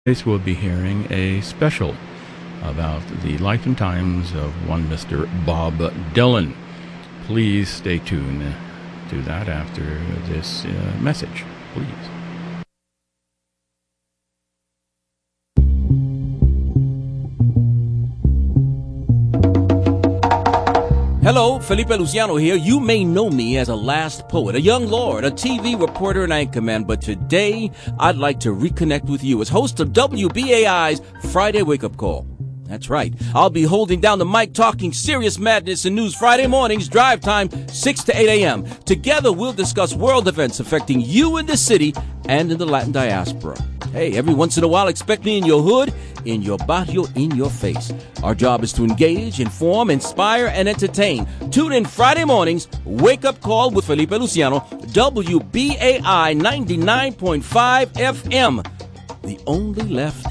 We'll be hearing a special about the life and times of one Mr. Bob Dylan. Please stay tuned to that after this message, please. Hello, Felipe Luciano here. You may know me as a last poet, a young lord, a TV reporter and anchorman, but today I'd like to reconnect with you as host of WBAI's Friday Wake Up Call. That's right. I'll be holding down the mic talking serious madness and news Friday mornings, drive time 6 to 8 a.m. Together we'll discuss world events affecting you in the city and in the Latin diaspora. Hey, every once in a while, expect me in your hood, in your barrio, in your face. Our job is to engage, inform, inspire, and entertain. Tune in Friday mornings, Wake Up Call with Felipe Luciano, WBAI 99.5 FM. The only left.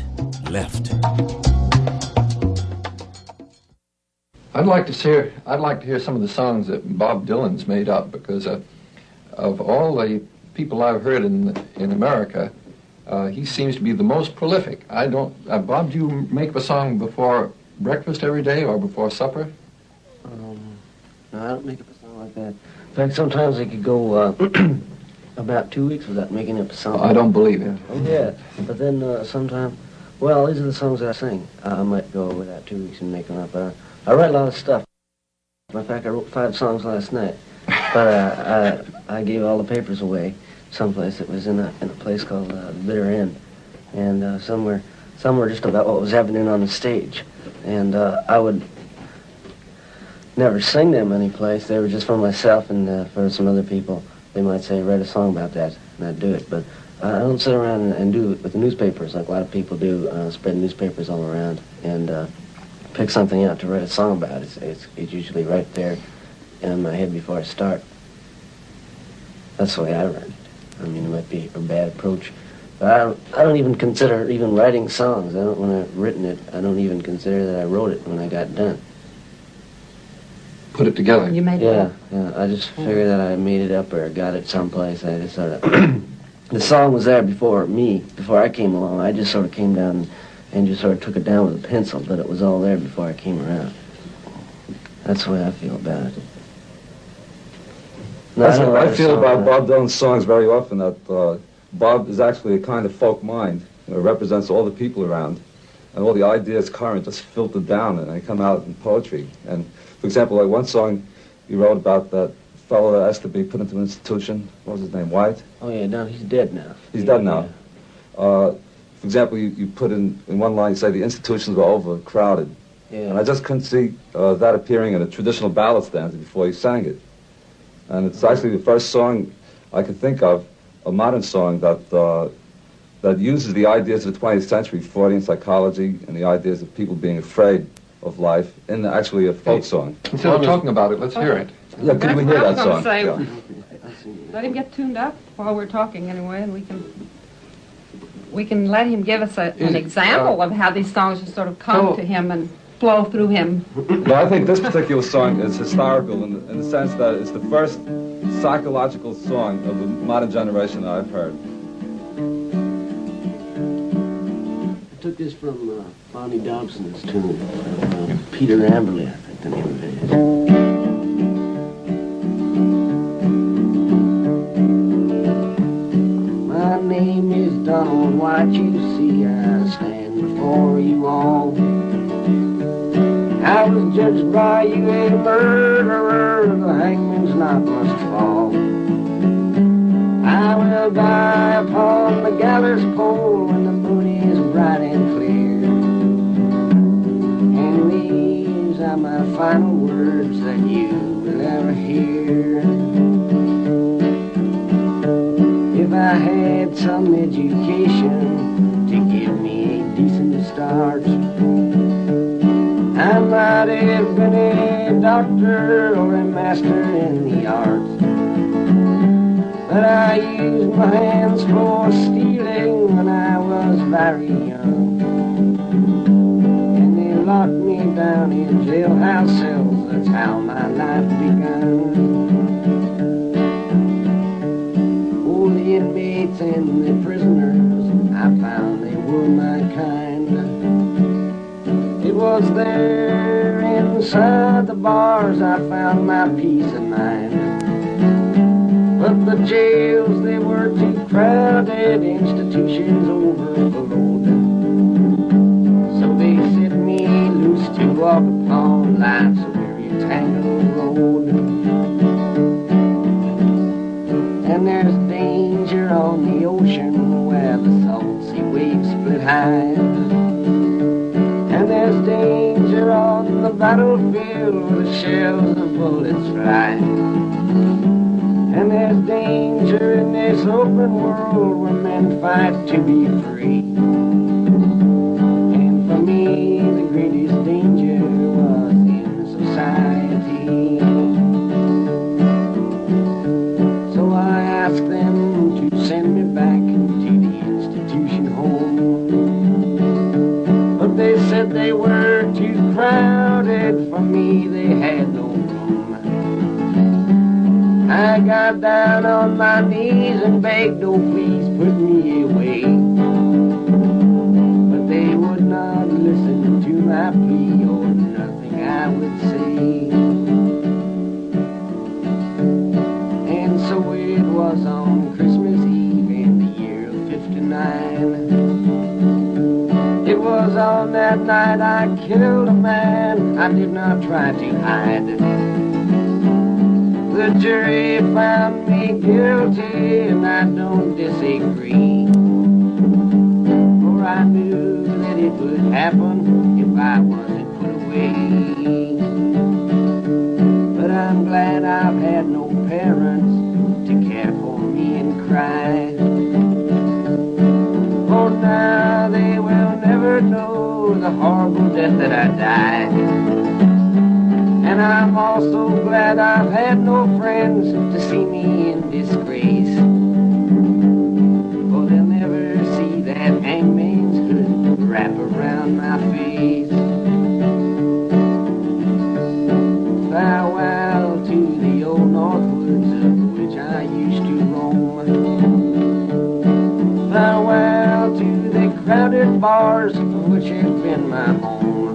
I'd like to hear some of the songs that Bob Dylan's made up, because of all the people I've heard in America, he seems to be the most prolific. Bob, do you make a song before breakfast every day or before supper? No, I don't make up a song like that. In fact, sometimes I could go about 2 weeks without making up a song. I don't believe it. Oh, yeah. But then sometimes, well, these are the songs I sing. I might go without 2 weeks and make them up. But I write a lot of stuff. In fact, I wrote 5 songs last night. But I gave all the papers away someplace. It was in a place called The Bitter End. And some were just about what was happening on the stage. And I would never sing them anyplace. They were just for myself and for some other people. They might say, write a song about that, and I'd do it. But I don't sit around and do it with the newspapers like a lot of people do, spread newspapers all around and pick something out to write a song about. It's usually right there in my head before I start. That's the way I write it. I mean, it might be a bad approach, but I don't even consider even writing songs. When I've written it, I don't even consider that I wrote it when I got done. Put it together. You made it up? Yeah. I just figured that I made it up or got it someplace. I just sort of... The song was there before I came along. I just sort of came down and just sort of took it down with a pencil, but it was all there before I came around. That's the way I feel about it. No, I feel about Bob Dylan's songs very often that Bob is actually a kind of folk mind. It represents all the people around, and all the ideas current just filtered down, and they come out in poetry. And for example, like one song he wrote about that fellow that has to be put into an institution. What was his name? White? Oh yeah, no, he's dead now. He's dead now. For example, you put in one line, you say the institutions were overcrowded. Yeah. And I just couldn't see that appearing in a traditional ballad stanza before he sang it. And it's actually the first song I could think of, a modern song that uses the ideas of the 20th century, Freudian psychology, and the ideas of people being afraid of life in actually a folk song. Instead of talking about it, let's hear it. Yeah, could we hear that song? Say, yeah. Let him get tuned up while we're talking anyway, and we can let him give us an example of how these songs just sort of come to him and flow through him. Well, I think this particular song is historical in the sense that it's the first psychological song of the modern generation that I've heard. I took this from Bonnie Dobson's tune, Peter Amberley, I think the name of it is. My name is Donald White, you see I stand before you all. I was judged by you a murderer, the hangman's knot must fall. I will die upon the gallows pole when the moon is bright and clear. And these are my final words that you will ever hear. If I had some education to give me a decent start, I might have been a doctor or a master in the arts. But I used my hands for stealing when I was very young. And they locked me down in jailhouse cells, that's how my life begun. Oh, the inmates and the prisoners, I found they were my kind. It was there inside the bars I found my peace of mind. But the jails, they were too crowded, institutions overflowed. So they set me loose to walk upon life's weary tangled road. And there's danger on the ocean where the salt sea waves split high. And there's danger on the battlefield where the shells of bullets fly. And there's danger in this open world where men fight to be free. And for me, the greatest danger was in society. So I asked them to send me back to the institution home. But they said they were too crowded for me, they had no room. I got down on my knees and begged, oh please put me away. But they would not listen to my plea or nothing I would say. And so it was on Christmas Eve in the year of '59. It was on that night I killed a man. I did not try to hide. The jury found me guilty, and I don't disagree. For I knew that it would happen if I wasn't put away. But I'm glad I've had no parents to care for me and cry. For now they will never know the horrible death that I died. And I'm also glad I've had no friends to see me in disgrace. For they'll never see that hangman's hood wrap around my face. Farewell to the old north woods of which I used to roam. Farewell to the crowded bars of which have been my home.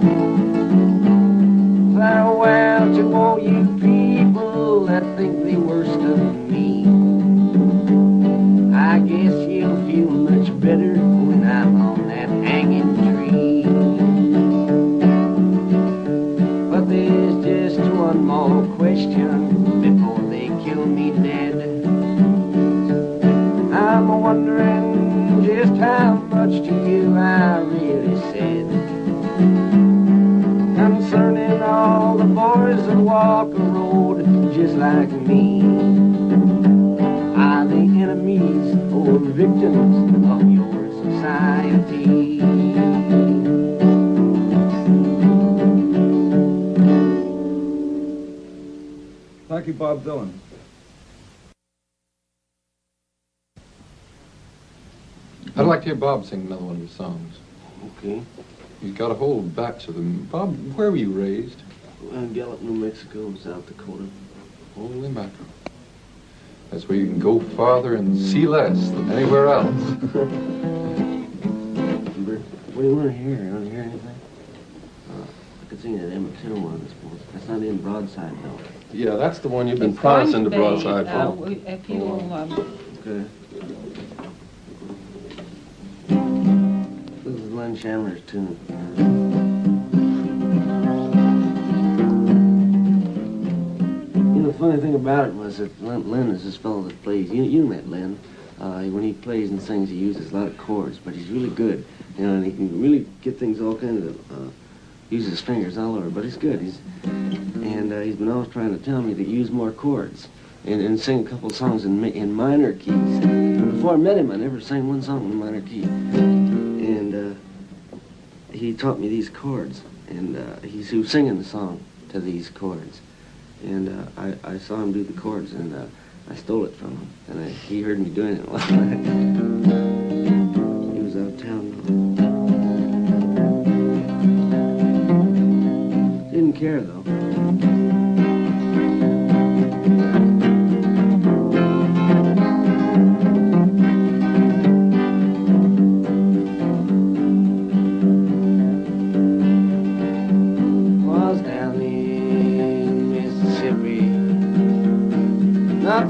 Farewell to all you people that think the worst of me. I guess you'll feel much better when I'm on that hanging tree. But there's just one more question before they kill me dead. I'm wondering just how much to you I really said. Concerning all the boys that walk a road just like me. Are they enemies or victims of your society? Thank you, Bob Dylan. I'd like to hear Bob sing another one of his songs. Okay. He's got a whole batch of them. Bob, where were you raised? Gallup, New Mexico, South Dakota. Holy mackerel. That's where you can go farther and see less than anywhere else. What do you want to hear? You want to hear anything? I could sing that Emmett Till one, I suppose. That's not in Broadside, though. Yeah, that's the one you've been promising to Broadside for. If you will, Okay. This is Len Chandler's tune. You know, the funny thing about it was that Len is this fellow that plays. You met Len. When he plays and sings, he uses a lot of chords, but he's really good. You know, and he can really get things all kinds of. Uses his fingers all over, but he's good. He's been always trying to tell me to use more chords and sing a couple songs in minor keys. Before I met him, I never sang one song in minor key. And he taught me these chords, and he was singing the song to these chords. And I saw him do the chords, and I stole it from him. And he heard me doing it one night. He was out of town. Didn't care, though.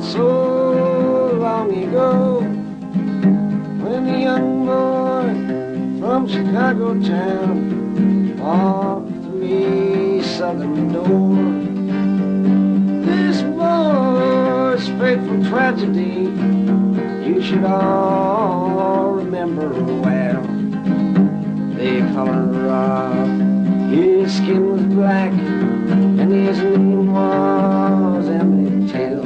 so long ago, when a young boy from Chicago town walked through a southern door. This boy's fateful tragedy you should all remember well. The color of his skin was black, and his name was Emmett Till.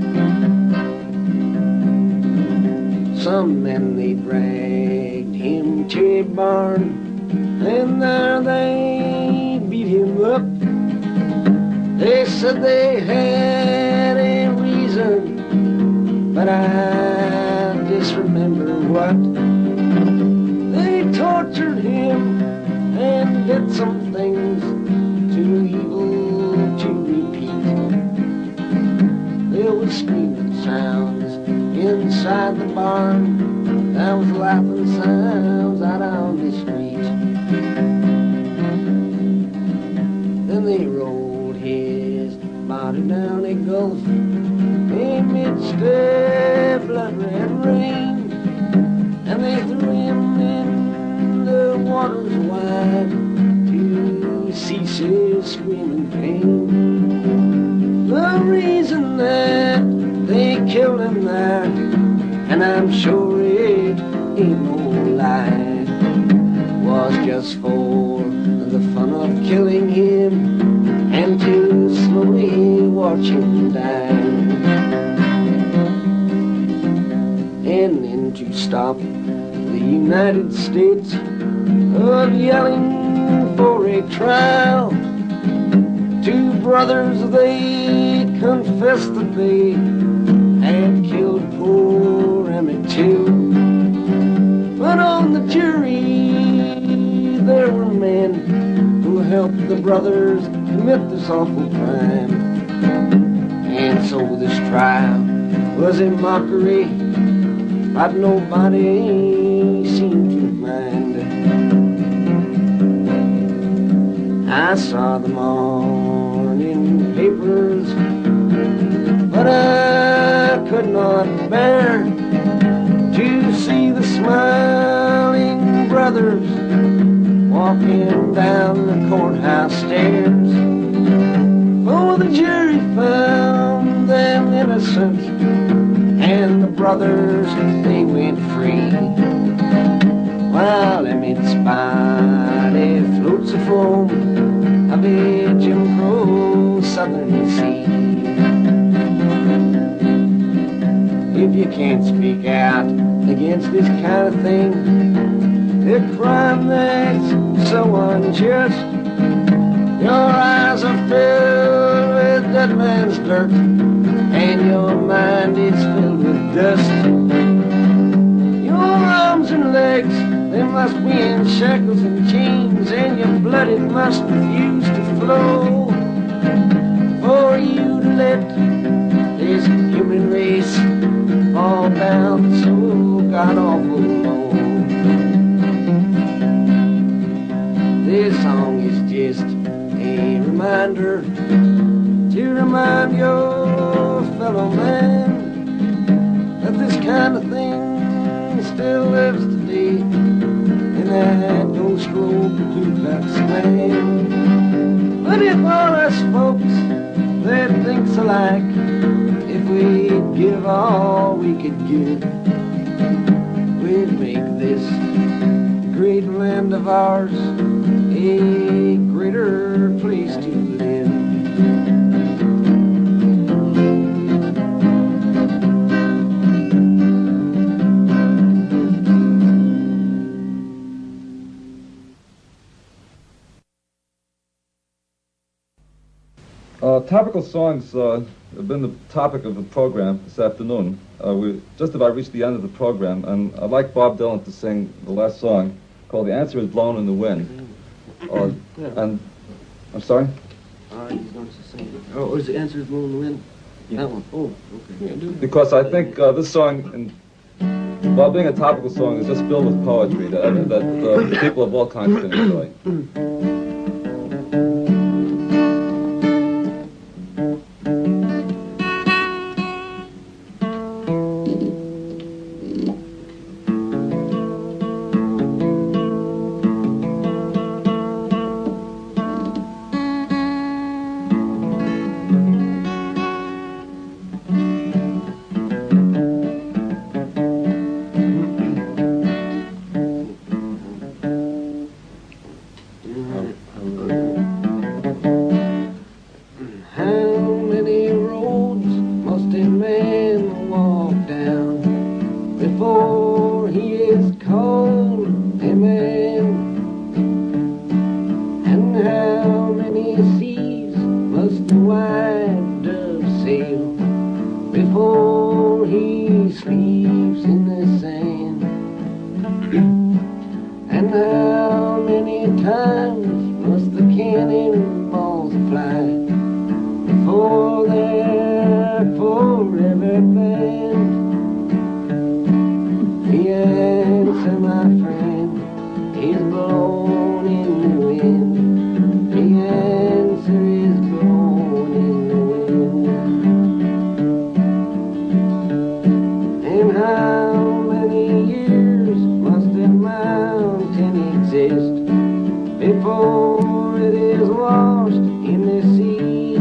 Some men, they dragged him to a barn, and there they beat him up. They said they had a reason, but I disremember what. They tortured him and did some things too evil to repeat. There was screaming sounds inside the barn, there was laughing sounds out on the street. Then they rolled his body down a gulf amidst a blood-red rain, and they threw him in the waters wide to cease his screaming pain. The reason that they killed him there, and I'm sure it ain't no lie, was just for the fun of killing him and to slowly watch him die. And then to stop the United States of yelling for a trial, two brothers, they confessed that they had killed poor Emmett Till. But on the jury there were men who helped the brothers commit this awful crime. And so this trial was a mockery, but nobody seemed to mind. I saw the morning papers, but I could not bear to see the smiling brothers walking down the courthouse stairs. For the jury found them innocent, and the brothers, they went free, while Emmett's body floats a foam of a Jim Crow southern sea. If you can't speak out against this kind of thing, a crime that's so unjust, your eyes are filled with dead man's dirt, and your mind is filled with dust. Your arms and legs, they must be in shackles and chains, and your blood, it must refuse to flow, for you to let this human race fall down so god-awful low. This song is just a reminder to remind your fellow man that this kind of thing still lives today in that ghost road Ku Klux Klan. But if all us folks that thinks alike, if we'd give all we could give, we'd make this great land of ours a greater place to live. Topical songs have been the topic of the program this afternoon. We just about reached the end of the program, and I'd like Bob Dylan to sing the last song called "The Answer Is Blown in the Wind." And I'm sorry? He's going to sing it. Oh, is the Answer Is Blown in the Wind? Yeah. That one. Oh, okay. Yeah, because I think this song, while being a topical song, is just filled with poetry that people of all kinds can enjoy. is blown in the wind. The answer is blown in the wind. And how many years must a mountain exist before it is washed in the sea?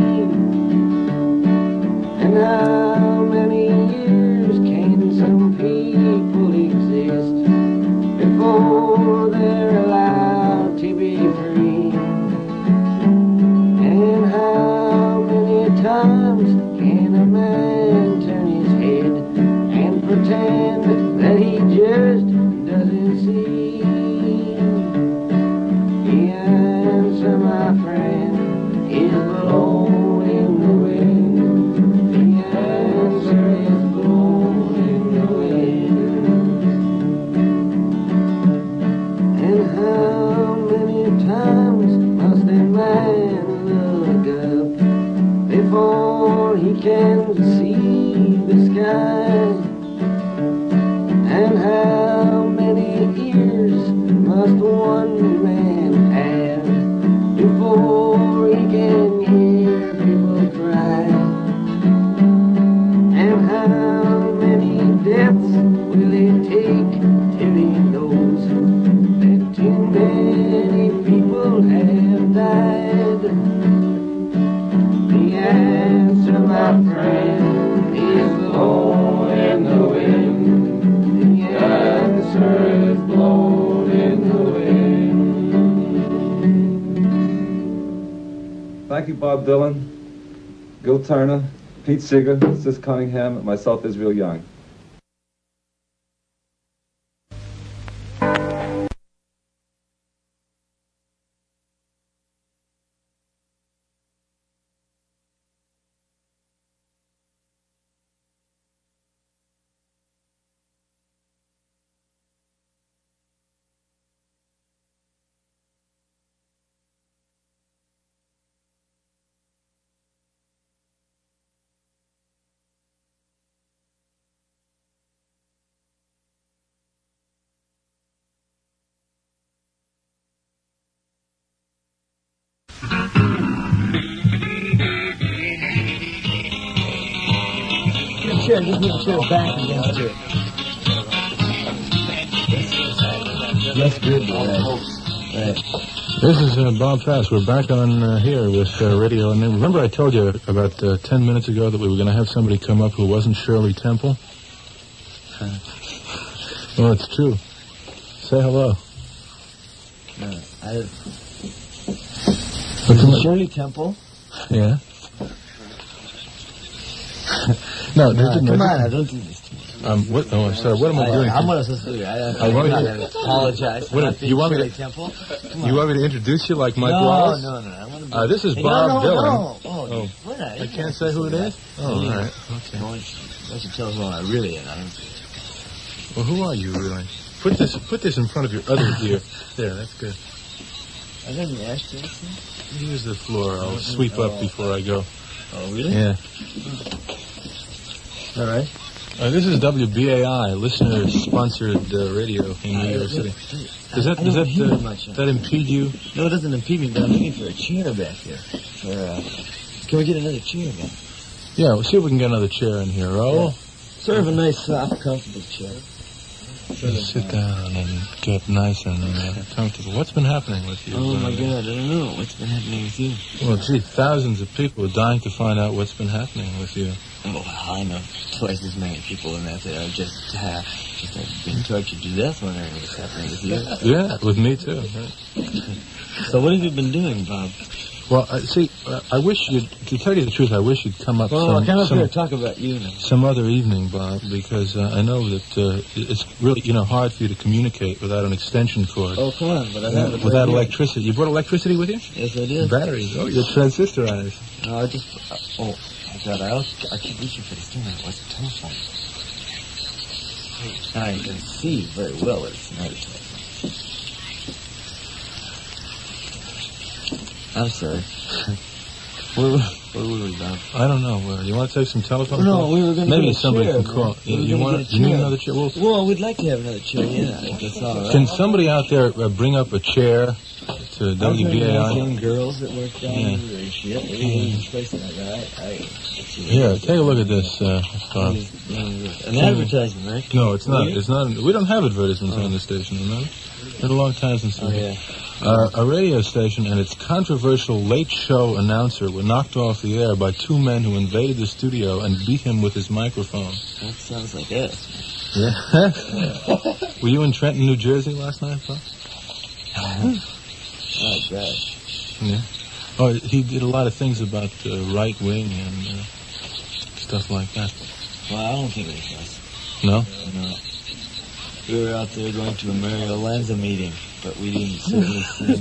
And how many years can some people exist before they're allowed to be free? And how many times can a man turn his head and pretend that he just doesn't see? The answer, my friend, is blown in the wind. The answer is blown in the wind. And how many times must a man look up before he can see the sky? And how many ears must one man have before he can hear people cry? And how many deaths will it take till he knows that too many people have died? The answer, my friend, is blown in the wind. The answer is blown in the wind. Thank you, Bob Dylan, Gil Turner, Pete Seeger, Sis Cunningham, and myself, Israel Young. Sure, just move the chair back against it. That's good, right. This is Bob Fast. We're back on here with radio. And remember I told you about 10 minutes ago that we were going to have somebody come up who wasn't Shirley Temple? Well, it's true. Say hello. Shirley Temple? Yeah. No, come on, I don't do this to me. What? Oh, I'm sorry. What am I doing? I'm not supposed to do. I apologize. You want me to? Temple? You want me to introduce you like Mike Wallace? No. I want to this is Bob Dylan. No. I can't say who it is. Oh, all right. Okay. Why don't you tell us who I really am? Well, who are you really? Put this in front of your other ear. There, that's good. I got an ashtray. Use the floor. I'll sweep up before I go. Oh, really? Yeah. All right. This is WBAI, listener-sponsored radio in New York City. Does that impede you? No, it doesn't impede me, but I'm looking for a chair back here. Can we get another chair again? Yeah, we'll see if we can get another chair in here. Oh, sort of a nice, soft, comfortable chair. Sit down and get nice and comfortable. What's been happening with you? Oh, my God, I don't know. What's been happening with you? Well, gee, thousands of people are dying to find out what's been happening with you. Oh, I know twice as many people in that are just have been tortured to death wondering what's happening with you. Yeah, with me too. Right. So what have you been doing, Bob? Well, I wish to tell you the truth, I wish you'd come up come up here and talk about you now. Some other evening, Bob, because I know that it's really, hard for you to communicate without an extension cord. Oh, come on, but I have it. Without electricity. You brought electricity with you? Yes, I did. Batteries. Oh, you're transistorized. No, I just, my God, I keep reaching for this thing. What's the telephone? I can see very well it's not a telephone. I'm sorry. Where were we, Bob? I don't know. You want to take some telephone No, calls? we were going to Maybe get a somebody chair, can call. We You need another chair? Well, we'd like to have another chair, yeah. If that's all right. Can somebody out there bring up a chair to WBAI? Young girls that work down in the ship. Places like that. Here, take a look at this. An advertisement, right? No, it's not. It's not. We don't have advertisements on this station, remember? It's been a long time since we yeah. A radio station and its controversial late show announcer were knocked off the air by two men who invaded the studio and beat him with his microphone. That sounds like us. Yeah. Were you in Trenton, New Jersey last night, Paul? Oh, God. Yeah. Oh, he did a lot of things about right wing and stuff like that. Well, I don't think it was us. No? No. We were out there going to a Mario Lanza meeting, but we didn't certainly see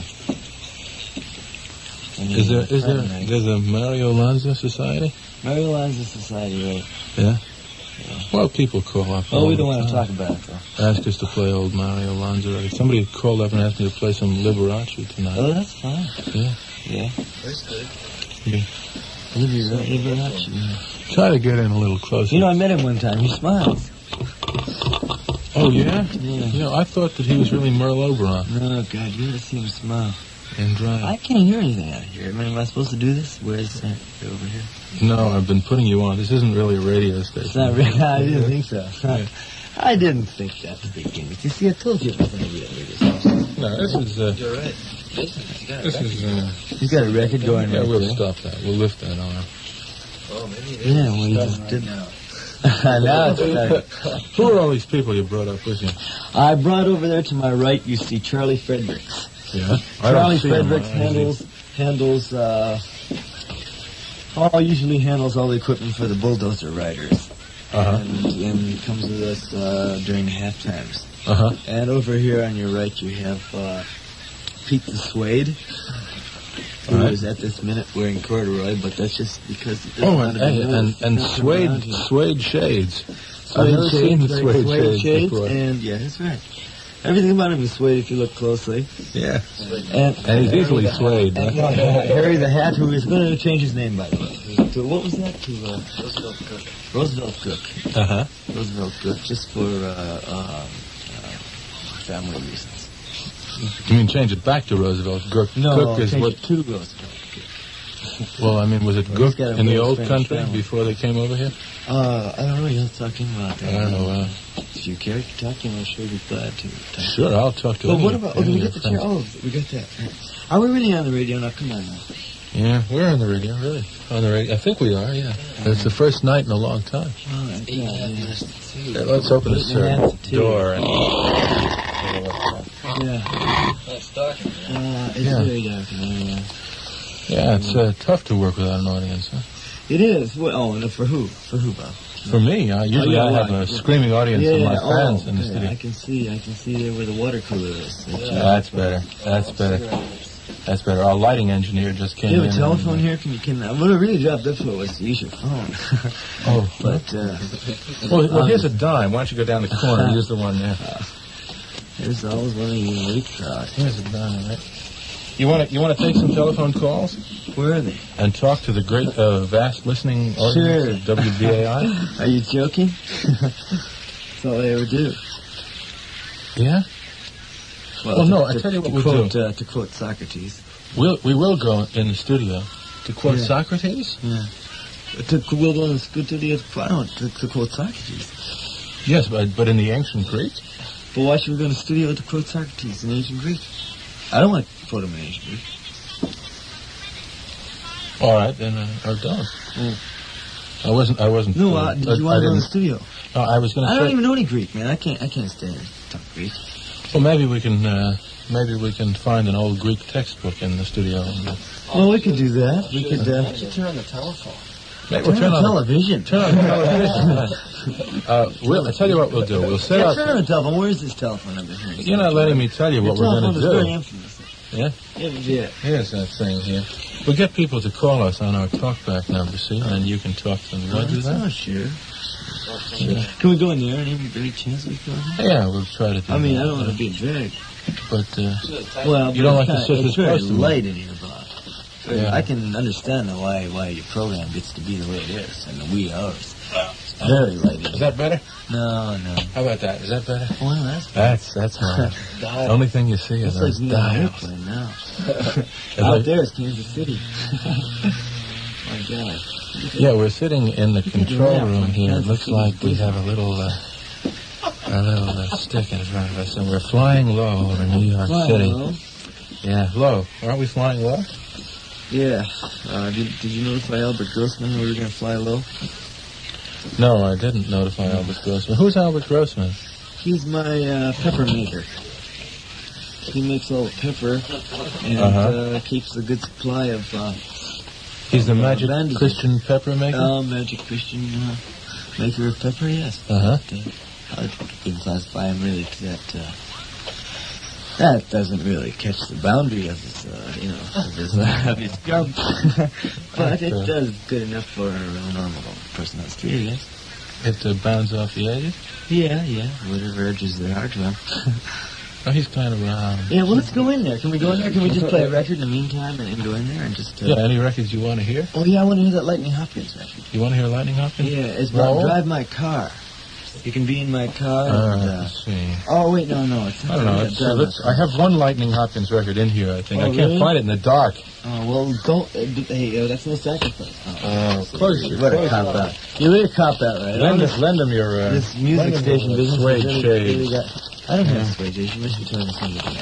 any There's a Mario Lanza Society? Mario Lanza Society, right? Yeah? Well, people call up. Oh, we don't want to talk about it, though. Ask us to play old Mario Lanza. Somebody called up and asked me to play some Liberace tonight. Oh, that's fine. Yeah. Yeah. That's good. Yeah. Liberace. Yeah. Try to get in a little closer. You know, I met him one time. He smiles. Oh, yeah? Yeah. You know, I thought that he was really Merle Oberon. No, God, you ever see him smile? And dry. I can't hear anything out here. Am I supposed to do this? Where's that? Over here? No, I've been putting you on. This isn't really a radio station. It's not really. I didn't think so. Yeah. I didn't think that to begin with. You see, I told you it wasn't going to be a radio station. No, this is... You're right. This is... You got a record going Yeah, right we'll there. stop that. We'll lift that arm. Oh, maybe it is. Yeah, well, you just did. Now it's better. Who are all these people you brought up with you? I brought over there to my right, you see Charlie Fredericks. Yeah? Charlie Fredericks usually handles all the equipment for the bulldozer riders. Uh-huh. And comes with us during the half times. Uh-huh. And over here on your right you have Pete the Suede, who is at this minute wearing corduroy, but that's just because... and suede shades. I've never seen the suede shades before. And yeah, that's right. Everything about him is suede if you look closely. Yeah. And he's easily swayed. Harry the Hat, who is going to change his name, by the way. To, what was that? To Roosevelt Cook. Roosevelt Cook. Uh-huh. Roosevelt Cook, just for family reasons. You mean change it back to Roosevelt? Cook is change what? it to Roosevelt Cook. Well, I mean, was it Well, Cook in the old country family. before they came over here? I don't know. You're talking about that. I don't know. If you care to talk to him, I'm sure he'd be glad to. Sure, I'll talk to him. But what about... Oh, did we get the chair? Oh, we got that. Are we really on the radio now? Come on now. Yeah, we're on the radio, really. On the radio. I think we are, yeah. It's the first night in a long time. Oh, yeah. Let's open this door. And Yeah. It's dark. It's very dark. yeah, it's tough to work without an audience, huh? It is. Well, and for who? For who, Bob? For me, usually I have a screaming audience of my fans in the studio. I can see there where the water cooler is. That's better. That's better. Our lighting engineer just came in. You have a telephone here? What I really dropped that for was to use your phone. But, well, here's a dime. Why don't you go down the corner and use the one there? There's always one of you elite crowd. Here's a dime, right? You want to take some telephone calls? Where are they? And talk to the great, vast listening audience of WBAI? Are you joking? That's all I ever do. Yeah? Well, no, I tell you what we'll do. To quote Socrates. We will go in the studio. To quote Socrates? Yeah. We'll go in the studio to quote Socrates. Yes, but in the ancient Greek? But why should we go in the studio to quote Socrates in ancient Greek? I don't want to quote him in ancient Greek. All right, then, or don't. I wasn't. No, did you want to go in the studio? No, I was going to say... I don't even know any Greek, man. I can't stand and talk Greek. Well, maybe we can find an old Greek textbook in the studio. Well, we could do that. We could. Why don't you turn on the telephone? Maybe we'll turn on television. Turn on television. I'll tell you what we'll do. We'll set up... Turn on the telephone. Where's this telephone number here? You're not letting me tell you what we're going to do. Very infamous. Yeah? Yeah. Here's that thing here. We'll get people to call us on our talkback number, see? And you can talk to them. You want to do that? Oh, sure. Can we go in there and any chance we can? Yeah, we'll try to do that. I mean, I don't want to be a drag. But, well, you don't like to sit this close close to me. light in here, Bob. Yeah. I can understand why your program gets to be the way it is, and the wee hours. It's very light. Is that better? No. How about that? Is that better? Well, that's right. The only thing you see is those dials. Now. Out there is Kansas City. My God. Yeah, we're sitting in the control room here. It looks like we have a little stick in front of us, and we're flying low over New York City. Low? Yeah, low. Aren't we flying low? Yeah. Did you notify Albert Grossman we were going to fly low? No, I didn't notify Albert Grossman. Who's Albert Grossman? He's my pepper maker. He makes all the pepper and keeps a good supply of... He's the Magic Christian pepper maker? Oh, Magic Christian maker of pepper, yes. Uh-huh. I wouldn't classify him really to that doesn't really catch the boundary of his, of his job. But it does good enough for a normal person on the street, yes. It bounds off the edges? Yeah, whatever edges there are to him. Oh, he's kind of round. Yeah, well, let's go in there. Can we go in there? Can we just play a record in the meantime and go in there and just... Yeah, any records you want to hear? Oh, yeah, I want to hear that Lightning Hopkins record. You want to hear Lightning Hopkins? Yeah, it's about Drive My Car. You can be in my car and... Let's see. Oh, wait, no, it's not. I don't know. I have one Lightning Hopkins record in here, I think. I can't find it in the dark. Oh, well, go... hey, that's no sacrifice. Close your... What a cop-out. You really a cop-out, right? Lend him your... this music station business... Suede shades. I don't have suede shades. You must be telling me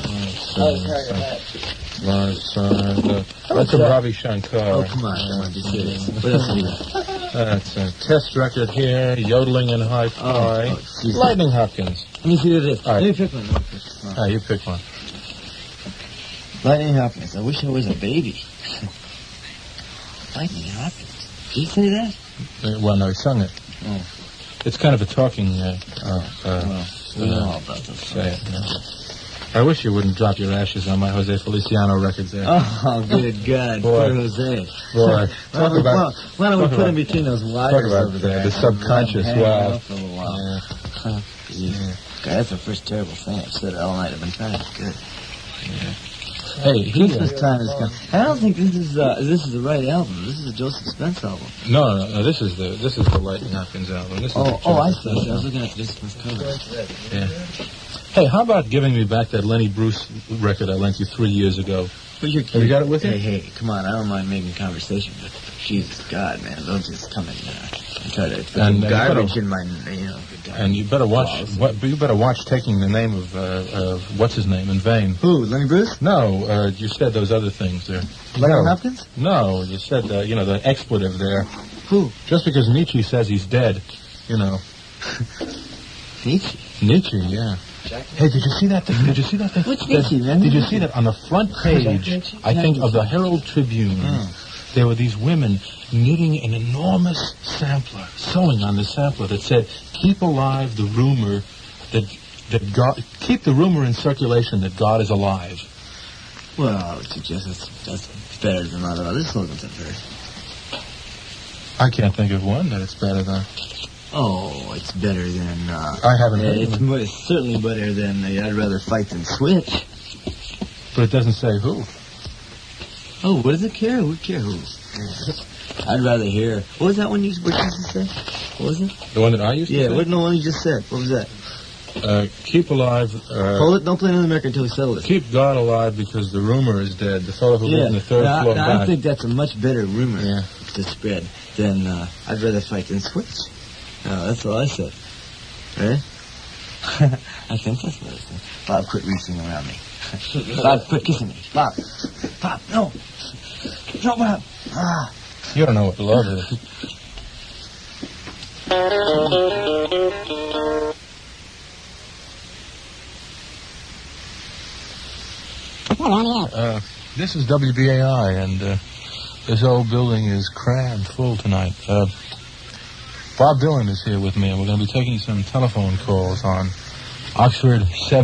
something. That's a Ravi Shankar. Oh, come on. I want to be serious. What else have you got? That's a test record here, Yodeling in High Fi. Lightning Hopkins. Let me see what it is. All right. Let me pick one. You pick one. Lightning Hopkins. I wish I was a baby. Lightning Hopkins. Did you say that? Well, no, he sung it. Oh. It's kind of a talking... we know all about this. Say it. Yeah. I wish you wouldn't drop your ashes on my Jose Feliciano records there. Oh, good God. Poor Jose. Boy. Why don't we put him between those wires over there? The subconscious. Wow. For a little while. Yeah. God, that's the first terrible thing I've said all night. I've been trying to good. Yeah. Hey, Christmas time is coming. I don't think this is the right album. This is a Joseph Spence album. No. This is the Lightning Hopkins album. This is I see. I was looking at the Joseph Spence cover. Yeah. Hey, how about giving me back that Lenny Bruce record I lent you 3 years ago? Have you got it with you? Hey, come on. I don't mind making conversation, but Jesus, God, man, don't just come and try to put garbage in my, And you better watch. You better watch taking the name of what's his name in vain. Who? Lenny Bruce? No, you said those other things there. Lenny Hopkins? No, you said the expletive there. Who? Just because Nietzsche says he's dead, Nietzsche, yeah. Hey, did you see that thing? What's Nietzsche, man? Did you see that on the front page, I think, of the Herald Tribune? There were these women knitting an enormous sampler, sewing on the sampler that said, keep alive the rumor that God, keep the rumor in circulation that God is alive. Well, I would suggest that's better than a lot of other slogans I've heard. I can't think of one that it's better than. Oh, it's better than... I haven't heard it's certainly better than I'd rather fight than switch. But it doesn't say who. Oh, what does it care? Who cares who? I'd rather hear... What was that one you used to say? What was it? The one that I used to say? Yeah, what the one you just said? What was that? Keep alive... Hold it, don't play another record until we settle it. Keep God alive because the rumor is dead. The fellow who lives in the third floor back. I think that's a much better rumor to spread than I'd rather fight than switch. No, that's all I said. Right? I think that's what I said. Bob, quit reaching around me. Bob, quit kissing me. Bob, no. No, Bob. You don't know what love is. This is WBAI, and this old building is crammed full tonight. Bob Dylan is here with me, and we're going to be taking some telephone calls on Oxford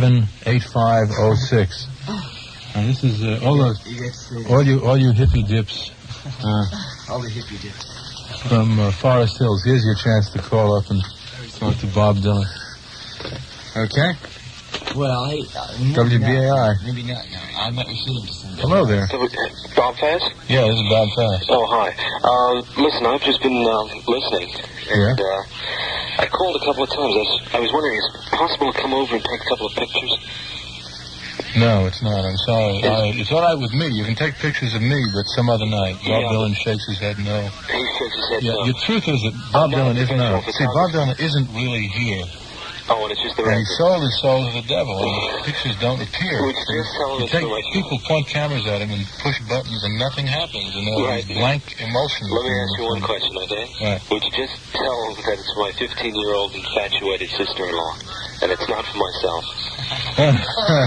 78506. And this is all you hippie dips. All the hippie dips. From Forest Hills. Here's your chance to call up and talk to Bob Dylan. Okay? Well, hey, WBAI. Maybe not now. I might receive him to send. Hello there. Bob Fast? Yeah, this is Bob Fast. Oh, hi. Listen, I've just been listening, and I called a couple of times. I was wondering, is it possible to come over and take a couple of pictures? No, it's not. I'm sorry. It's all right with me. You can take pictures of me, but some other night. Bob Dylan shakes his head no. He shakes his head no. The truth is that Bob Dylan isn't. See, Bob Dylan isn't really here. Oh, and it's just the And record. he sold his soul to the devil, and the pictures don't appear. Would you just tell him it's the record? People point cameras at him and push buttons, and nothing happens. And there's blank emotion. Let me ask you one question, okay? Right. Would you just tell him that it's my 15-year-old infatuated sister-in-law, and it's not for myself? Of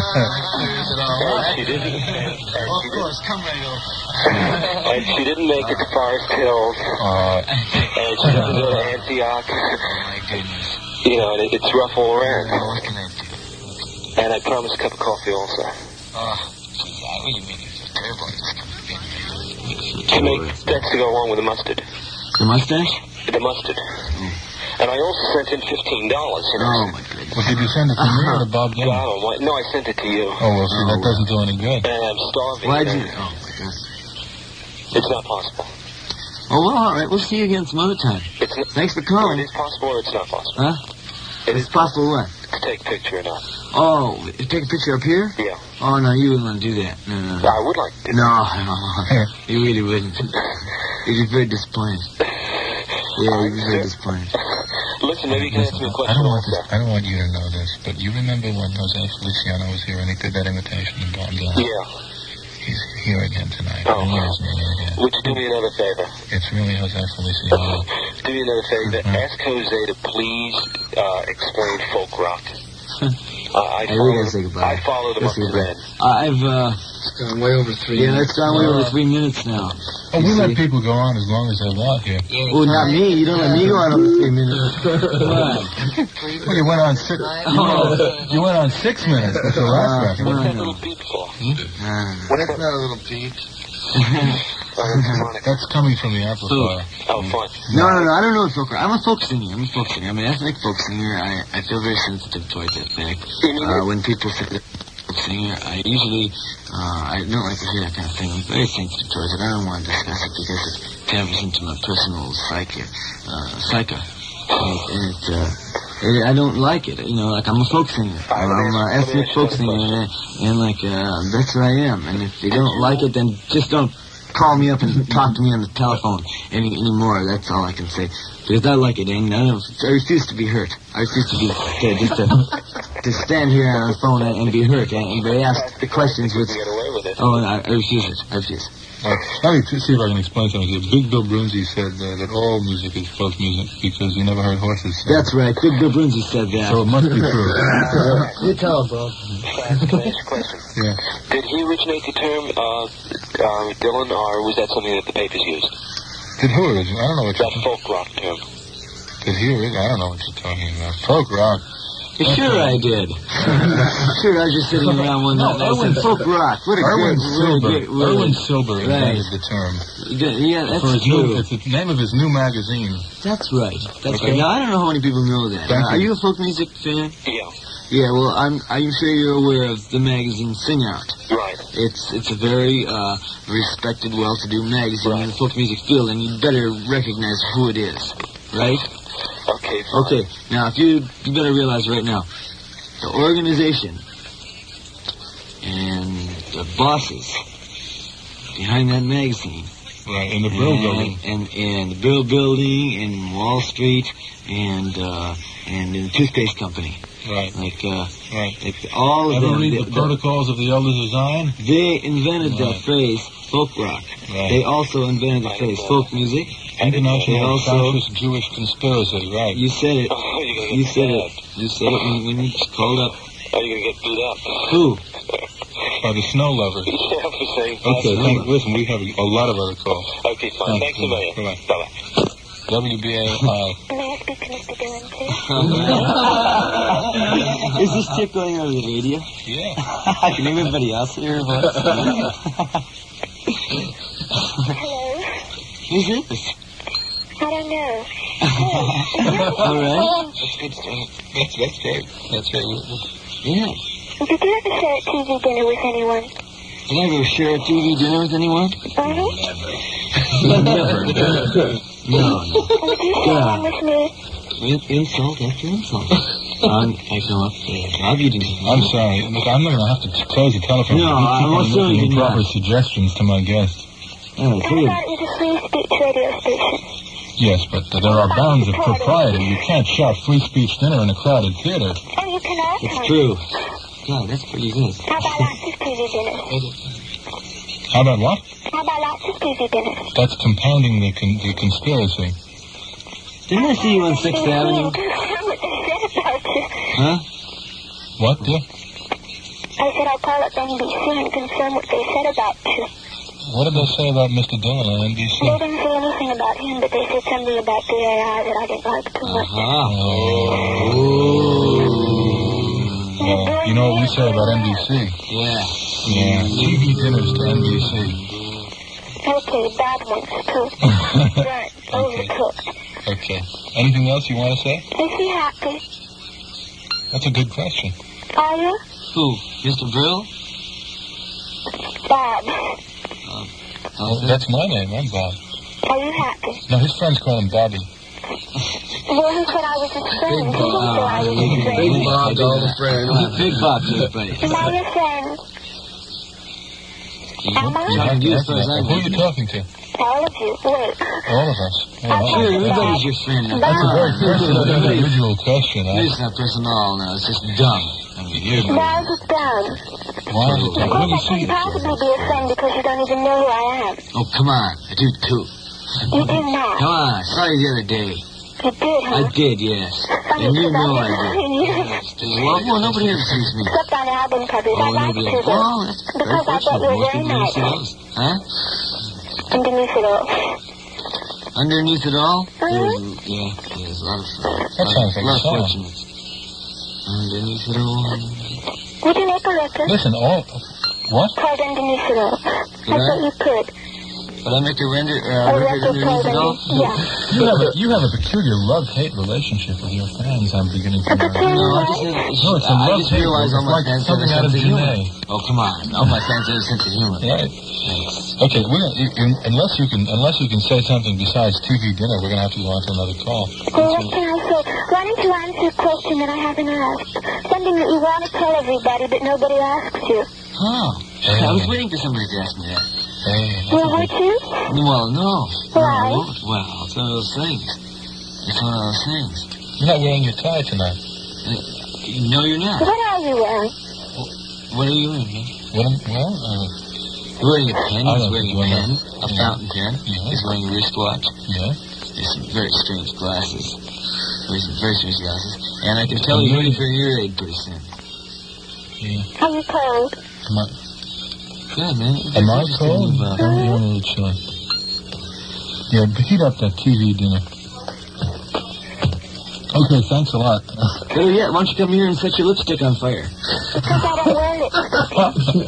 course, come right over. And she didn't make it to Forest Hills. And she doesn't go to Antioch. Oh, my goodness. You know, and it's rough all around. What can I do? And I promised a cup of coffee also. Oh, geez, I really mean it's terrible. To make that's to go along with the mustard. The mustache? The mustard. And I also sent in $15, you know. Oh, my goodness. Well, did you send it to me or to Bob Dylan? No, I sent it to you. Oh, well, see, that doesn't do any good. And I'm starving. Why'd you... Oh, my goodness. It's not possible. Oh, well, all right. We'll see you again some other time. Thanks for calling. It is possible or it's not possible? Huh? It's possible what? To take a picture or not. Oh, take a picture up here? Yeah. Oh, no, you wouldn't want to do that. No. I would like to. No. You really wouldn't. You'd be very disappointed. Yeah, you'd be very disappointed. Listen, maybe you can ask me a question. I don't want you to know this, but you remember when Jose Feliciano was here and he did that imitation of Bob Dylan? Yeah. He's here again tonight. Oh. He is here again. Would you do me another favor? It's really Jose Feliciano. Do me another favor. Ask Jose to please explain folk rock. I follow them up to bed. It's gone way over 3 minutes. minutes. Yeah, it's gone way over 3 minutes now. Oh, we let people go on as long as they want here. Well, not me. You don't let me go on over 3 minutes. Well, you went on 6. You went on 6 minutes with the last record. What's that little beep for? That's not a little beep. That's coming from the amplifier. Oh, fine. No, I don't know what folk. I'm a folk singer. I mean, ethnic folk singer. I feel very sensitive towards that fact. When people say that folk singer, I usually I don't like to hear that kind of thing. I'm very sensitive towards it. I don't want to discuss it because it taps into my personal psyche. I don't like it. You know, like I'm a folk singer. I'm an ethnic folk singer, and like that's what I am. And if you don't like it, then just don't call me up and talk to me on the telephone anymore. That's all I can say. Because I like it, and I refuse to be hurt. I refuse to be to stand here on the phone and be hurt and be asked the questions with. Oh, I refuse it. I refuse. Let me see if I can explain something. Big Bill Brunzi said that all music is folk music because he never heard horses sing. That's right. Big Bill Brunzi said that. So it must be true. You tell him, bro. Can I ask a question? Yeah. Did he originate the term Dylan, or was that something that the papers used? Did who originate? I don't know what that folk rock term. Did he originate? I don't know what you're talking about. Folk rock. Sure I did. Sure, I was just sitting around one night and I said, folk rock. What a Erwin great word. Erwin Silber invented the term. Yeah, that's true. It's the name of his new magazine. That's right. That's right. Now, I don't know how many people know that. Are you a folk music fan? Yeah. Yeah, well, I'm sure you're aware of the magazine Sing Out. Right. It's a very respected, well-to-do magazine in the folk music field, and you'd better recognize who it is, right? Okay, fine. Okay, now, you better realize right now, the organization and the bosses behind that magazine. Right, in the Brill Building. And the Brill Building, and Wall Street, and in the toothpaste company. Right. Like all of them. Ever read the Protocols of the Elders of Zion? They invented that phrase, folk rock. Right. They also invented the phrase folk music. International Fascist Jewish Conspiracy, right. You said it. You said it. You said it when you called up. Are you going to get beat up? Who? By the snow lovers. Yeah, for saying Okay, listen, we have a lot of other calls. Okay, fine. Thanks a million. Bye-bye. Bye-bye. WBAI. May I speak to Mr. Dylan, too? Is this chick going over the radio? Yeah. Can everybody else hear her voice? Hello? Who's this? I don't know. All right. That's great. Yeah. Did you ever share a TV dinner with anyone? Did I ever share a TV dinner with anyone? Never. No. Would you share one with me? Insult after insult. I come up there. I'm sorry. Look, I'm going to have to close the telephone. No, I'm also making proper suggestions to my guests. Oh, I thought it was a free speech radio station. Yes, but there are bounds of propriety. You can't shout free speech dinner in a crowded theater. Oh, you can also. It's true. God, that's pretty good. How about lots of TV dinners? How about what? How about lots of TV dinners? That's compounding the conspiracy. Didn't I see you on 6th Avenue? Huh? What, dear? I said I'll call up NBC and confirm what they said about you. What did they say about Mr. Dillon on NBC? They didn't say anything about him, but they said something about BAI that I didn't like too much. Well, you know what we say about NBC? Yeah. TV dinners to NBC. Okay, bad ones, too. Burnt, overcooked. Okay. Anything else you want to say? Is he happy? That's a good question. Are you? Who? Mr. Brill? Bob. Well, that's my name. I'm Bob. Are you happy? No, his friends call him Bobby. Well, he said I was his friend. He didn't say I was his friend. Big Bob to all the friends. Big Bob to everybody. Am I your friend? Am I? Who are you talking to? All of you. Wait. All of us. Sure, everybody's your friend. That's a very personal, individual question. It's not personal now. It's just dumb. I mean, you're Why is it dumb? Why is it dumb? Because I couldn't possibly be a friend because you don't even know who I am. Oh, come on. I do, too. You do not. Come on. I saw you the other day. You did, huh? I did, yes. And you know I did. Well, nobody ever sees me. Except on album covers. Oh, I like nobody to, ever. though. Well, that's very Because I bet fortunate. you're Most very people never see nice. those. Huh? Underneath it all. Underneath it all? Mm-hmm. Yeah, there's a lot of fun. That sounds like a song. Fortunate. Underneath it all. Would you make a record? Listen, all... What? Called Underneath It All. I thought you could. But I make a record underneath it all? Yeah. You have a peculiar love-hate relationship with your fans, I'm beginning to learn. No, It's a love-hate. realize all my It's fans like have a something out sense of of humor. DNA. Oh, come on. All my fans have a sense of humor. Right. Okay, unless you can say something besides TV dinner, we're going to have to go on to another call. Well, what can I say? Why don't you answer a question that I haven't asked? Something that you want to tell everybody, but nobody asks you. Oh. I was waiting for somebody to ask me that. Well, would you? Well, no. Why? No, well, it's one of those things. It's one of those things. You're not wearing your tie tonight. No, you're not. What are you wearing? What are you wearing, man? You're wearing a pen. I He's don't wearing think a pen. you're A fountain pen. Yeah. He's wearing a wristwatch. Yeah. There's some very strange glasses. There's some very strange glasses. And I can tell you're ready for an earache pretty soon. Yeah. Are you cold? Good, man. Am I cold? I'm a little chilly. Yeah, heat up that TV dinner. Okay, thanks a lot. Better yet, why don't you come here and set your lipstick on fire? Because I don't wear lipstick.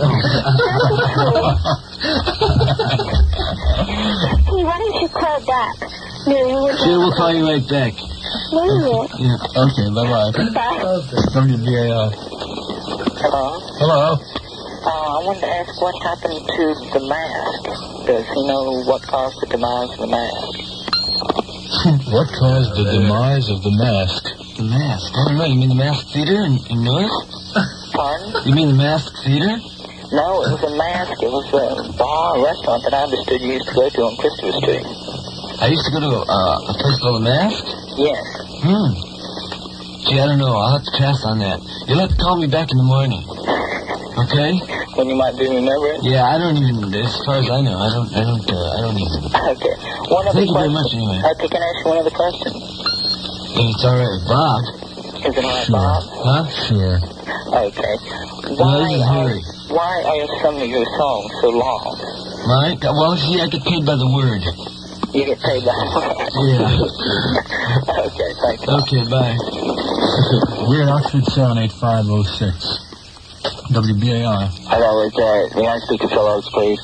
Hey, why don't you call back? Sure, we'll call you right back. No, you won't. Yeah. Okay, bye-bye. Bye. WBAI. Hello? Hello. I wanted to ask what happened to the mask. Does he know what caused the demise of the mask? What caused the demise of the mask? The mask? I don't know. You mean the Masked Theater in Newark? Pardon? You mean the Masked Theater? No, it was a mask. It was a bar, a restaurant that I understood you used to go to on Christopher Street. I used to go to a place called The Mask? Yes. Gee, I don't know. I'll have to pass on that. You'll have to call me back in the morning. Okay? When you might be remembering? Yeah, I don't even, as far as I know, I don't even. Okay. Thank you very much, anyway. Okay, can I ask you one other question? If it's all right with Bob. Is it all right, Sure. Bob? Huh? Sure. Okay. Well, this is Harry. Why are some of your songs so long? Mine? Well, see, I get paid by the word. You get paid by the word? Yeah. Okay, thank you. Okay, bye. We're in Oxford 78506. WBAI. Hello, may I speak to Phil Oakes, please?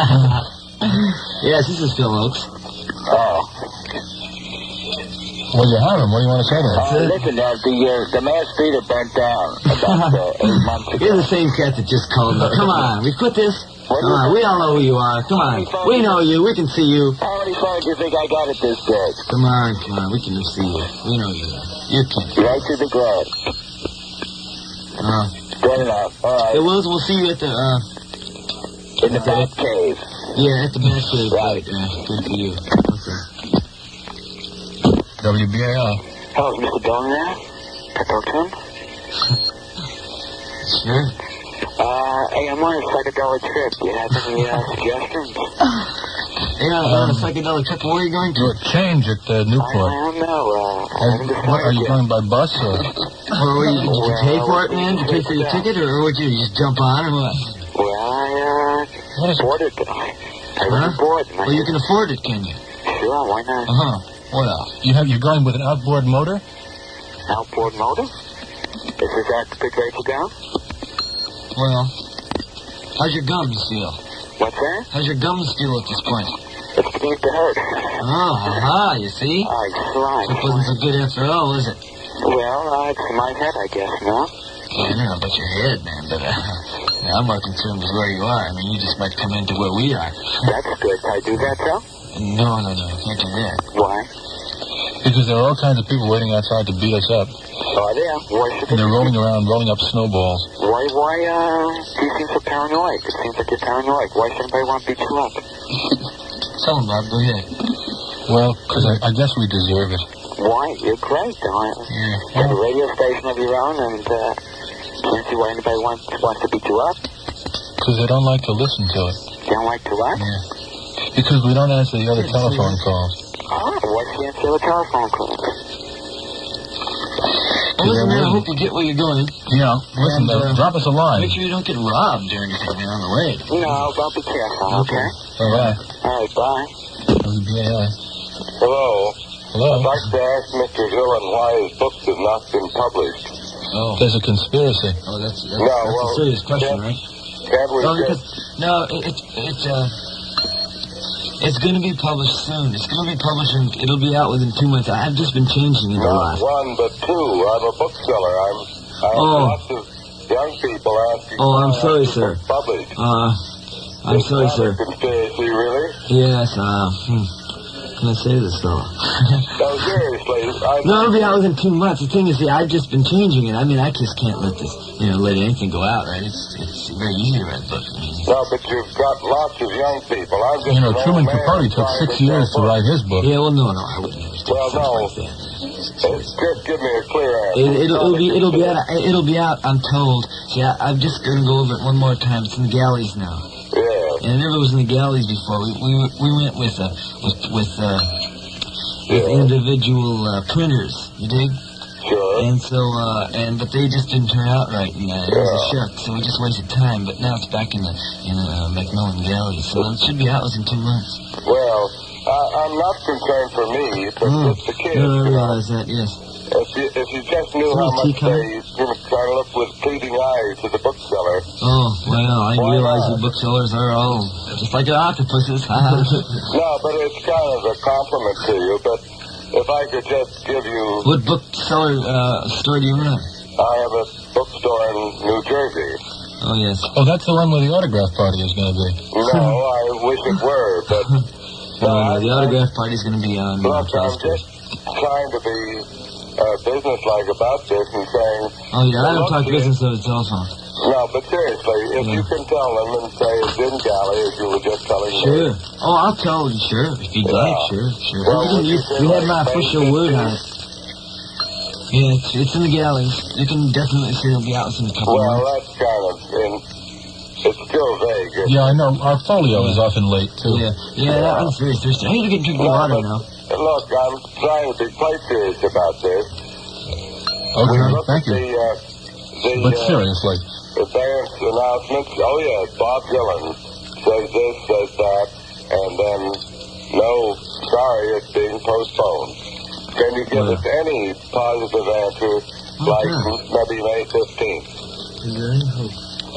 Yes, this is Phil Oakes. Oh. Well, you have him. What do you want to say to him? Listen, the Masked Theater burnt down about 8 months ago. You're the same cat that just called me. Come on, we quit this? Come on, we all know who you are. Come on. We know you. We can see you. How many phones do you think I got at this big? Come on. We can see you. We know you. You can. Right to the ground. Good enough. All right. Hey, we'll see you at the, in the Bat Cave. Yeah, at the Bat Cave. Right. Good for you. Okay. WBAI. Hello, is Mr. Dillon there? Can I talk to him? Sure. Hey, I'm on a psychedelic trip. Do you have any suggestions? Yeah, on a psychedelic trip. Where are you going to? You're change at Newport. I don't know. What, are you going by bus or? Well, did you pay for it, man? Did you pay for your ticket, or would you just jump on, or what? Well, I bought it. I really bought it. Well, you can afford it, can you? Sure, why not? Well, you're going with an outboard motor? Outboard motor? Is this that big rifle down? Well, how's your gums feel? What's that? How's your gums feel at this point? It's beginning to hurt. Oh, you see? Slime. It wasn't so good after all, was it? Well, it's my head, I guess, no? Yeah, I don't know about your head, man, but I'm more concerned with where you are. I mean, you just might come into where we are. That's good. Can I do that, though? No, can't do that. Why? Because there are all kinds of people waiting outside to beat us up. Oh, there. And they're rolling up snowballs. Why, do you seem so paranoid? It seems like you're paranoid. Why should anybody want to beat you up? Tell them, Bob, go ahead. Well, because I guess we deserve it. Why? You're great, don't you? Yeah. You have a radio station of your own, and can't see why anybody wants to beat you up? Because they don't like to listen to it. They don't like to what? Yeah. Because we don't answer the other telephone calls. Oh, why can't you answer the telephone calls? Well, listen, man, I hope you get where you're going. Yeah, listen, drop us a line. Make sure you don't get robbed or anything on the way. No, don't be careful, okay? Bye-bye. All right, bye. WBAI. Hello. Hello. I'd like to ask Mr. Dillon why his books have not been published. Oh. There's a conspiracy. Oh, that's a serious question, right? It's going to be published soon. It's going to be published and it'll be out within 2 months. I've just been changing it a lot. Not one, but two. I'm a bookseller. I have lots of young people asking. Oh, I'm sorry, sir. Published. I'm sorry, sir. Conspiracy, really? Yes. Can I say this, though? No, seriously. No, it'll be out within 2 months. The thing is, I've just been changing it. I mean, I just can't let this, let anything go out, right? It's very easy to write books. No, but you've got lots of young people. I'm just Truman Capote took 6 years to write his book. Yeah, well, no, I wouldn't have no. like that. Just give me a clear answer. It'll be out, I'm told. See, I'm just going to go over it one more time. It's in the galleys now. Yeah. And it never was in the galleys before. We went with individual printers. You dig? Sure. And so, but they just didn't turn out right, and it was a shuck. So we just wasted time. But now it's back in the Macmillan Gallery, so it should be out within 2 months. Well, I'm not concerned for me, but it's the kids. No, I realize that. Yes. If you just knew how much they try to look with pleading eyes to the bookseller. Oh, well, I realize the booksellers are all just like octopuses. No, but it's kind of a compliment to you. But if I could just give you... What bookseller store do you run? I have a bookstore in New Jersey. Oh, yes. Oh, that's the one where the autograph party is going to be. No, I wish it were, but... the autograph party is going to be on... Look, I'm just trying to be... business-like about this and saying... Oh, yeah, I don't talk business over the telephone. No, but seriously, if you can tell them and say it's in Galley, as you were just telling me... Sure. Oh, I'll tell you, sure. If you'd like, sure. Well, you had my official word on it. Yeah, it's in the galleys. You can definitely say it'll be out in a couple of months. Well, that's kind of... It's still vague. Yeah, I know. Our folio is often late, too. Yeah, that one's very thirsty. I need to get a drink of water now. Look, I'm trying to be quite serious about this. Okay, thank you. But seriously. The band's announcements, oh yeah, Bob Dylan says this, says that, and then, no, sorry, it's being postponed. Can you give us any positive answer, like maybe May 15th? Is there any hope?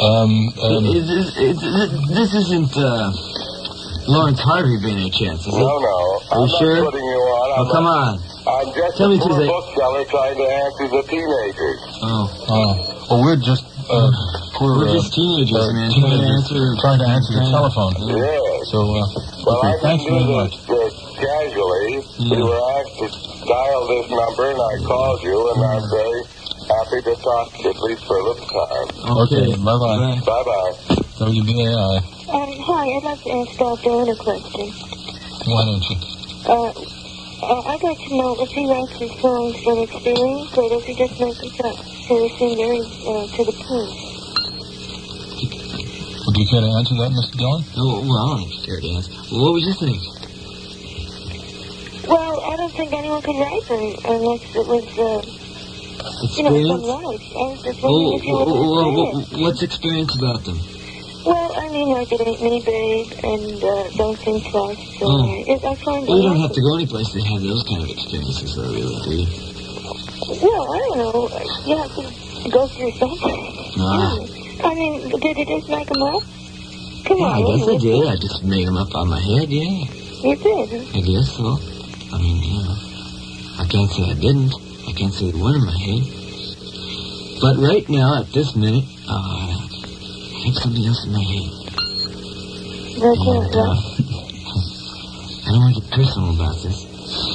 This isn't, Lawrence Harvey by any chance, is it? No. Are you sure? Putting you on. Oh, come on. I I'm just a poor bookseller trying to answer the teenagers. Well, we're just we're just teenagers, man. Trying to answer the telephone. Yes. So, okay, thanks very much. Casually, we were asked to dial this number, and I called you, and I'm very happy to talk, at least for a little time. Okay, bye-bye. Bye-bye. WBAI. Hi, I'd like to ask Bob Dylan a question. Why don't you? I'd like to know if he writes his songs from experience, or does he just make them up? So they seem very to the point. Would you care to answer that, Mr. Dillon? Oh, well, I'm scared to answer. Well, what would you think? Well, I don't think anyone could write them unless it was, some life. I was just wondering if you would what's experience about them? Well, I mean, like It Ain't Me, Babe, and Don't Think Twice. So I find you don't have to go any place to have those kind of experiences, though, really, do you? Well, I don't know. You have to go through something. I mean, did you just make them up? Come on. I guess I did. I just made them up on my head, yeah. You did? I guess so. I mean, I can't say I didn't. I can't say it went in my head. But right now, at this minute, I have something else in my head. What? I don't want to get personal about this.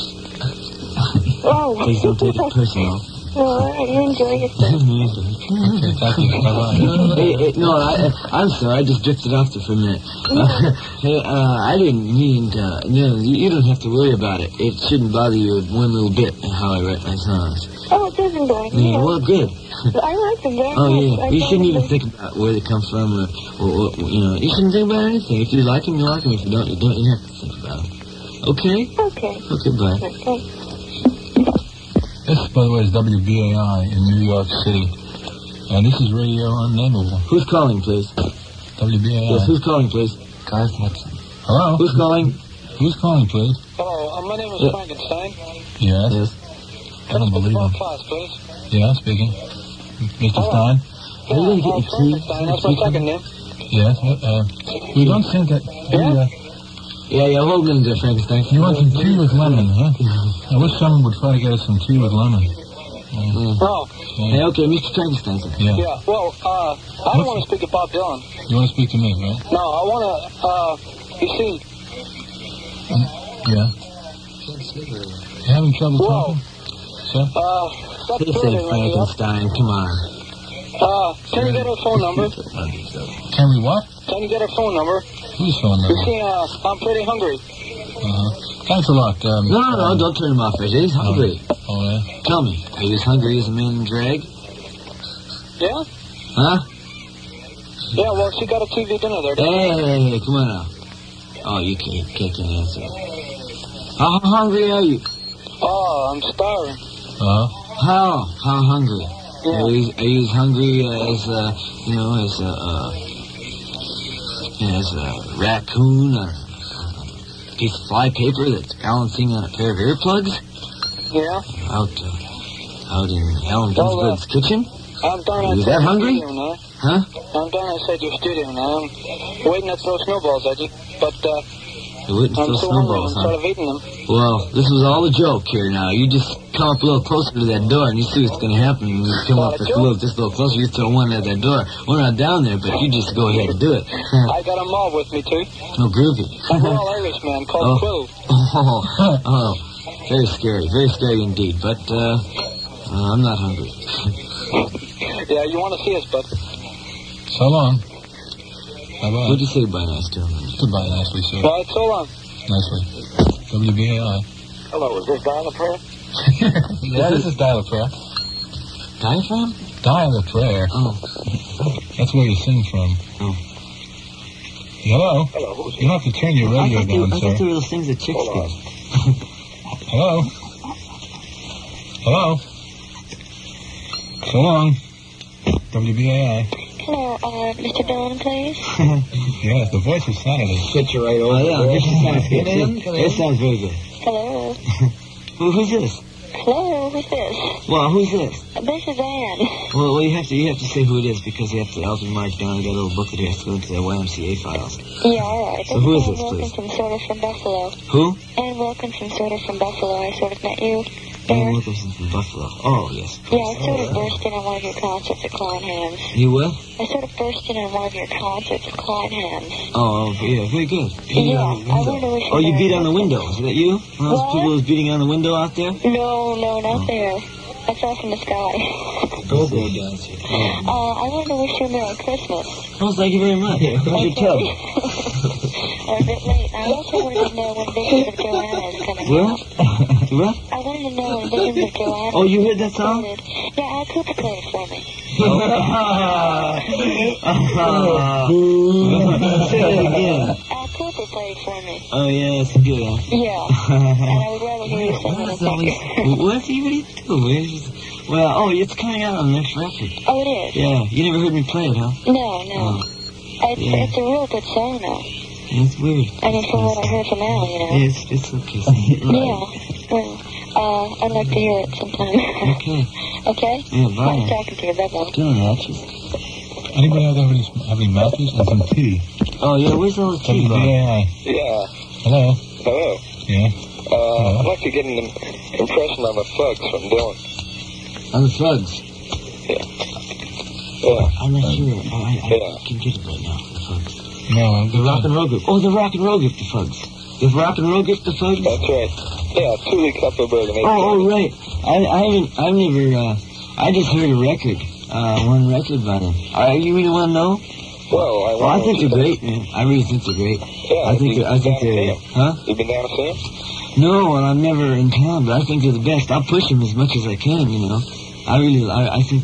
Please don't take it personal. No, you enjoy yourself. Okay, thank you. Bye-bye. No, I'm sorry. I just drifted off there for a minute. Hey, I didn't mean to... No, you don't have to worry about it. It shouldn't bother you one little bit how I write my songs. Oh, it doesn't bother me. Yeah, well, good. I like them very much. Oh, yeah. You shouldn't even think about where they come from or, you shouldn't think about anything. If you like them, you like them. If you don't, you don't. You don't have to think about them. Okay? Okay. Okay, bye. Okay. This, by the way, is WBAI in New York City. And this is Radio Unnameable. Who's calling, please? WBAI. Yes, who's calling, please? Garth Hudson. Hello? Who's calling? Who's calling, please? Hello, my name is Frankenstein. Yes. I don't believe him. Class, please. Yeah, speaking. Mr. Stein? Are you going to get your tea? That's my second name. Yes. We don't think that... Yeah, hold on there, Frankenstein. You want some tea with lemon, huh? I wish someone would try to get us some tea with lemon. Oh. Hey, okay, Mr. Frankenstein. Yeah, well, I don't want to speak to Bob Dylan. You want to speak to me, right? No, I want to, you see... Yeah? You having trouble talking? Sir? They say Frankenstein, come on. Can you get her phone number? Can we what? Can you get her phone number? Whose phone number? You see, I'm pretty hungry. Thanks a lot. No, don't turn him off, Reggie. He's hungry. Oh, yeah? Tell me, are you as hungry as a man in drag? Yeah? Huh? Yeah, well, she got a TV dinner there. Hey, come on now. Oh, you can't answer. How hungry are you? Oh, I'm starving. How hungry? Yeah. Are you as hungry as a raccoon or a piece of fly paper that's balancing on a pair of earplugs? Yeah. Out in Ellen Ginsberg's kitchen? I'm down Are you that hungry? Now. Huh? I'm down outside your studio now. I'm waiting to throw snowballs at you, but You're waiting to throw snowballs, instead of eating them. Well, this was all a joke here now. You just come up a little closer to that door and you see what's going to happen. When you come up just a little closer, you throw one at that door. We're not down there, but you just go ahead and do it. I got a mob with me, too. Oh, groovy. I'm an all-Irishman called Quill. Oh, very scary indeed. But I'm not hungry. Yeah, you want to see us, bud? So long. Bye-bye. What'd you say bye nice to him? Goodbye nicely, sir. All right, so long. Nicely. WBAI. Hello, is this Dial a Prayer? Yeah, this is Dial a Prayer. Diaphragm? Dial a Prayer. Oh. That's where you sing from. Oh. Hello? Hello, you don't have to turn your radio down, I sir. thought they were those things that chicks get. Hello? Hello? So long. WBAI. Hello, Mr. Dillon, please. Yes, the voice is sanity. Get you right over. Oh, yeah, this sounds good. It sounds very good. Hello. Who's this? Hello, who's this? Well, who's this? This is Ann. Well, you have to say who it is because you have to Elton mark down that little book that you have to go into the YMCA files. Yeah, all right. So who is this, Ann please? Wilkinson, sort of from Buffalo. Who? Ann Wilkinson, sort of from Buffalo. I sort of met you Ann Wilkinson from Buffalo. Oh, yes. Yeah, I sort of burst in on one of your concerts at Klein Hands. You what? I sort of burst in on one of your concerts at Klein Hands. Oh, yeah, very good. Yeah, I wonder if Oh, you beat on the window. Is that you? One of those What? people who's beating on the window out there? No, not there. I saw from the sky. Go-go dancer. I wanted to wish you a Merry Christmas. Oh, thank you very much. How's your tub? A bit late. I also wanted to know when Visions of Joanna is coming What? out. What? I wanted to know when Visions of Joanna. Oh, you heard that song? Yeah, Al Cooper played it for me. Say it again. Al Cooper played it for me. Oh, yeah, it's good, huh? Yeah. And I would rather hear you sing it. What's he doing? Well, oh, it's coming out on the next record. Oh, it is? Yeah, you never heard me play it, huh? No. It's a real good song, though. It's weird. I mean, from what I heard from Al, you know. It's okay. Yeah. Well, I'd like to hear it sometime. Okay. Okay? Yeah, bye. Nice talking to you. Bye-bye. Doing that. Anybody out there have any matches and some tea? Oh, yeah, where's all the tea? Yeah. Hello. Hello. Yeah. I'd like to get an impression on the Thugs from Dylan. On the Thugs? Yeah. Yeah. I'm not sure. I can get it right now, the Thugs. No, the Rock and Roll Group. Oh, the Rock and Roll Group, the Thugs. The Rock and Roll Group, the Thugs? That's right. Yeah, Tuli Kupferberg. Oh, right. I've never, I just heard a record, one record by them. You really want to know? Well, I think they're great, man. I really think they're great. Yeah, I think they're, huh? You been down to see them? No, well, I'm never in town, but I think they're the best. I'll push them as much as I can, you know. I think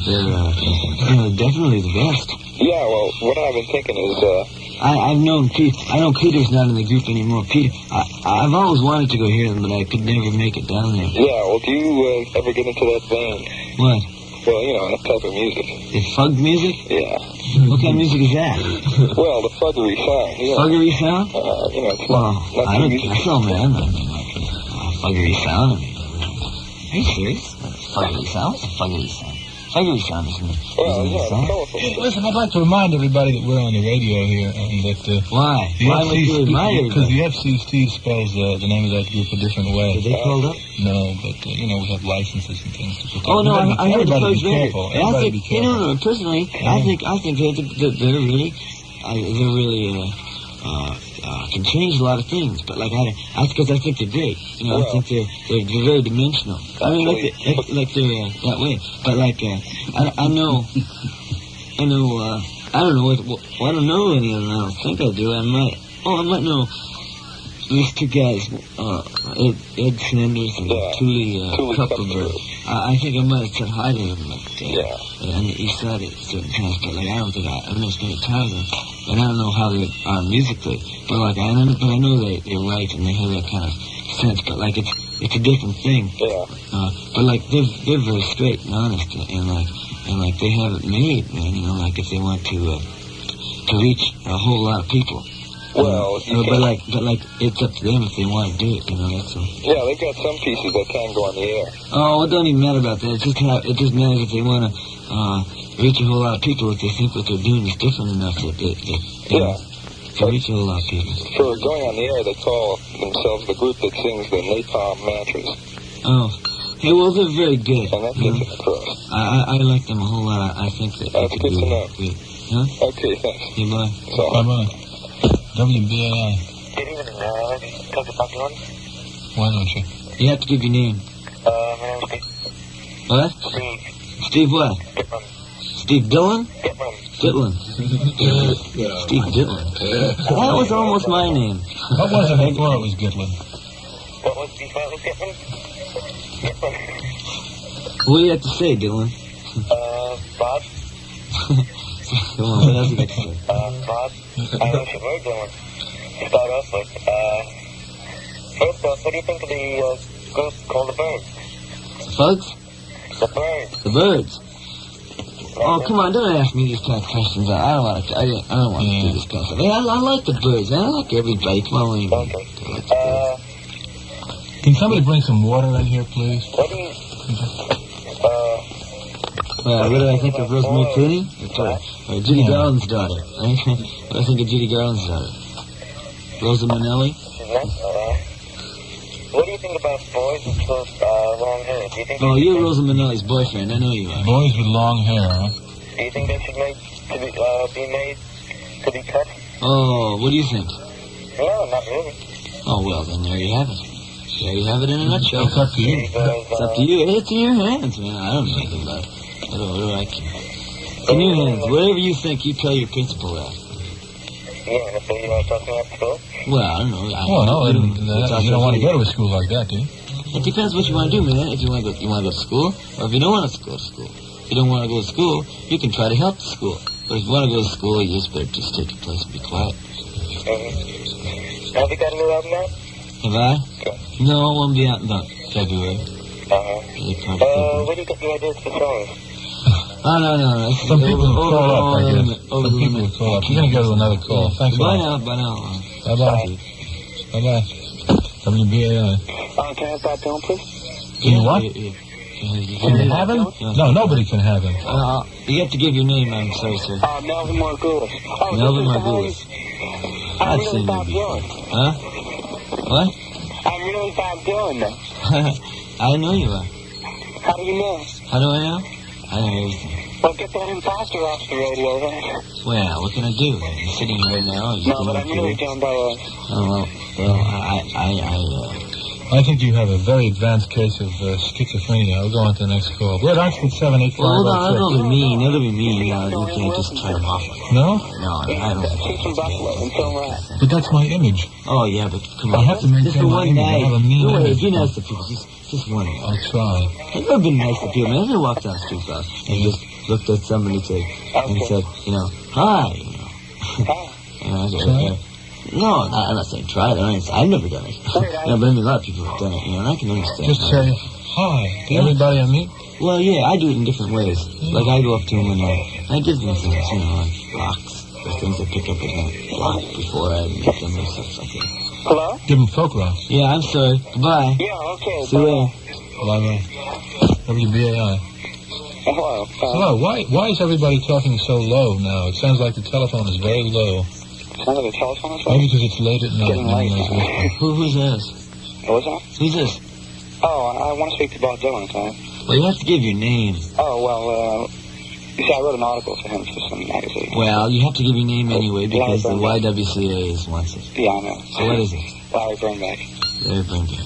they're definitely the best. Yeah, well, what I've been thinking is, I've known Pete. I know Peter's not in the group anymore. Peter, I've always wanted to go hear them, but I could never make it down there. Yeah, well, do you ever get into that band? What? Well, you know, that type of music. The fug music? Yeah. What kind of music is that? Well, the fuggery sound. You know. Fuggery sound? You know, it's well, not I don't think so, man. Fuggery sound. Are you serious? Fuggery sound? What's a fuggery sound? Fuggery sound isn't it? Listen, I'd like to remind everybody that we're on the radio here, and that why? Why would you remind everybody? Because the FCC spells the name of that group a different way. Did they called up? No, but you know, we have licenses and things to protect. Oh no, I heard the Thugs record. Everybody be careful. No. Personally, I think they're really can change a lot of things. But like because I think they're great. You know, I think they're very dimensional. I mean, like they're that way. But like I know. I don't know I don't know any of them. I don't think I do. I might know. These two guys, Ed Sanders and Tuli Kupferberg. I think I might have said hi to them, on the east side at certain times, but like I don't think I've never spent time with them, and I don't know how they are musically. But like I know they're right and they have that kind of sense. But like it's a different thing. But like they're very straight and honest, and like they have it made, man. You know, like if they want to reach a whole lot of people. Well, but like it's up to them if they want to do it, you know. That's all. Yeah, they've got some pieces that can go on the air. Oh, it don't even matter about that. It just matters if they want to reach a whole lot of people. If they think what they're doing is different enough that they to reach a whole lot of people. For going on the air, they call themselves the group that sings the Napalm Mantras. Oh. Hey, well, they're very good. And that gets it across. I like them a whole lot. I think that that's good to know. Good. Huh? Okay, thanks. Yeah, bye. Bye-bye. WBAI. Good evening, talk to Bob Dylan? Why don't you? You have to give your name. My name's Steve. What? Steve what? Ditman. Steve Dillon? Ditman. Steve Ditman. That was almost my name. What was it before it was Gitlin? What was before it was Ditman? What do you have to say, Dylan? Bob? Come on, what else you got to say? Bob, I wish it were Dylan to start off with. First off, what do you think of the group called the Birds? The Thugs? The Birds. The Birds? Oh, come on, don't ask me these kind of questions. I don't want to do this kind of stuff. I like the Birds, man. I like everybody. Come on, Okay. Can somebody bring some water in here, please? What do you... what do I think of Rosemary Clooney? Or Judy Garland's daughter? What do I think of Judy Garland's daughter? Rosa Minnelli? what do you think about boys with long hair? Do you think? Oh, you're Rosa Minnelli's boyfriend. I know you are. Boys with long hair, huh? Do you think they should be made to be cut? Oh, what do you think? No, not really. Oh, well, then there you have it. There you have it in a nutshell. It's up to you. It's up to you. It's in your hands, man. I don't know anything about it. What do I care? It's in your hands. Whatever you think, you tell your principal that. Yeah, if they talk to me at school? Well, I don't know. You don't want to go to a school like that, do you? It depends what you want to do, man. If you want to go to school, or if you don't want to go to school. If you don't want to go to school, you can try to help the school. But if you want to go to school, you just better just take your place and be quiet. Have you got a new album out? Have I? No, it won't be out in about February. Where do you get the ideas for songs? No. Some people will call up, I guess. Some people will call up. You're going to go to another call. Thanks a lot. Bye now. Bye-bye. Bye-bye. WBAI. Can I have Bob Dylan, please? Can you what? Can you have him? No, nobody can have him. You have to give your name, I'm sorry, sir. Melvin Margulis. Melvin Margulis. I'm really Bob Dylan. Huh? What? I'm really Bob Dylan, though. I know you are. How do you know? How do I know? I know everything. Well, get that imposter off the radio, then. Well, what can I do? You're sitting here right now. No, but I'm really John Bella. Oh, well, I think you have a very advanced case of schizophrenia. I'll go on to the next call. We're at Oxford 785. Well, hold on, that'll be mean. That'll be mean. You can't just turn him off. No? No, I don't. Take some Buffalo and film that. But that's my image. Oh, yeah, but come on. I have to maintain my image. I have a mean image. Be nice to people. Just one. I'll try. I've never been nice to people, man. I've never walked down the street and just looked at somebody and said, hi, No, I'm not saying try it. I've never done it. But I mean, a lot of people have done it, and I can understand. Just say hi to everybody I meet. Well, yeah, I do it in different ways. Like, I go up to them and I give them things, like rocks, or things I pick up in a block before I meet them or stuff like that. Hello? Give them folk rocks. Yeah, I'm sorry. Goodbye. Yeah, okay. See you later. Bye-bye. WBAI. Hello. Hello. Why is everybody talking so low now? It sounds like the telephone is very low. Sounds like the telephone is low? Maybe because it's late at night. Who's this? What's that? Who's this? Oh, I want to speak to Bob Dylan, okay? Well, you have to give your name. Oh, well, you see, I wrote an article for him for some magazine. Well, you have to give your name anyway because the YWCA wants it. Yeah, I know. So what is it? Larry Birnbach. Larry Birnbach.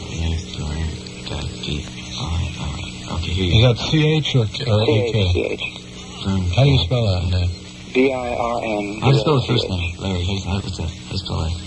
Okay, here you go. Is that C-H or A-K? C-H. How do you spell that name? B-I-R-N. How do you spell the first name? Larry. What's that? How do you spell that?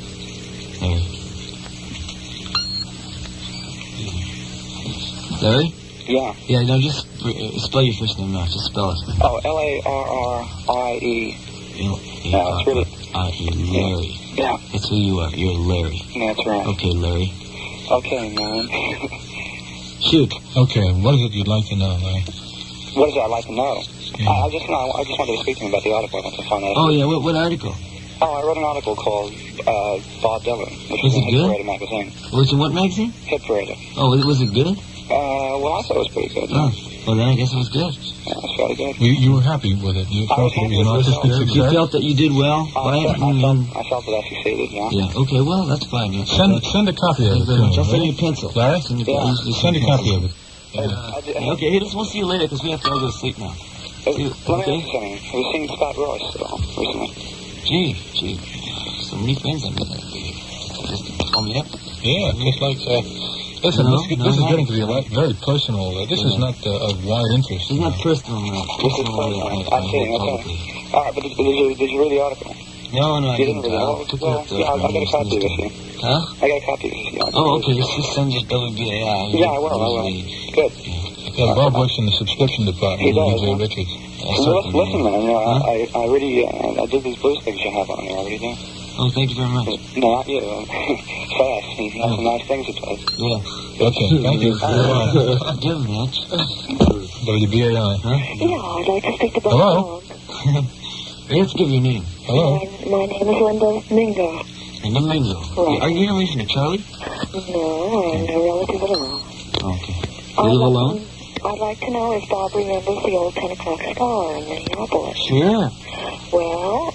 Larry? Yeah. Yeah, no, just spell your first name now. Just spell it. Oh, L-A-R-R-I-E. No, it's really... I-E, Larry. Yeah. That's who you are. You're Larry. That's right. Okay, Larry. Okay, man. Shoot. Okay, what is it you'd like to know, Larry? What is it I'd like to know? Yeah. I just wanted to speak to him about the article. I found out. Oh, yeah, what article? Oh, I wrote an article called Bob Dylan, which was in it Hit good? Parader magazine. Was it what magazine? Hit Parader. Oh, was it good? Well, I thought it was pretty good. Oh, well, then I guess it was good. Yeah, it was very good. You were happy with it? You felt it was an artistic success? You felt that you did well by it? I felt that I succeeded, yeah. Yeah, okay, well, that's fine. Yeah. Send a copy of it to me. I'll send you a pencil. Larry? Send a copy of it. Okay, hey, we'll see you later because we have to all go to sleep now. Let me ask you something. Have you seen Scott Royce recently? Gee. So many friends I met. Just call me up. Yeah, just like... Listen, this is getting to be very personal. This is not of wide interest. It's not personal, no. This is personal. I'm saying, okay. All right, but did you read the article? No, I didn't. Well, yeah, I'll get a copy of it. Huh? I got a copy of it. Oh, okay. Just send it to WBAI. Yeah, I will. Good. Yeah, Bob works in the subscription department. He does. J. Richards. Listen, man. I really I dig these blues things you have on there. I really do. Oh, thank you very much. No, not you. Sass. He has some nice things to play. Yeah. Okay, thank you. Give him that. WBAI. Huh? Yeah, I'd like to speak to Bob. Hello? You have to give your name. Hello? My name is Linda Mingo. Linda Mingo. Right. Are you in relation to Charlie? No, I'm no relative at all. Okay. You live alone? I'd like to know if Bob remembers the old 10 o'clock star in Minneapolis. Sure. Well, Bob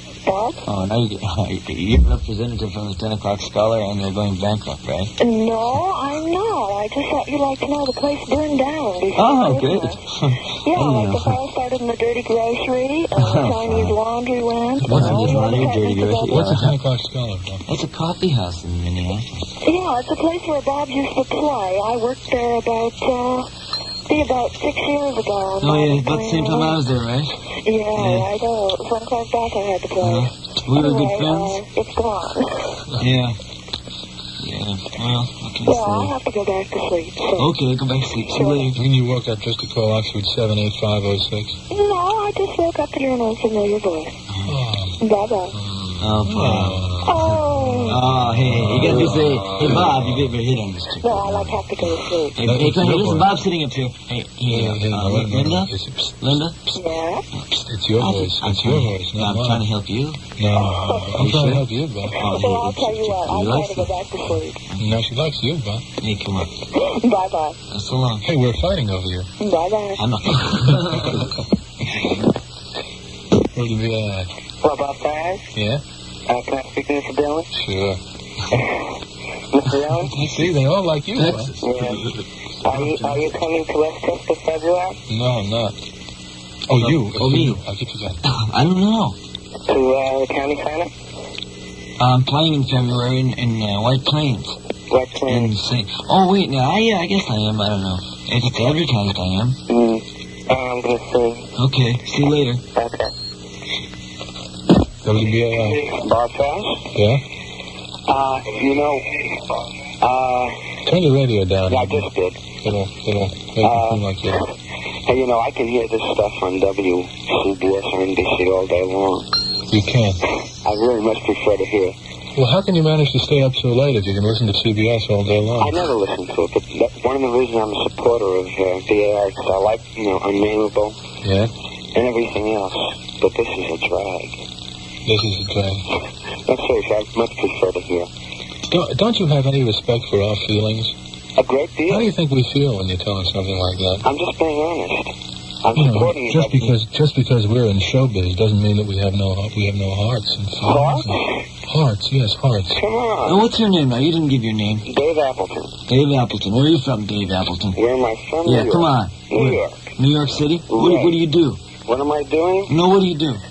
Bob? Oh, now you're a representative from the 10 o'clock Scholar, and they're going bankrupt, right? No, I'm not. I just thought you'd like to know the place burned down before Oh, Christmas. good. Yeah, like the fire started in the dirty grocery, Chinese laundry went. What's a dirty grocery? What's a 10 o'clock Scholar? It's a coffee house in Minneapolis. Yeah, it's a place where Bob used to play. I worked there about 6 years ago. Oh, yeah, about the same time I was there, right? Yeah, I know. Some time back I had the place. We were good friends? It's gone. Yeah. Yeah, well, what can I Yeah, I say? have to go back to sleep. So. Okay, go back to sleep. See you later. When you woke up just to call Oxford 78506. No, I just woke up to hear an unfamiliar voice. Bye-bye. Oh, Bob. Oh, hey, you gotta just say, hey, Bob, you better hit on this chick. No, I have to go to sleep. Hey, come here, listen, Bob's sitting up here. Hey, Linda? Linda? Yeah? It's your voice. It's your voice, No, not I'm mine. trying to help you. No, I'm trying to help you, Bob. Well, I'll tell you what, I'm trying to go back to sleep. No, she likes you, Bob. Hey, come on. Bye-bye. So long. Hey, we're fighting over you. Bye-bye. I'm not. What do we What about Faz? Yeah? Can I speak to Mr. Dillon? Sure. Mr. Dillon? See, they all like you, Bob. Yeah. Are you coming to West for February? No, I'm not. Oh, you. Oh, me. I keep forgetting. I don't know. To the county center? I'm playing in February in White Plains. White Plains. Oh, wait, now, I guess I am. I don't know. If it's advertised, I am. I'm going to see. Okay, see you later. Okay. WBAI. Bob Faz? Yeah? Turn the radio down. Yeah, I just did. It'll make it seem like you. Hey, I can hear this stuff on WCBS or NBC all day long. You can. I very much prefer to hear. Well, how can you manage to stay up so late if you can listen to CBS all day long? I never listen to it, but one of the reasons I'm a supporter of BAI is I like, Unnameable Yeah? and everything else. But this is a drag. This is a drag. No, seriously, I much prefer to hear. Don't you have any respect for our feelings? A great deal. How do you think we feel when you tell us something like that? I'm just being honest. I'm supporting you. Just because we're in showbiz doesn't mean that we have no hearts and feelings. Hearts, yes, hearts. Come on. Oh, what's your name now? You didn't give your name. Dave Appleton. Dave Appleton. Where are you from, Dave Appleton? Where am I from? Yeah, New York. come on. New York. New York City? Right. What do you do? What am I doing? No, what do you do?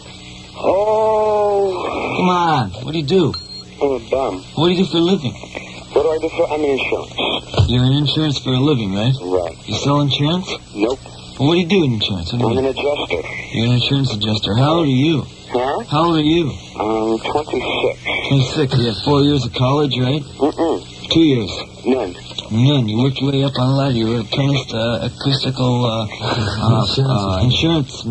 Oh. Come on. What do you do? I'm a bum. What do you do for a living? What do I do for? I'm in insurance. You're in insurance for a living, right? Right. You sell insurance? Nope. Well, what do you do in insurance? I'm an adjuster. You're an insurance adjuster. How old are you? Huh? How old are you? 26. 26. You have 4 years of college, right? 2 years. None. You worked your way up on the ladder. You were a chemist, acoustical, insurance,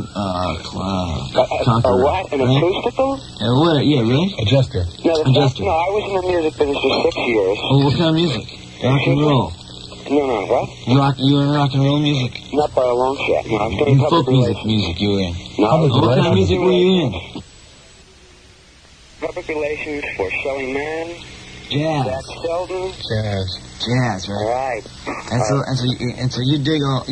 conqueror. What? An acoustical? What? Yeah, really? Adjuster. No, Adjuster. No, I was in the music business for 6 years. Oh, what kind of music? Rock and roll. No, what? You were in rock and roll music? Not by a long shot. No, I'm In doing folk public music you were in. No. What kind of music were you in? Public relations for Shelly Manne. Jazz. Jack Sheldon. Jazz, right? Right. And so you dig all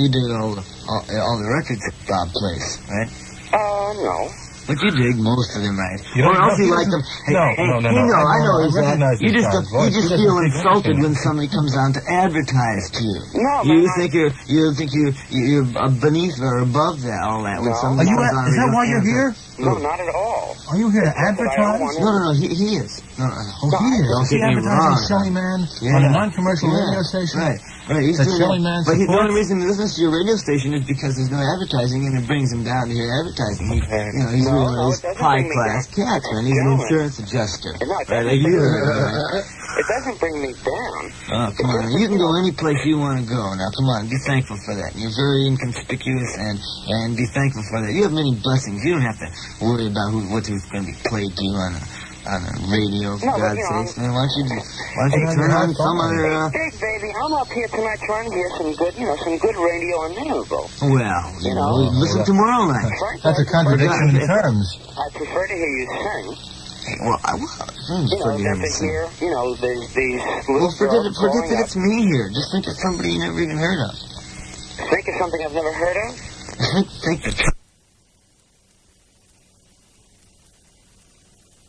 the records that Bob plays, right? No. But you dig most of them, right? You Or don't- else you no, like them. Hey, no, hey, no, no, you no. know, I know I is that. recognize You this just guy's voice. you just He doesn't feel speak insulted anything. when somebody comes on to advertise to you. No, you think you're beneath or above that all that when somebody comes on. Is that why you're here? No, not at all. Are you here to advertise? No, he is. No. He is. Don't Is he get me advertising wrong. Shelly Manne on a non-commercial radio station? Right, he's That doing Shelly that. Manne But the supports? only reason he listens to your radio station is because there's no advertising, and it brings him down to hear advertising. He's No, one of those it doesn't high-class bring me down. cats, man. He's an Gentlemen. insurance adjuster. No, it Right, doesn't like bring you me are. down. It doesn't bring me down. Oh, come on. You can go any place you want to go. Now, come on. Be thankful for that. You're very inconspicuous, and be thankful for that. You have many blessings. You don't have to worry about what's going to be played to you on a radio, for God's sakes. Man, why don't you turn on some other... Hey, baby, I'm up here tonight trying to hear some good radio on Newsville. Well, you know, listen tomorrow night. That's a contradiction in terms. I prefer to hear you sing. Well, I Than to hear, there's these little Well, forget girls that growing it's me here. Just think of somebody you never even heard of. Think of something I've never heard of? Think that...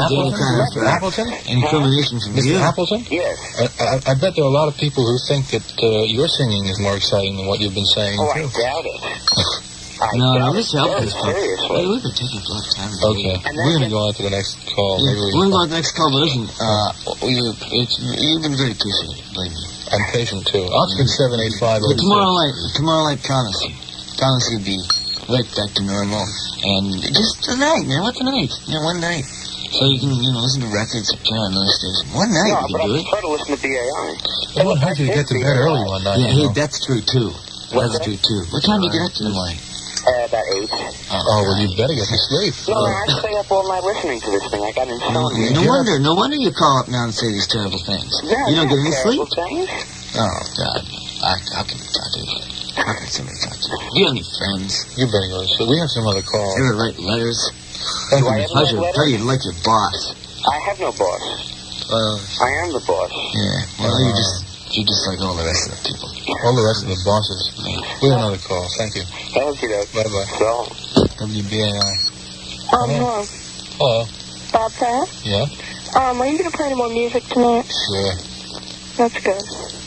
Mr. Appleton? Information from Mr. you. Appleton? Yes. I bet there are a lot of people who think that your singing is more exciting than what you've been saying, Oh, too. I doubt it. No, Mr. Appleton's Seriously. We've been taking a lot of time. Okay. We're going to go on to the next call. Yeah, we're going to go on to the next call, but listen, you've been very patient, believe me. I'm patient, too. Oxford 785. But tomorrow night, promise will be right back to normal. And just tonight, man, what tonight? One night. So you can, listen to records, turn on another station. One night No, you but can do I'm it. trying to listen to BAI. It won't hurt you to get to bed early one night. Yeah, hey, that's true, too. That's true, too. What time do you get up in the morning? About 8. Oh, well, you better get to sleep. No, I stay up all night listening to this thing. I got insomnia. No wonder you call up now and say these terrible things. Yeah, You don't get any sleep? things. Oh, God. How can somebody talk to you? Do you have any friends? You better go to sleep. We have some other calls. You ever write letters? Do I ever write letters? How do you like your boss? I have no boss. I am the boss. Yeah, well, you're just like all the rest of the people. All the rest of the bosses. We have another call. Thank you. Thank you, Doug. Bye-bye. So, WBAI. Hello. Hello. Bob Pratt? Yeah? Are you going to play any more music tonight? Sure. That's good.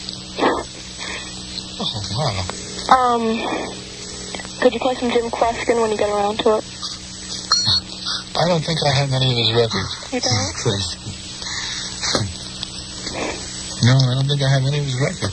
Oh, wow. Could you play some Jim Kweskin when you get around to it? I don't think I have any of his records. You don't? No, I don't think I have any of his records.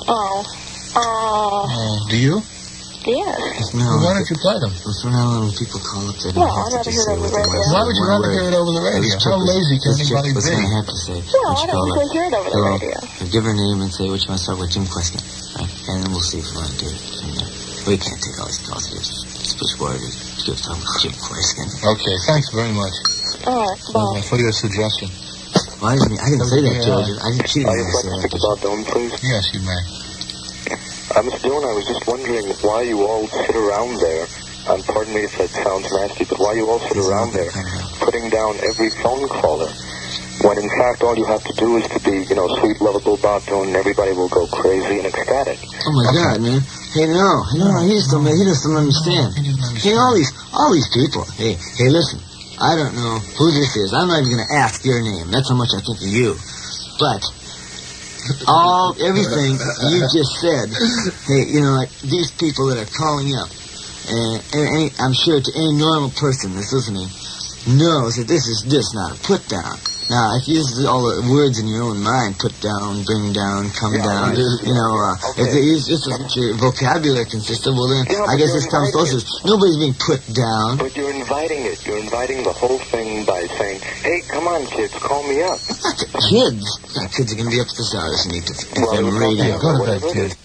Do you? Yes. Well, why don't you play them? For now, when people call up, they don't Well, have I'd rather to hear say it over what the they radio. want. Why would you rather hear it over the radio? How lazy can anybody What's going to be? have to say? Well, I don't usually hear it over the radio. Give her a name and say what you want to start with, Jim Kweskin. Right? And then we'll see if we want to do it from there. We can't take all these calls. Just switchboard. Just talk with Jim Kweskin. Okay, thanks very much. All right, bye. For your suggestion. Well, I didn't say that, George. She didn't say that. Bob Dylan, please? Yes, you may. Mr. Dillon, I was just wondering why you all sit around there, and pardon me if that sounds nasty, but why you all sit around there putting down every phone caller, when in fact all you have to do is to be, sweet, lovable Bob Dylan, and everybody will go crazy and ecstatic. Oh my God, man! Hey, no, he just don't understand. Hey, all these people. Hey, listen. I don't know who this is. I'm not even going to ask your name. That's how much I think of you. But everything you just said, hey, like these people that are calling up, and I'm sure to any normal person that's listening knows that this is just not a put down. Now, if you use all the words in your own mind, put down, bring down, come down, if this is what your vocabulary consists of, well then, I guess this comes closest. Nobody's being put down. But you're inviting it. You're inviting the whole thing by saying, hey, come on, kids, call me up. Not the kids. The kids are going to be up this hour listening to FM radio. Go to bed, kid.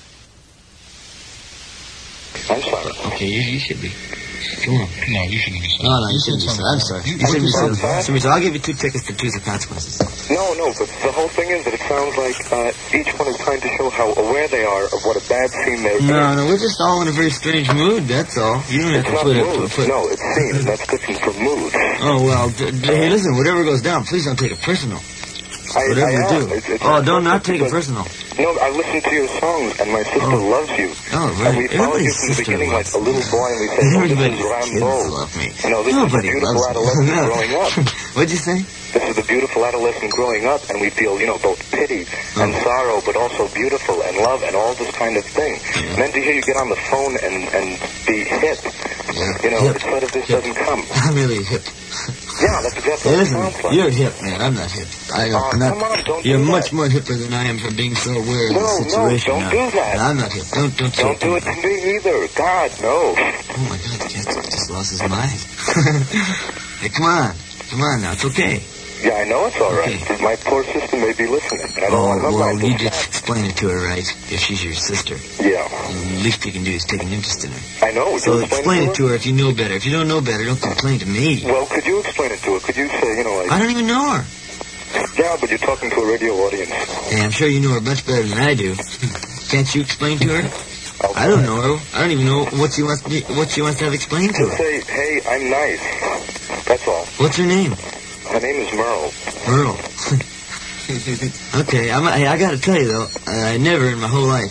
I'm sorry. Okay, you should be. Come on. No, you shouldn't be saying. No, you shouldn't be saying. I'm sorry. You shouldn't be saying. So I'll give you 2 tickets to choose the consequences. No, but the whole thing is that it sounds like each one is trying to show how aware they are of what a bad scene they're in. No, we're just all in a very strange mood, that's all. You don't have to put it. No, it's scene. That's different from mood. Oh, well, hey, listen, whatever goes down, please don't take it personal. Whatever you do. Don't not take it personal. No, I listen to your songs, and my sister loves you. Oh, right. And we followed you from the beginning like a little boy, and we said, oh, this is Rambo. Love me. This is the beautiful adolescent growing up. What'd you say? This is the beautiful adolescent growing up, and we feel, both pity and sorrow, but also beautiful and love and all this kind of thing. And then to hear you get on the phone and be hip, it's sort of this doesn't come. I'm really hip. Yeah, that's exactly what it sounds like. You're hip, man. I'm not hip. You're much more hipper than I am for being so aware of the situation. No, don't do that. I'm not hip. Don't do it to me either. God, no. Oh, my God, the kid just lost his mind. Hey, come on now. It's okay. Yeah, I know it's all right. Okay. My poor sister may be listening. I don't want her mind to you just explain it to her, right? If she's your sister. Yeah. The least you can do is take an interest in her. I know. So explain it to her if you know better. If you don't know better, don't complain to me. Well, could you explain it to her? Could you say, I don't even know her. Yeah, but you're talking to a radio audience. Hey, I'm sure you know her much better than I do. Can't you explain to her? Okay. I don't know her. I don't even know what she wants to have explained to her. Say, hey, I'm nice. That's all. What's her name? Her name is Merle. Merle. Okay, I gotta tell you though, I never in my whole life,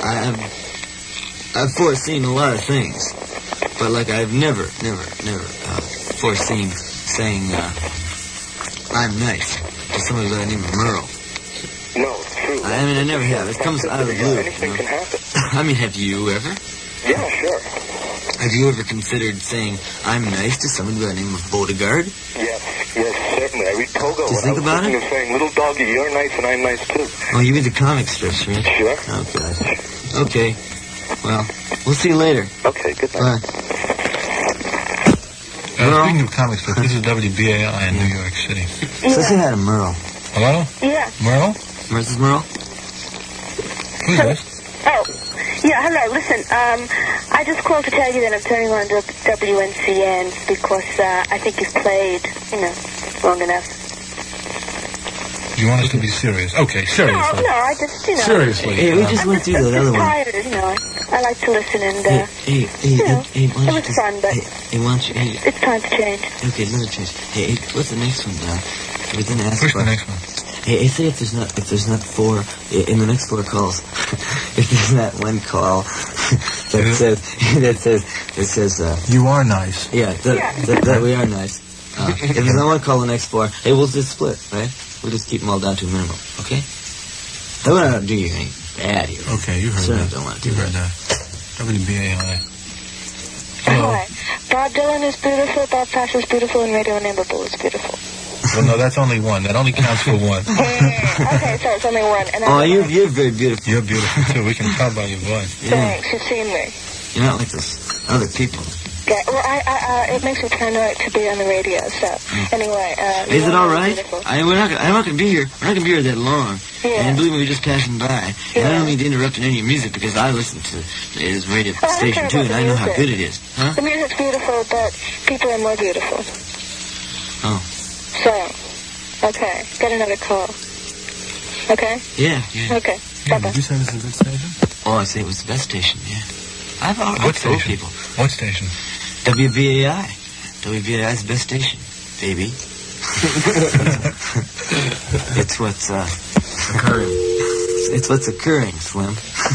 I've foreseen a lot of things, but like I've never foreseen saying I'm nice to somebody by the name of Merle. No, it's true. I mean, I never have. It comes out of the blue. Anything can happen. I mean, have you ever? Yeah, sure. Have you ever considered saying, I'm nice to somebody by the name of Beauregard? Yes, certainly. I read Togo. Did you think about it? Of saying, little doggy, you're nice and I'm nice too. Oh, you read the comic strips, right? Sure. Oh, God. Okay. Well, we'll see you later. Okay, good night. Speaking of comic strips, this is WBAI in New York City. So say hi to Merle. Hello? Yeah. Merle? Mrs. Merle? Who's this? Oh, yeah, hello. Listen, I just called to tell you that I'm turning on to WNCN because I think you've played, long enough. You want us to be serious? Okay, seriously. No, I just, Seriously. Hey, we just went through that other one. I'm tired, I like to listen and, Hey, it was fun, but Hey, why don't you... Hey, it's time to change. okay, it's another change. Hey, what's the next one down? We didn't ask Push about... the next one. Hey, say if there's not four, in the next 4 calls, if there's not one call that says, you are nice. Yeah, that we are nice. If there's not one call the next 4, hey, we'll just split, right? We'll just keep them all down to a minimum, okay? I don't want to do you any bad here. Okay, you heard Certainly that. don't want to do you heard that. WBAI. Hi. Bob Dylan is beautiful, Bob Fosse is beautiful, and Radio Neighborhood is beautiful. Well, no, that's only one. That only counts for one. Okay, so it's only one. And you're very beautiful. You're beautiful, too. We can tell by your voice. Thanks, you've seen me. You're not like those other people. Yeah, well, it makes me paranoid to be on the radio, so, anyway, Is it all right? I'm not going to be here. We're not going to be here that long. Yeah. And believe me, we're just passing by. And I don't mean to interrupt any of your music because I listen to this radio station, too, and I know how good it is. Huh? The music's beautiful, but people are more beautiful. Oh. So, okay, get another call. Okay? Yeah. Okay, Yeah, bye-bye. did you say this is a good station? Oh, I say it was the best station, yeah. I've What told station? people. What station? WBAI. WBAI's the best station, baby. It's what's occurring. It's what's occurring, Slim.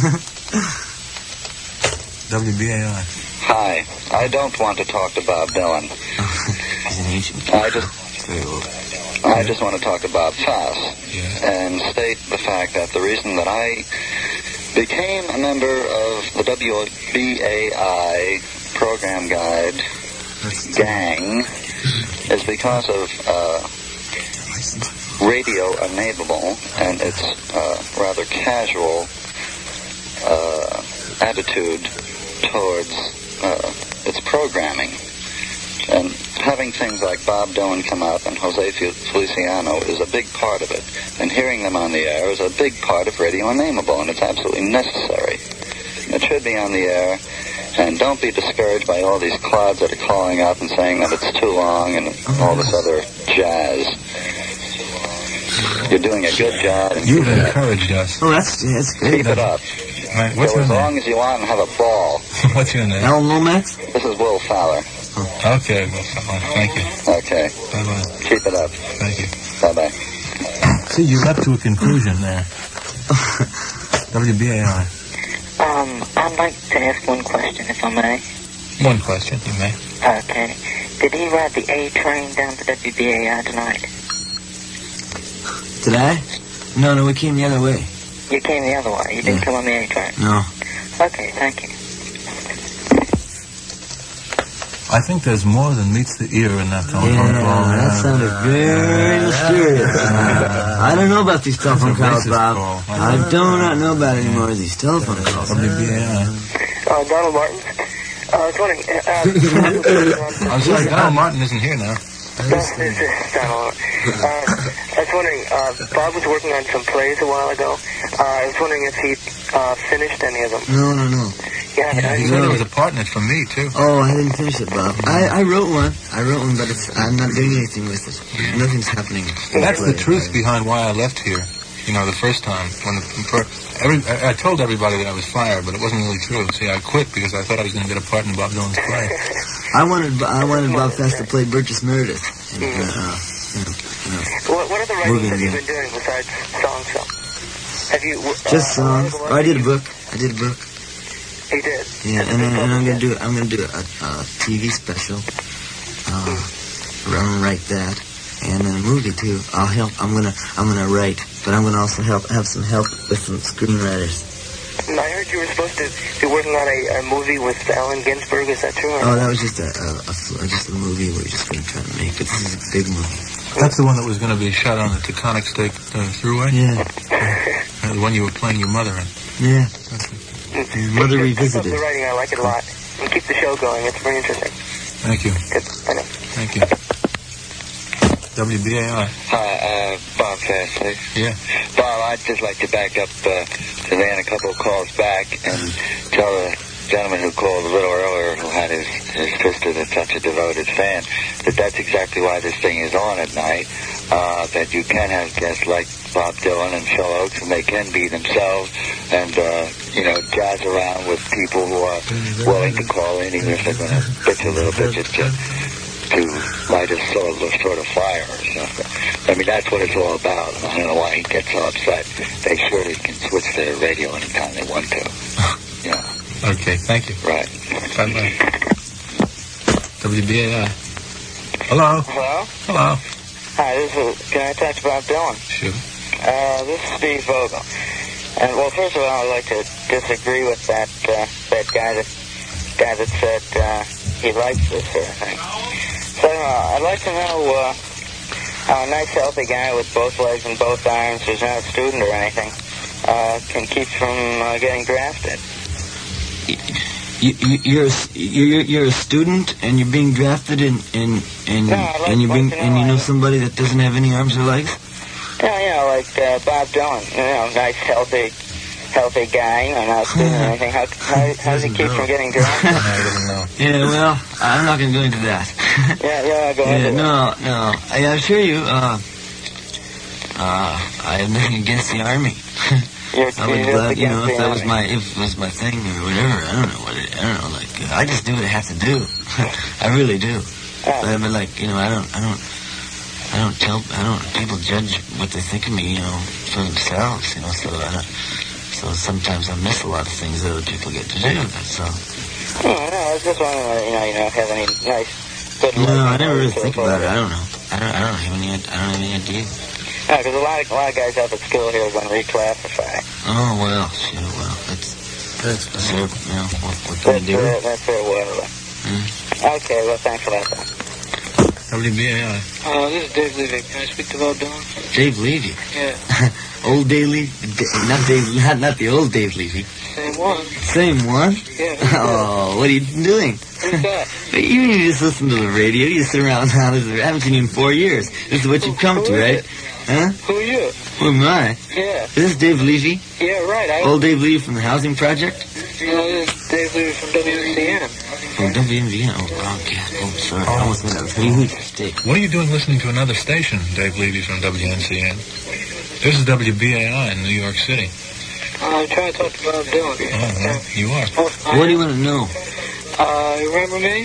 WBAI. Hi. I don't want to talk to Bob Dylan. He's an ancient. I just want to talk about Fosse and state the fact that the reason that I became a member of the WBAI program guide gang is because of Radio Enable and its rather casual attitude towards its programming. And having things like Bob Dylan come out and Jose Feliciano is a big part of it. And hearing them on the air is a big part of Radio Unnameable, and it's absolutely necessary. It should be on the air, and don't be discouraged by all these clouds that are calling up and saying that it's too long and all this other jazz. You're doing a good job. You've encouraged us. Oh, that's great. Keep it up. Right, what's your as name? long as you want and have a ball. What's your name? Alan Lomax? This is Will Fowler. Okay, well, thank you. Okay. Bye-bye. Keep it up. Thank you. Bye-bye. See, you leapt to a conclusion there. WBAI. I'd like to ask one question, if I may. One question, you may. Okay. Did he ride the A train down to WBAI tonight? Today? No, we came the other way. You came the other way. You didn't come on the A train. No. Okay, thank you. I think there's more than meets the ear in that telephone call. That sounded very mysterious. I don't know about these telephone calls, Bob. I do not know about any more of these telephone calls. WBAI. Donald Martin. I was wondering... I'm sorry, Donald Martin isn't here now. This is Donald. I was wondering, Bob was working on some plays a while ago. I was wondering if he finished any of them. No. Yeah, he said it was a partner for me, too. Oh, I didn't finish it, Bob. I wrote one, but I'm not doing anything with it. Nothing's happening. That's the truth behind why I left here. You know, the first time. I told everybody that I was fired, but it wasn't really true. See, I quit because I thought I was going to get a part in Bob Dylan's play. I wanted Bob Fosse to play Burgess Meredith. What other writings have you been doing besides songs? Have you... Just songs. I did a book. He did. Yeah, and I'm gonna do a TV special. I'm gonna write that, and in a movie too. I'll help. I'm gonna write, but I'm gonna also have some help with some screenwriters. I heard you were supposed to be working on a movie with Allen Ginsberg. Is that true? Oh, that was just a movie we're just going to try to make, but this is a big movie. That's the one that was going to be shot on the Taconic State Thruway? Yeah. The one you were playing your mother in. Yeah. Mother Revisited. The writing, I like it a lot. And keep the show going. It's very interesting. Thank you. Good. I know. Thank you. WBAI. Hi, Bob Fastley. Yeah. Bob, I'd just like to back up to Van a couple of calls back and tell the gentleman who called a little earlier, who had his sister that's such a devoted fan, that's exactly why this thing is on at night, that you can have guests like Bob Dylan and Phil Oakes, and they can be themselves and, jazz around with people who are willing to call in, even if they're going to bitch a little bit to light a sort of fire or something. I mean, that's what it's all about. I don't know why he gets so upset. They surely can switch their radio anytime they want to. Yeah. Okay, thank you. Right. Bye-bye. WBAI. Hello. Hello? Hello. Hi, can I talk to Bob Dylan? Sure. This is Steve Vogel. And, well, first of all, I'd like to disagree with that guy that said he likes this sort of thing. So, I'd like to know how a nice, healthy guy with both legs and both arms, who's not a student or anything, can keep from getting drafted. You're a student and you're being drafted and you know somebody that doesn't have any arms or legs? Yeah, like Bob Dylan, nice healthy guy, not a student or anything. How does he keep from getting drafted? I don't know. Yeah, well, I'm not going to go into that. yeah, go ahead. No. I assure you, I have nothing against the army. I would glad, if it was my thing or whatever. I don't know I just do what I have to do. I really do. But I don't people judge what they think of me, for themselves, so sometimes I miss a lot of things that other people get to do. That's all. No, I was just wondering, have any nice, good. No, I never really think about it. I don't know. I don't have any idea. Yeah, because a lot of guys up at school here are going to reclassify. Oh, well, that's what can you do? That's fair, whatever. Okay, well, thanks for that, then. WBAI. This is Dave Levy. Can I speak to Bob Dylan? Dave Levy? Yeah. Old Dave Levy? Not the old Dave Levy. Same one. Same one? Yeah. Oh, what are you doing? Who's that? You just listen to the radio. You sit around now. I haven't seen you in 4 years. This is what you've come to, right? Huh? Who are you? Who am I? Yeah. This is Dave Levy. Yeah, right. Old Dave Levy from the Housing Project? This is Dave Levy from WNCN. From WNCN? Oh, wrong cat. Oh, sorry. I almost made a huge mistake. What are you doing listening to another station, Dave Levy from WNCN? This is WBAI in New York City. I'm trying to talk to Bob Dylan. Oh, you are. What do you want to know? You remember me?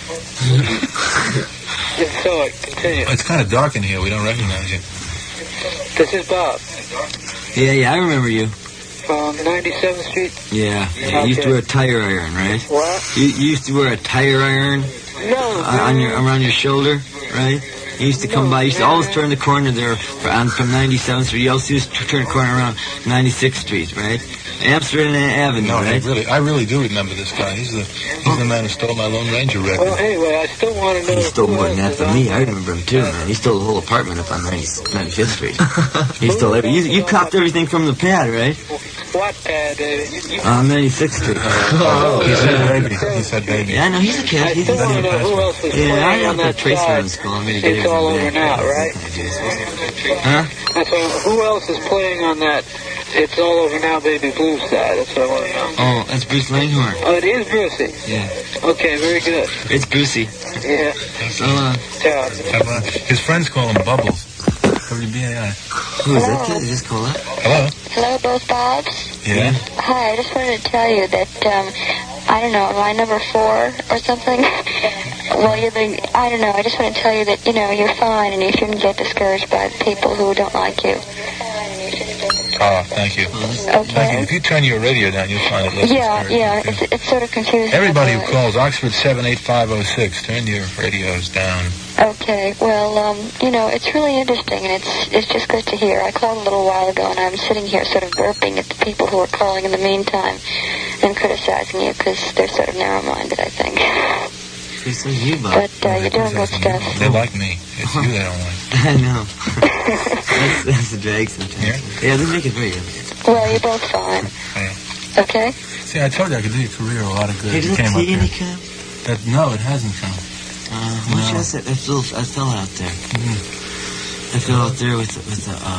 So, continue. It's kind of dark in here. We don't recognize you. This is Bob. Yeah, I remember you. From 97th Street? Yeah. You used to wear a tire iron, right? What? You used to wear a tire iron? No. Around your shoulder, right? You used to come by. You used to always turn the corner there from 97th Street. You also used to turn the corner around 96th Street, right? Amsterdam Avenue, right? I really do remember this guy. He's the man who stole my Lone Ranger record. Well, anyway, I still want to know. He stole more than that from me. I remember him too, man. He stole the whole apartment up on 95th Street. He stole everything. You copped everything from the pad, right? What pad? On 96th Street. He said baby. He said baby. Yeah, I know. He's a kid. He's a who else was playing on that side? It's all over now, right? Huh? Who else is playing on that? It's all over now, baby blue side. That's what I want to know. Oh, that's Bruce Langhorne. Oh, it is Brucey. Yeah. Okay, very good. It's Brucey. Yeah. So yeah. His friends call him Bubbles. WBAI. Who is that kid? Just call up. Hello. Hello, both Bobs. Yeah. Hi, I just wanted to tell you that I don't know, am I number 4 or something? Well, I don't know. I just want to tell you that you're fine and you shouldn't get discouraged by the people who don't like you. Oh, thank you. Okay. Thank you. If you turn your radio down, you'll find it less discouraging. Yeah, it's sort of confusing. Everybody who calls, Oxford 78506, turn your radios down. Okay, well, it's really interesting, and it's just good to hear. I called a little while ago, and I'm sitting here sort of burping at the people who are calling in the meantime and criticizing you because they're sort of narrow-minded, I think. It's you, Bob. But you're doing good stuff. They like me. It's you they don't like. I know. that's a drag sometimes. Yeah, they make it very evident. Well, you're both fine. Yeah. Okay? See, I told you I could do your career a lot of good. Hey, did that see any come? No, it hasn't come. No. I fell out there. I fell out there with the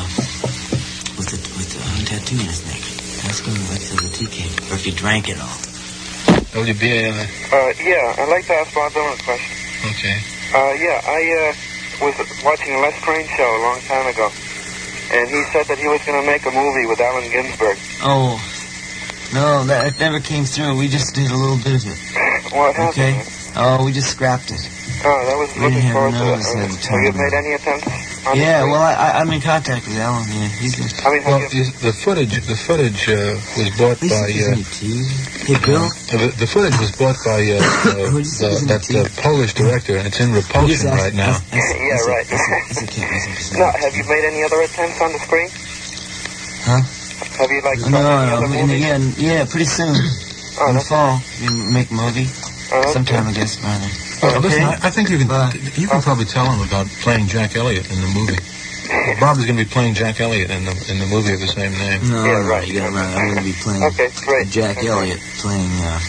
tattoo in his neck. That's going to wait till the tea came, or if you drank it all. WBAI. Yeah, I'd like to ask Bob Dylan a question. Okay. Yeah, I was watching a Les Crane show a long time ago, and he said that he was going to make a movie with Allen Ginsberg. Oh, no, that never came through. We just did a little bit of it. What happened? Okay. Oh, we just scrapped it. Oh, that was We didn't looking forward have to notice it. at the Have you time. made any attempts? Yeah, well, I'm in contact with Alan. Yeah, he's good. Well, the footage was bought by. Hey, Bill. The footage was bought by that Polish director, and it's in Repulsion right now. Yeah, right. No, have you made any other attempts on the screen? Huh? Have you tried any No. other movies? Yeah, pretty soon. In the fall, you make a movie. Sometime, I guess, by then. Well, listen, I think you can probably tell him about playing Jack Elliott in the movie. Bob is going to be playing Jack Elliott in the movie of the same name. No, right. You got it right. I'm going to be playing Jack Elliott playing.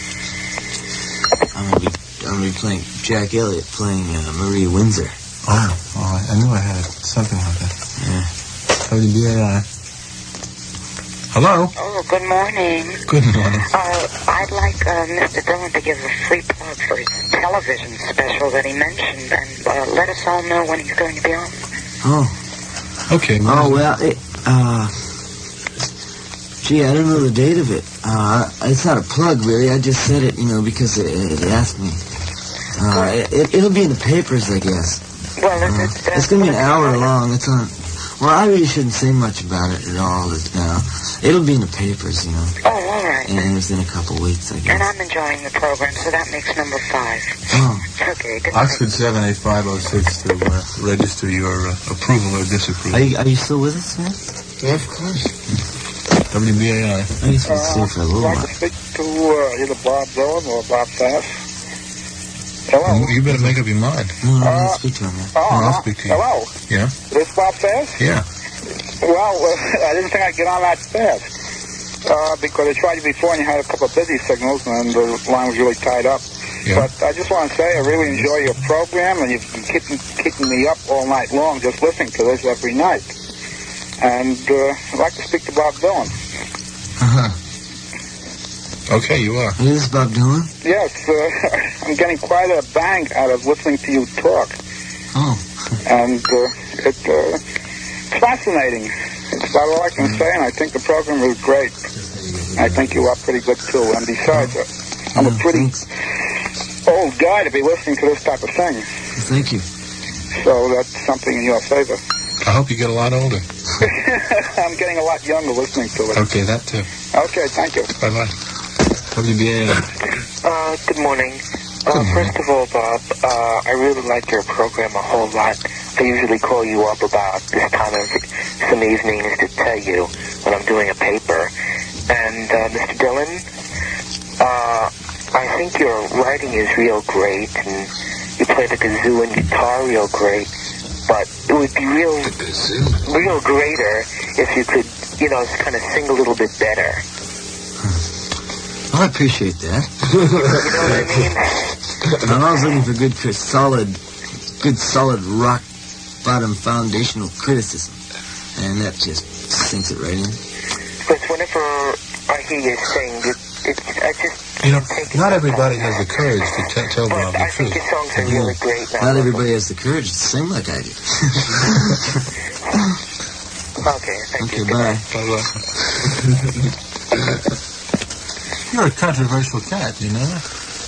I'm going to be playing Jack Elliott playing Marie Windsor. Oh, I knew I had something like that. Yeah. WBAI. Hello. Oh, good morning. Good morning. I'd like Mr. Dillon to give a free plug for his television special that he mentioned, and let us all know when he's going to be on. Oh. Okay. Oh, well, gee, I don't know the date of it. It's not a plug, really. I just said it, because it asked me. It'll be in the papers, I guess. Well, it's going to be an hour long. It's on... Well, I really shouldn't say much about it at all now. It'll be in the papers, Oh, all right. And it's in a couple weeks, I guess. And I'm enjoying the program, so that makes number 5. Oh. Okay, good. Oxford 78506 to register your approval or disapproval. Are you still with us, man? Yeah, of course. WBAI. I used to stay for a little I'd while. like to speak to either Bob Dylan or Bob Sass. Hello? You better make up your mind. No, let's speak to him, man. I'll speak to you. Hello? Yeah? This Bob Sass? Yeah. Well, I didn't think I'd get on that fast. Because I tried you before and you had a couple of busy signals and the line was really tied up. Yeah. But I just want to say I really enjoy your program, and you've been keeping me up all night long just listening to this every night. And I'd like to speak to Bob Dylan. Okay, you are. Is this Bob Dylan? Yes, I'm getting quite a bang out of listening to you talk. Oh. And it's fascinating. That's about all I can say, and I think the program is great. I think you are pretty good, too. And besides, I'm a pretty old guy to be listening to this type of thing. Thank you. So that's something in your favor. I hope you get a lot older. I'm getting a lot younger listening to it. Okay, that too. Okay, thank you. Bye-bye. WBA. Good morning. First of all, Bob, I really like your program a whole lot. I usually call you up about this time of some evenings to tell you when I'm doing a paper. And, Mr. Dylan, I think your writing is real great, and you play the kazoo and guitar real great, but it would be real greater if you could, kind of sing a little bit better. Well, I appreciate that. You know what I mean? I'm always looking for good solid rock bottom foundational criticism, and that just sinks it right in. But whenever I hear you sing, I just not everybody has the courage to tell Bob the truth. I think your songs are really great. Not everybody has the courage to sing like I do. Okay, thank you. Okay, bye. Bye-bye. You're a controversial cat, you know?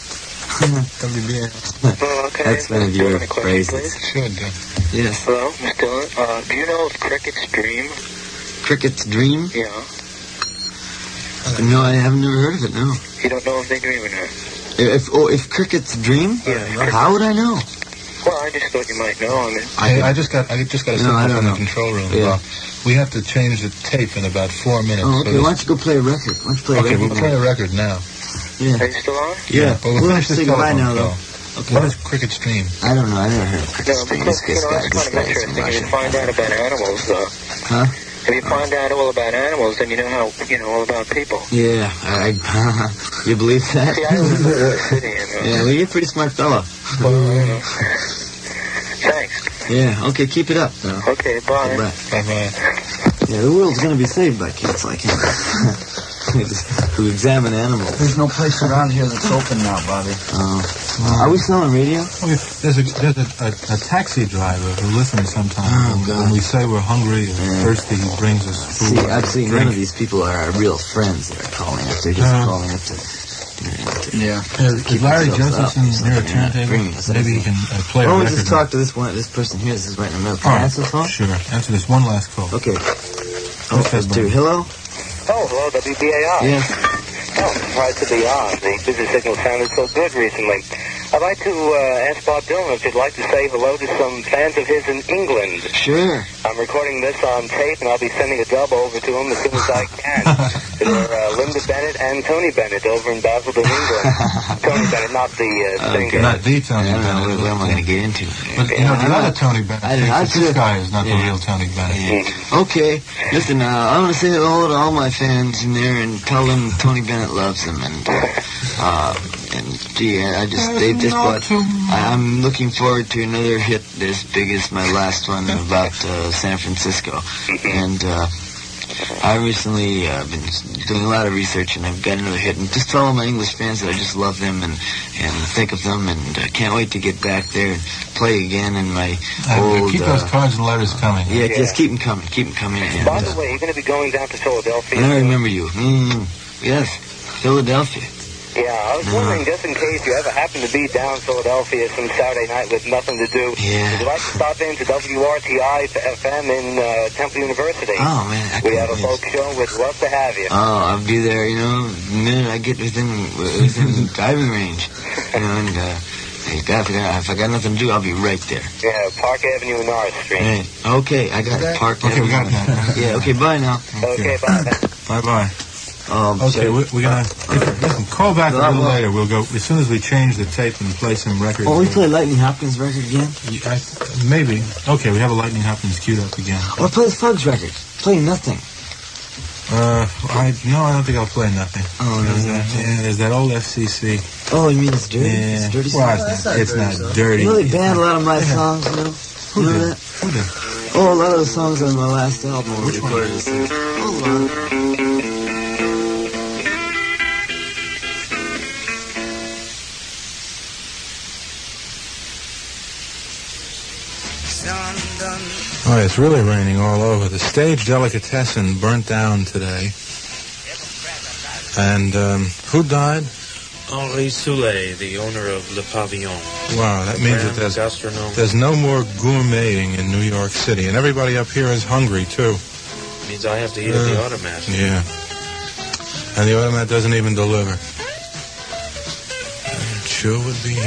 Okay. That's one of your phrases. Sure do. Yes. Hello, Mr. Dylan. Do you know of Cricket's Dream? Cricket's Dream? Yeah. No, I haven't never heard of it, no. You don't know if they dream or not? If Cricket's Dream? Yeah. How would I know? Well, I just thought you might know. I mean, I just got a signal from the control room. Yeah. We have to change the tape in about 4 minutes. Oh, okay. Why don't you go play a record? We'll play a record now. Yeah. Are you still on? Yeah. Well, we'll finish this say goodbye telephone now, though. call. Okay. What is Cricket's Dream? I don't know. I never heard of Cricket's Dream. Because, that's kind of interesting. If you find out about animals, Huh? If you find out all about animals, then you know how, all about people. Yeah. You believe that? See, I live in the city. Yeah, well, you're a pretty smart fellow. Well, Thanks. Yeah, okay, keep it up, though. Okay, bye. Bye-bye. Yeah, the world's going to be saved by kids like him. Who examine animals. There's no place around here that's open now, Bobby. Are we still on radio? There's a taxi driver who listens sometimes. When we say we're hungry and thirsty, he brings us food. See, actually, none of these people are our real friends that are calling up. They're just calling up to... Is Larry Josephson near a turntable? Maybe he can play a record. Why don't we just talk to this person here? This is right in the middle. Can I answer the phone? Sure. Answer this one last call. Okay. Hello? Oh, hello, WBAI. Yes. Oh, I'm surprised to be on. The busy signal sounded so good recently. I'd like to ask Bob Dylan if you'd like to say hello to some fans of his in England. Sure. I'm recording this on tape, and I'll be sending a dub over to him as soon as I can. They're Linda Bennett and Tony Bennett over in Basildon, England. Tony Bennett, not the singer. Not the Tony Bennett. What am I going to get into? But, the other Tony Bennett thinks that this guy is not the real Tony Bennett. Okay. Listen, I want to say hello to all my fans in there and tell them Tony Bennett loves them. And gee, they've just bought... I'm looking forward to another hit as big as my last one about San Francisco. And I recently been doing a lot of research, and I've got another hit. And just tell all my English fans that I just love them and think of them, and can't wait to get back there and play again in my old... Keep those cards and letters coming. Yeah, just keep them coming. Keep them coming. By the way, you're going to be going down to Philadelphia. I remember you. Yes, Philadelphia. Yeah, I was wondering, just in case you ever happen to be down Philadelphia some Saturday night with nothing to do, would you like to stop in to WRTI FM in Temple University? Oh, man. We have a folk show. We'd love to have you. Oh, I'll be there, the minute I get within driving range. And if I got nothing to do, I'll be right there. Yeah, Park Avenue and North Street. Right. Okay, I got it. Park Avenue. Okay, we got that. Yeah, okay, bye now. Okay, bye. Bye-bye. Okay, we're gonna listen. Call back a little later. We'll go as soon as we change the tape and play some records. Oh, we play Lightning Hopkins record again? Maybe. Okay, we have a Lightning Hopkins queued up again. Or play the Fugs record. Play Nothing. I don't think I'll play Nothing. Oh, no. There's that old FCC. Oh, you mean it's dirty? Yeah. It's dirty Well, stuff? it's not dirty. You know they banned a lot of my songs, Who know did? that? Who did? Oh, a lot of the songs on my last album were Which one? recorded. Hold on. Oh, it's really raining all over. The stage delicatessen burnt down today. And who died? Henri Soulet, the owner of Le Pavillon. Wow, that means that there's no more gourmeting in New York City. And everybody up here is hungry, too. Means I have to eat at the automat. Yeah. And the automat doesn't even deliver. It sure would be...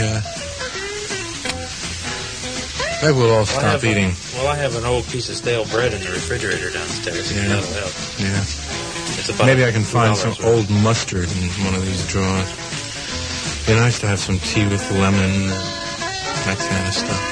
Maybe we'll all stop eating. I have an old piece of stale bread in the refrigerator downstairs. Yeah. That'll help. Yeah. It's about Maybe I can find some $2 old mustard in one of these drawers. Be nice to have some tea with lemon and that kind of stuff.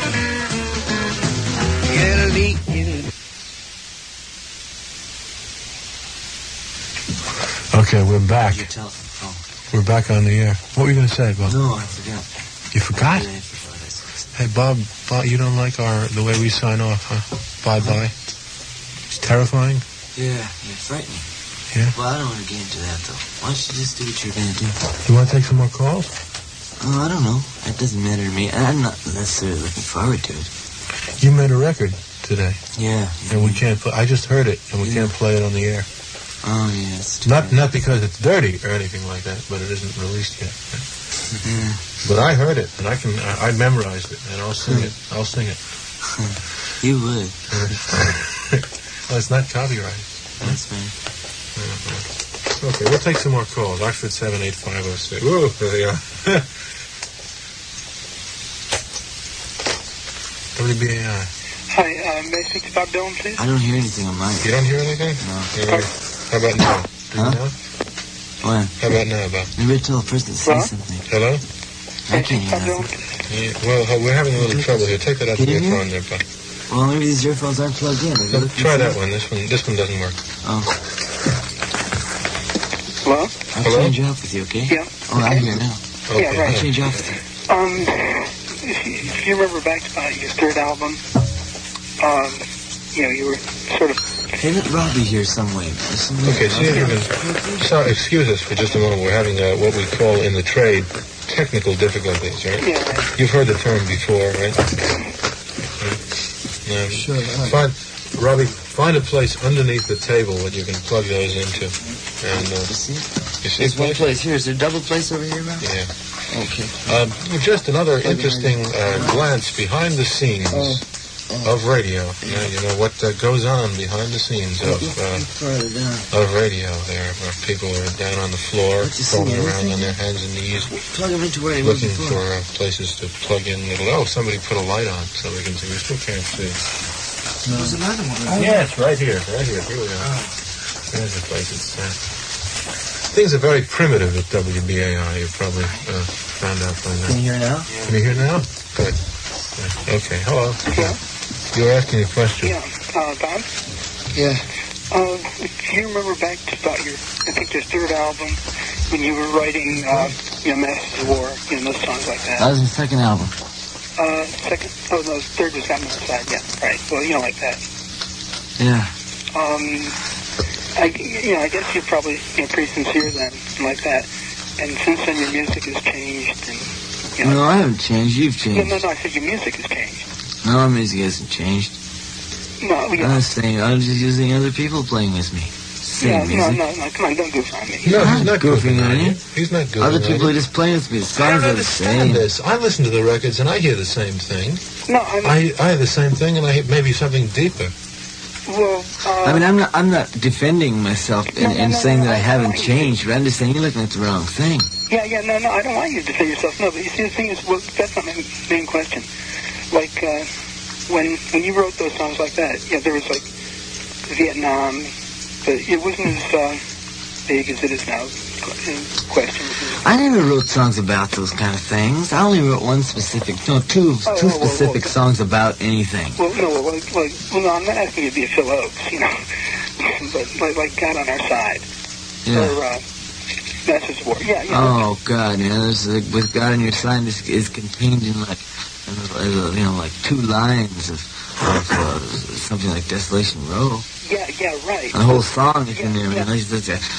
Okay, we're back. We're back on the air. What were you going to say, Bob? No, I forgot. You forgot? Hey, Bob, you don't like the way we sign off, huh? Bye-bye. It's terrifying? Yeah, frightening. Yeah? Well, I don't want to get into that, though. Why don't you just do what you're going to do? You want to take some more calls? Oh, I don't know. That doesn't matter to me. I'm not necessarily looking forward to it. You made a record today. Yeah. And we can't play... I just heard it, and we can't play it on the air. Oh, yeah, it's Not because it's dirty or anything like that, but it isn't released yet. Yeah. But I heard it, and I memorized it, and I'll sing it. You would. Well, it's not copyrighted. That's fine. Okay, we'll take some more calls. Oxford 78506. Whoa, there they are. WBAI. Hi, may I speak to Bob Dylan, please? I don't hear anything on mine. You don't hear anything? No. How about now? Do you know? What? How about now, Bob? Maybe tell a person to say something. Hello? I can't hear nothing. Yeah, well, we're having a little trouble here. Take that out of your phone there, Bob. Well, maybe these earphones aren't plugged in. Try that one. This one doesn't work. Oh. Hello? I'll change off with you, okay? Yeah. Oh, I'm here now. Okay. Yeah, right. I'll change off with you. If you remember back to your third album, you were sort of... Hey, let Robbie hear some way. Okay, so excuse us for just a moment. We're having what we call in the trade technical difficulties, right? Yeah. You've heard the term before, right? Sure. Robbie, find a place underneath the table that you can plug those into. And You see? you see There's one place here. Is there a double place over here, Robbie? Yeah. Okay. Just another interesting glance behind the scenes of radio. You know what goes on behind the scenes of radio. There are people who are down on the floor, crawling around on their hands and knees, looking for places to plug in. Somebody put a light on so we can see. We still can't see. There's another one. Yeah, it's right here. Right here. Here we are. There's the place. Things are very primitive at WBAI. You probably found out by now. Can you hear now? Can you hear now? Good. Okay. Hello. You were asking a question. Yeah. Bob? Yeah. Do you remember back to about your third album when you were writing, Masters of War, those songs like that? That was the second album. Second? Oh, no, third was Got Me Inside. Yeah, right. Well, like that. Yeah. I guess you're probably pretty sincere then, like that. And since then, your music has changed, and No, I haven't changed. You've changed. No. I said your music has changed. No, my music hasn't changed. No, I was saying I was just using other people playing with me. Same music. No, come on, don't goof on me. No, he's not goofing on you. He's not goofing Other on people you. are just playing with me. The I songs don't are the same. understand this. I listen to the records and I hear the same thing. No, I hear the same thing and I hear maybe something deeper. Well, I'm not defending myself and saying that I haven't changed, but I'm just saying you're looking at the wrong thing. Yeah, no, I don't want you to defend yourself. No, but you see, the thing is, well, that's not my main question. Like, when you wrote those songs like that, there was like Vietnam, but it wasn't as big as it is now. Question. I never wrote songs about those kind of things. I only wrote one specific, two specific songs about anything. Well, no, I'm not asking you to be a Phil Oakes, but like God on Our Side. Yeah. Or Masters of War. Yeah. Oh God, there's with God on Your Side is contained in like two lines of something like Desolation Row. Yeah, right. The whole song is in there. That's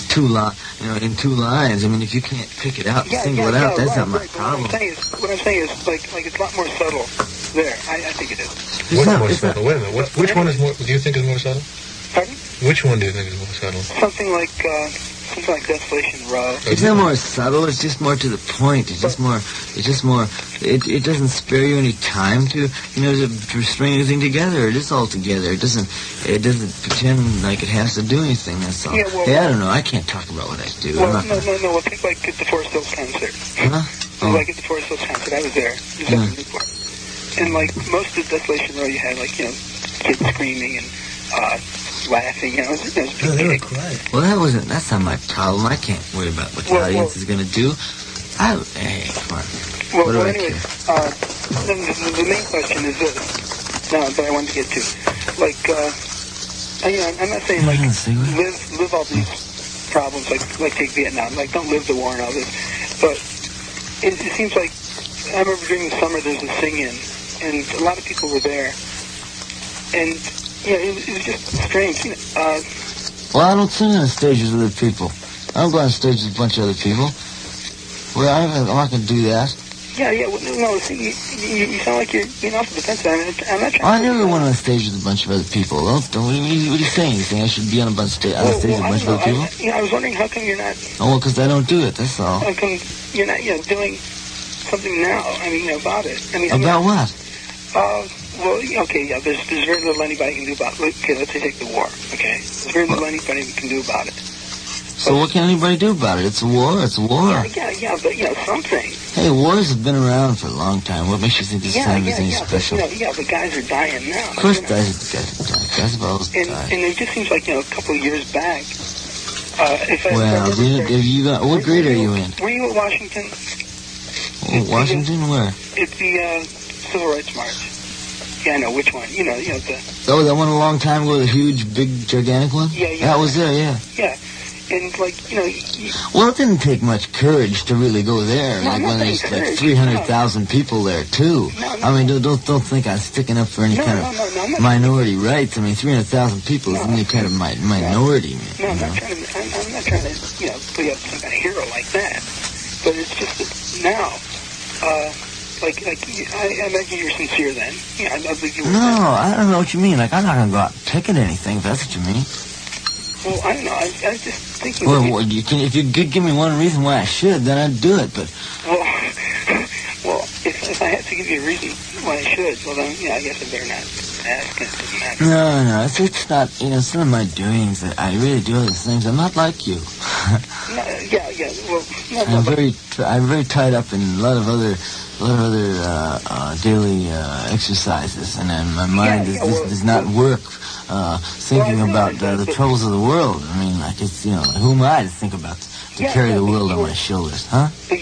in 2 lines. I mean, if you can't pick it out, single it out, that's not my problem. What I'm saying is, like it's a lot more subtle there. I think it is. What's more subtle? Wait a minute. Which one is more? Do you think is more subtle? Pardon? Which one do you think is more subtle? Something like Desolation Row. It's not more subtle. It's just more to the point. It's just more. It doesn't spare you any time to string anything together. It is all together. It doesn't pretend like it has to do anything. That's all. Yeah, well, I don't know. I can't talk about what I do. Well, no. Well, think like at the Forest Hills concert. Huh? Oh. Like at the Forest Hills concert, I was there. It was up in Newport. And like most of Desolation Row, you had kids screaming and laughing. It was they were quiet. Well, that's not my problem. I can't worry about what the audience is going to do. Hey, come on. Well, anyway, the main question is this. Now, that I wanted to get to, like, I'm not saying like live all these problems, like take Vietnam, like don't live the war and all this, but it seems like I remember during the summer there's a sing-in, and a lot of people were there, and it was just strange. Well, I don't sing on stages with other people. I don't go on stage with a bunch of other people. Well, I'm not going to do that. Yeah. Well, no, see, you sound like you're being off the defense. I'm not trying. I never went on stage with a bunch of other people. What are you saying? You think I should be on stage with a bunch of other people? I was wondering how come you're not. Oh, well, because I don't do it. That's all. How come you're not, doing something now? I mean, about it. About what? Well, okay, yeah, there's very little anybody can do about it. Okay, let's say take the war, okay? There's very little anybody can do about it. So what can anybody do about it? It's a war. It's a war. Yeah, but, something. Hey, wars have been around for a long time. What makes you think this time is any special? But, but guys are dying now. Of course guys are dying. Guys have always died. And it just seems like, a couple of years back, what grade are you in? Were you at Washington? Washington, where? It's the Civil Rights March. Yeah, I know, which one? The... Oh, that one a long time ago, the huge, big, gigantic one? Yeah. That was there, yeah. Yeah. And, Well, it didn't take much courage to really go there. No, when there's 300,000 people there, too. I mean, don't think I'm sticking up for any kind of minority rights. I mean, 300,000 people is any kind of minority. I'm not trying to, put you up some kind of hero like that. But it's just that now, I imagine you're sincere then. Yeah, I believe you were. No, I don't know what you mean. I'm not going to go out and picket anything, if that's what you mean. Well, I don't know. I was just thinking... Well, if you could give me one reason why I should, then I'd do it, but... Well, if I had to give you a reason why I should, well, then, I guess I better not ask. It doesn't matter. No, it's not, it's none of my doings. I really do other things. I'm not like you. I'm very tied up in a lot of other daily exercises, and my mind does not work thinking about the troubles of the world. I mean, it's who am I to think about to carry the world on my shoulders, huh? But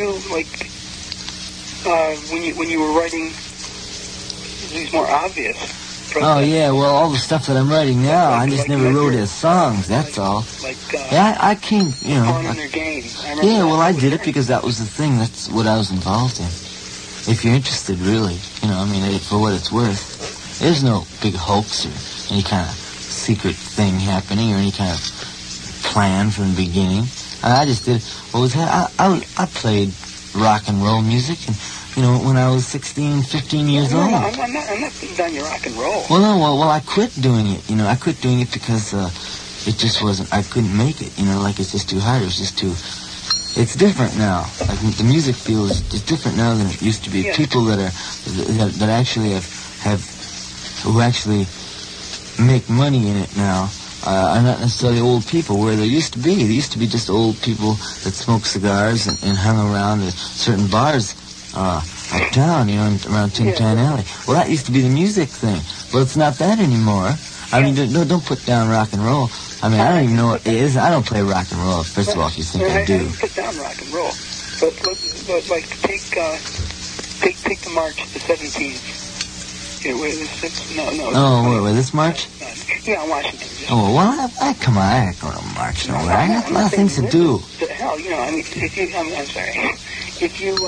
when you were writing these more obvious. Oh yeah, well, all the stuff that I'm writing now, I just never wrote as songs. That's all. I came, well, I did it because that was the thing. That's what I was involved in. If you're interested, really, for what it's worth, there's no big hoax or any kind of secret thing happening or any kind of plan from the beginning. I just did what was I played rock and roll music, and when I was 16, 15 years old. I'm not putting down your rock and roll. Well, I quit doing it. I quit doing it because it just wasn't. I couldn't make it. It's just too hard. It was just too. It's different now. The music feels it's different now than it used to be. Yeah. People that actually have who actually make money in it now are not necessarily old people where they used to be. They used to be just old people that smoked cigars and hung around at certain bars uptown, around Tin Tan Alley. Well, that used to be the music thing. Well, it's not that anymore. I mean, don't put down rock and roll. I mean, I don't even know what it is. I don't play rock and roll, first of all, if you think I do. I didn't put down rock and roll. But take the march, the 17th. Wait, this march? Yeah, Washington. Oh, well, come on, I ain't going to march nowhere. I got a lot of things to do. Hell, I'm sorry. If you,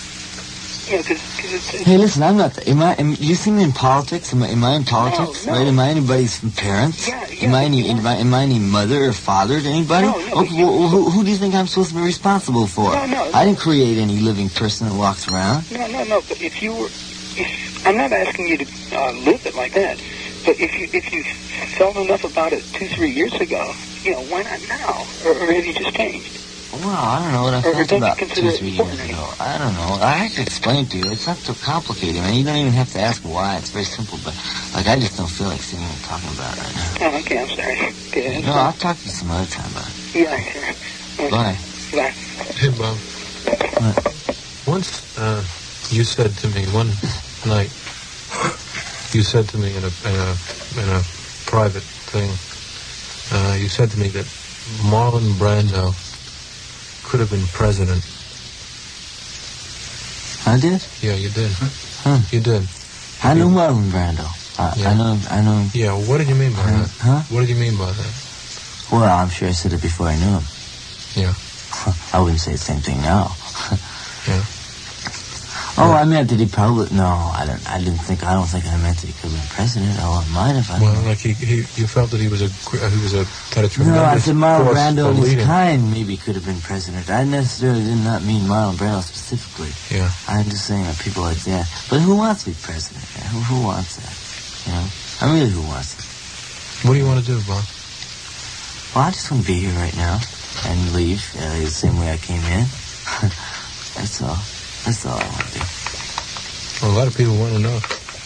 Hey, listen, I'm not. You see me in politics? Am I in politics? No. Right? Am I anybody's parents? Am I any mother or father to anybody? Who do you think I'm supposed to be responsible for? No. I didn't create any living person that walks around. No. But I'm not asking you to live it like that. But if you felt enough about it 2-3 years ago, why not now? Or have you just changed? Well, I don't know what I felt about 2-3 years ago. I don't know. I have to explain to you. It's not so complicated, man. You don't even have to ask why. It's very simple. But, I just don't feel like sitting and talking about it right now. Oh, okay. I'm sorry. Okay, no, I'll talk to you some other time about it. Yeah, sure. Okay. Bye. Hey, Bob. What? Once you said to me one night, you said to me in a private thing, you said to me that Marlon Brando could have been president. I did? Yeah, you did. Huh. You did. I know Marlon Brando. I know. Yeah, what did you mean by that? Huh? What did you mean by that? Well, I'm sure I said it before I knew him. Yeah. I wouldn't say the same thing now. Yeah. Oh, I meant that he probably... No, I don't think I meant that he could have been president. Oh, I might have. Well, you felt that he had a tremendous... No, I said Marlon Brando and his kind maybe could have been president. I necessarily did not mean Marlon Brando specifically. Yeah. I'm just saying that people like that. But who wants to be president? Who wants that? I mean, who wants it? What do you want to do, Bob? Well, I just want to be here right now and leave the same way I came in. That's all. That's all I want to do. Well, a lot of people want to know.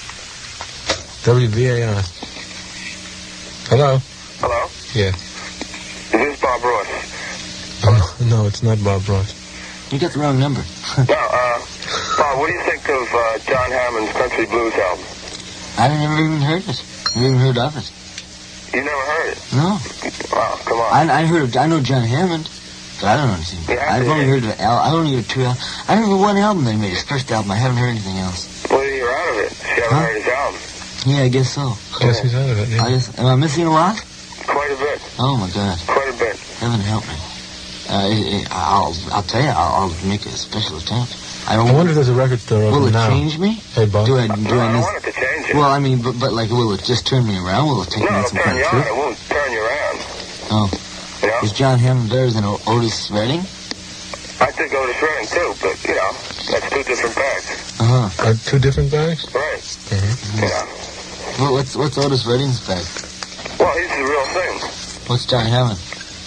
WBAI. Hello? Hello? Yeah. Is this Bob Ross? No, it's not Bob Ross. You got the wrong number. No, Bob, what do you think of John Hammond's Country Blues album? I never even heard it. Never even heard of it. You never heard it? No. Wow, come on. I know John Hammond, but I don't know anything. I've only heard of I only heard two. I heard of one album they made, his first album. I haven't heard anything else. Well, you're out of it. You haven't heard his album. Yeah, I guess so. Yes, he's out of it. Yeah. Am I missing a lot? Quite a bit. Oh my God. Quite a bit. Heaven help me. I'll tell you, I'll make a special attempt. I wonder if there's a record store open now. Will it change me? Hey, Bob. Do I I don't want it to change it. Well, I mean, but like, will it just turn me around? Will it take me on some kind of trip? It won't turn you around. Oh. You know? Is John Hammond better than Otis Redding? I think Otis Redding too, but, you know, that's two different bags. Uh-huh. Two different bags? Right. Mm-hmm. You know. Well, what's Otis Redding's bag? Well, he's the real thing. What's John Hammond?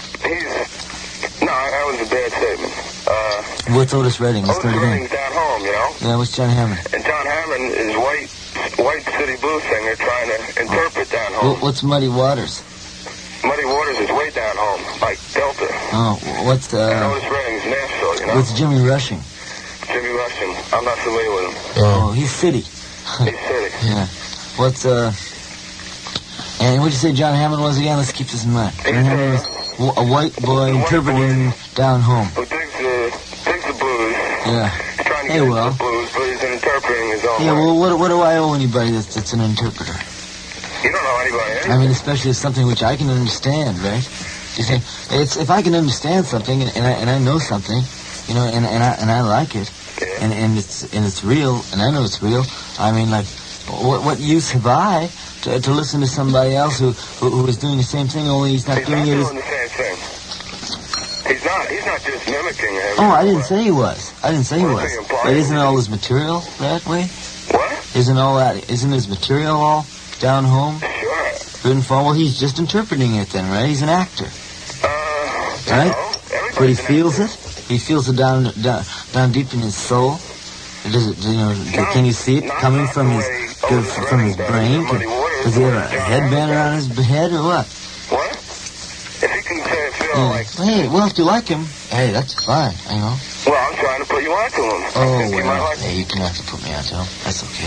No, that was a bad statement. What's Otis Redding? Let's Otis Redding's down home, you know? Yeah, what's John Hammond? And John Hammond is white city blues singer trying to interpret down home. What's Muddy Waters? Muddy Waters is way down home, like Delta. Oh, what's and Otis Redding's Nashville, you know? What's Jimmy Rushing? Jimmy Rushing. I'm not familiar with him. Oh, he's city. He's city. Yeah. What's and what'd you say John Hammond was again? Let's keep this in mind. John Hammond was a white boy interpreting down home. Who digs the blues. Yeah. He's trying to get into the blues, but he's interpreting his own Yeah, way. well, what do I owe anybody that's an interpreter? You don't know anybody anything. I mean, especially if something which I can understand, right? You see, it's if I can understand something and I know something, you know, and I like it, and it's real, and I know it's real. I mean, like, what use have I to listen to somebody else who is doing the same thing, only he's not doing it. He's not doing the same thing. He's not just mimicking him. Oh, I didn't say he was. I didn't say he was. But isn't all his material that way? What? Isn't his material all down home? Sure. Written for? Well, he's just interpreting it then, right? He's an actor. Right? But he feels it. He feels it down deep in his soul. Does it? You know? Can you see it coming from his brain? Does he have a headband around his head or what? What? If you can feel like... Hey, well, if you like him, hey, that's fine, you know. Well, I'm trying to put you onto him. Oh, well, hey, you can have to put me onto him. That's okay.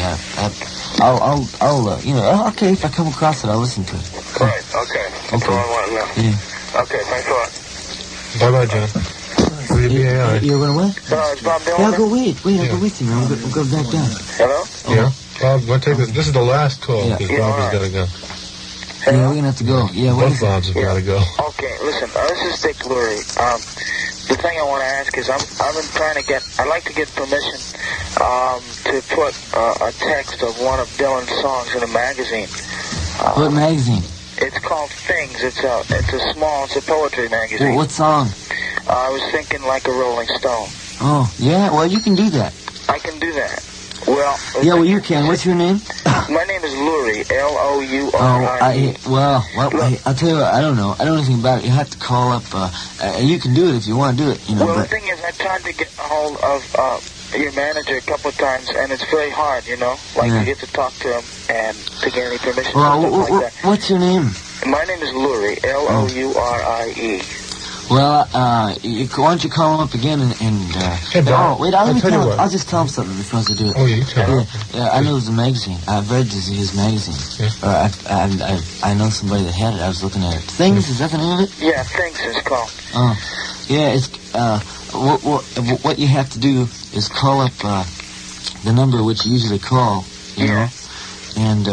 I'll you know, okay, if I come across it, I'll listen to it. Right, okay. That's all I want to know. Yeah. Okay, thanks a lot. Bye-bye, John. WBAI. You're going to what? Is Bob Dylan? Yeah, I'll go wait. I'll go with you, man. We'll go back down. Hello? Yeah. Bob, we'll take this. This is the last call, because Bob has got to go. Yeah, we're going to have to go. Yeah, both Bobs have got to go. Okay, listen, this is Dick Lurie. The thing I want to ask is I've been trying to I'd like to get permission to put a text of one of Dylan's songs in a magazine. What magazine? It's called Things. It's a poetry magazine. Well, what song? I was thinking like a Rolling Stone. Oh, yeah, well, you can do that. I can do that. Well... Yeah, well, you can. What's your name? My name is Lurie, L-O-U-R-I-E. I'll tell you what, I don't know. I don't know anything about it. You have to call up, you can do it if you want to do it, you know. Well, the thing is, I tried to get a hold of your manager a couple of times, and it's very hard, you know, to get to talk to him and to get any permission well, and stuff like that. What's your name? My name is Lurie, L-O-U-R-I-E. Well, why don't you call him up again and hey, Bob, wait, I'll just tell him something if he wants to do it. Oh, you tell him. Yeah, I know there's a magazine. I've read his magazine. Yeah. I know somebody that had it. I was looking at it. Things, is that the name of it? Yeah, Things is called. Oh, yeah, it's, what you have to do is call up, the number which you usually call, you know, and,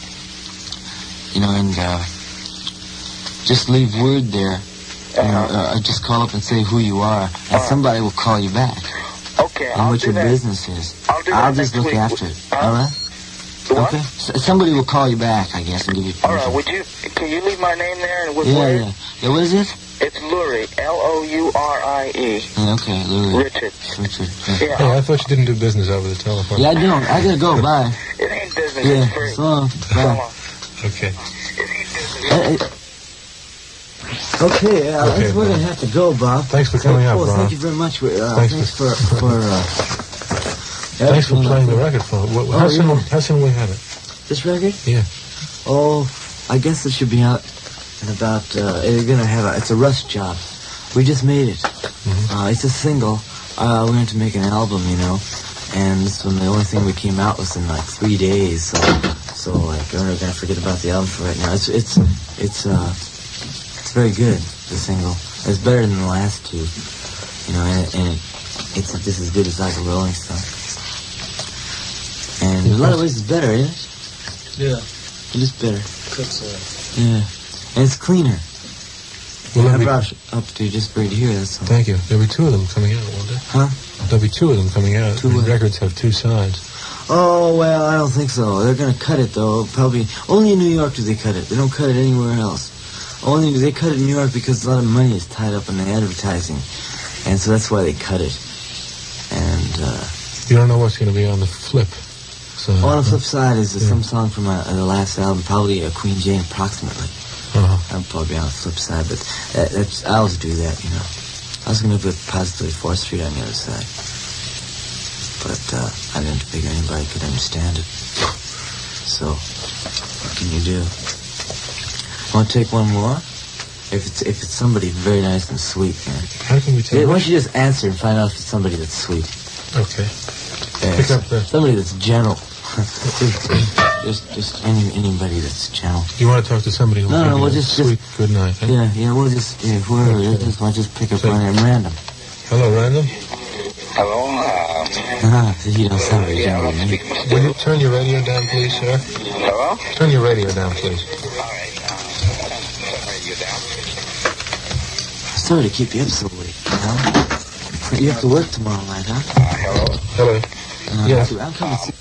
just leave word there. Just call up and say who you are, and somebody will call you back. Okay, and what your business is. I'll just look after it. All right? What? Okay. Somebody will call you back, I guess, and give you permission. All right. Can you leave my name there and Yeah. What is it? It's Lurie, L-O-U-R-I-E. Yeah, okay, Lurie. Richard. Yeah. Hey, I thought you didn't do business over the telephone. Yeah, I don't. I gotta go. Bye. It ain't business. Yeah. It's free. So long. Bye. Okay. Okay, we're going to have to go, Bob. Thanks for coming out, Bob. Thank you very much. Thanks for playing the record for. How soon we had it? This record? Yeah. Oh, I guess it should be out in about, they're gonna have it's a rush job. We just made it. It's a single. We went to make an album, you know, and this one, the only thing we came out was in like 3 days, so like, we're not gonna forget about the album for right now. It's very good, the single. It's better than the last two, you know, and it's just as good as like a Rolling Stone. And in a lot of ways it's better, isn't it? Yeah. It is better. Yeah. And it's cleaner. Well, I brought it up to you just for you to hear this song. Thank you. There'll be 2 of them coming out, won't there? Huh? There'll be 2 of them coming out. Two The what? records have 2 sides. Oh, well, I don't think so. They're going to cut it, though. Probably only in New York do they cut it. They don't cut it anywhere else. Only they cut it in New York because a lot of money is tied up in the advertising. And so that's why they cut it. And, You don't know what's going to be on the flip side. on the flip side is some song from the last album, probably Queen Jane, approximately. I'll probably be on the flip side, but I always do that, you know. I was going to put Positively 4th Street on the other side. But I didn't figure anybody could understand it. So, what can you do? Want to take one more? If it's somebody very nice and sweet, man. How can we tell? Why don't you just answer and find out if it's somebody that's sweet? Okay. Yeah, Pick up the... somebody that's gentle. just anybody that's gentle. You want to talk to somebody who will give you a sweet good night, huh? Yeah, we'll just, whoever it is, we'll just pick up one at random. Hello, random? Hello, You don't sound very gentle, man. Will you turn your radio down, please, sir? Hello? Turn your radio down, please. Sorry to keep you up so late, you know? You have to work tomorrow night, huh? Hello? Yeah. I'll come and see.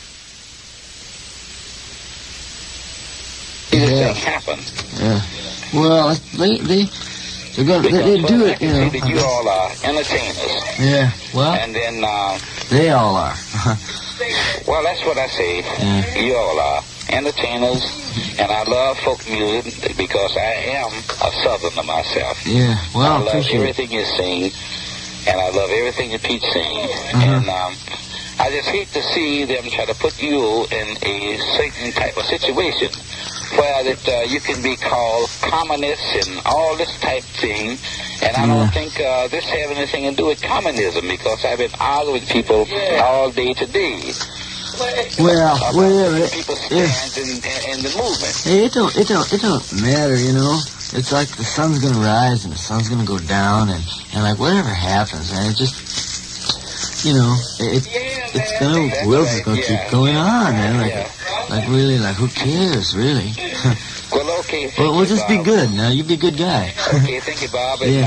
This thing happened. Yeah. Well, they do it, you know. That you all are entertainers. Yeah. Well. And then, they all are. well, that's what I say. Yeah. You all are entertainers, and I love folk music because I am a southerner myself. Yeah. Well, I love everything you sing, and I love everything that Pete sings. And I just hate to see them try to put you in a certain type of situation where that you can be called communist and all this type thing. And I don't think this has anything to do with communism, because I've been arguing with people all day today. Well, whatever. People stand in the movement. Hey, it don't matter, you know. It's like the sun's gonna rise and the sun's gonna go down, and like whatever happens, man, it just, you know, the world's just gonna keep going on, man. Like really, like who cares, really? Well, okay. Well, we'll just be good now. You be a good guy. Okay, thank you, Bob. And,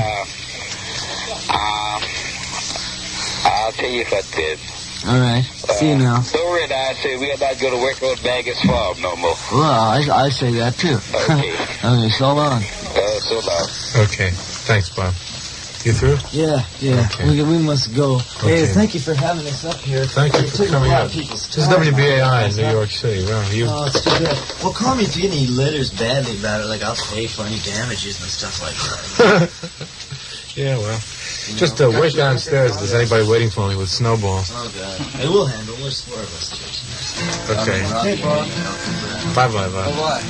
I'll tell you what, all right. See you now. Dory and I say we are not going to work on Maggie's farm no more. Well, I say that too. Okay. Okay, so long. So long. Okay. Thanks, Bob. You through? Yeah. Okay. We must go. Okay. Hey, thank you for having us up here. Thank you for coming out. This is WBAI in New York City. Wow, Oh, it's too good. Well, call me if you get any letters badly about it. Like, I'll pay for any damages and stuff like that. Yeah, well. Just wait downstairs if there's anybody waiting for me with snowballs. Oh, God. Hey, we'll handle. There's 4 of us. Okay. Hey, Bob. Bye-bye, Bob. Bye-bye.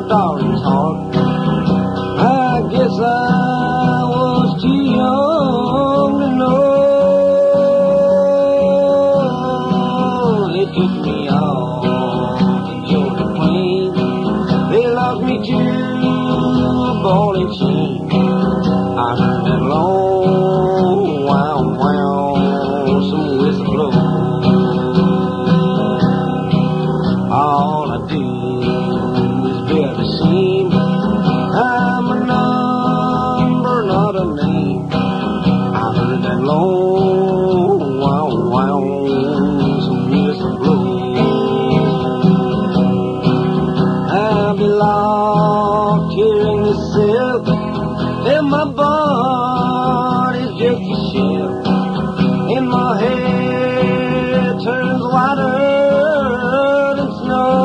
darling's heart. I guess I was too young to know. They took me off the Georgia plain. They locked me to a ball and chain. I heard that long wow wow, some whistle blow. All I do is bear the same. I'm a number, not a name. I heard that long wow wow, some whistle blow. I'll be locked here in this cell, and my body's just a shell, and my hair turns whiter than snow.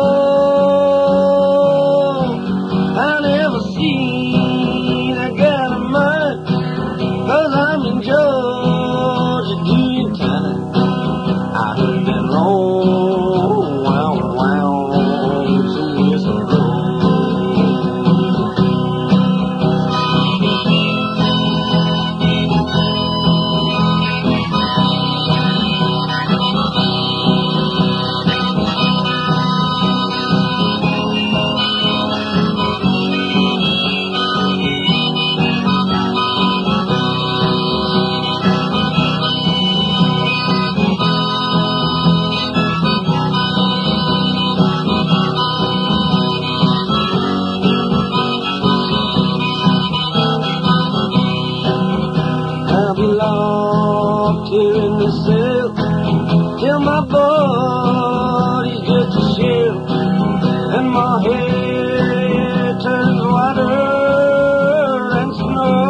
I never seen a gal of mine, 'cause I'm in Georgia doing time. I heard that long wow wow, some whistle blow. I'll be locked here in the cell till my body's just a shell, and my hair turns whiter than snow.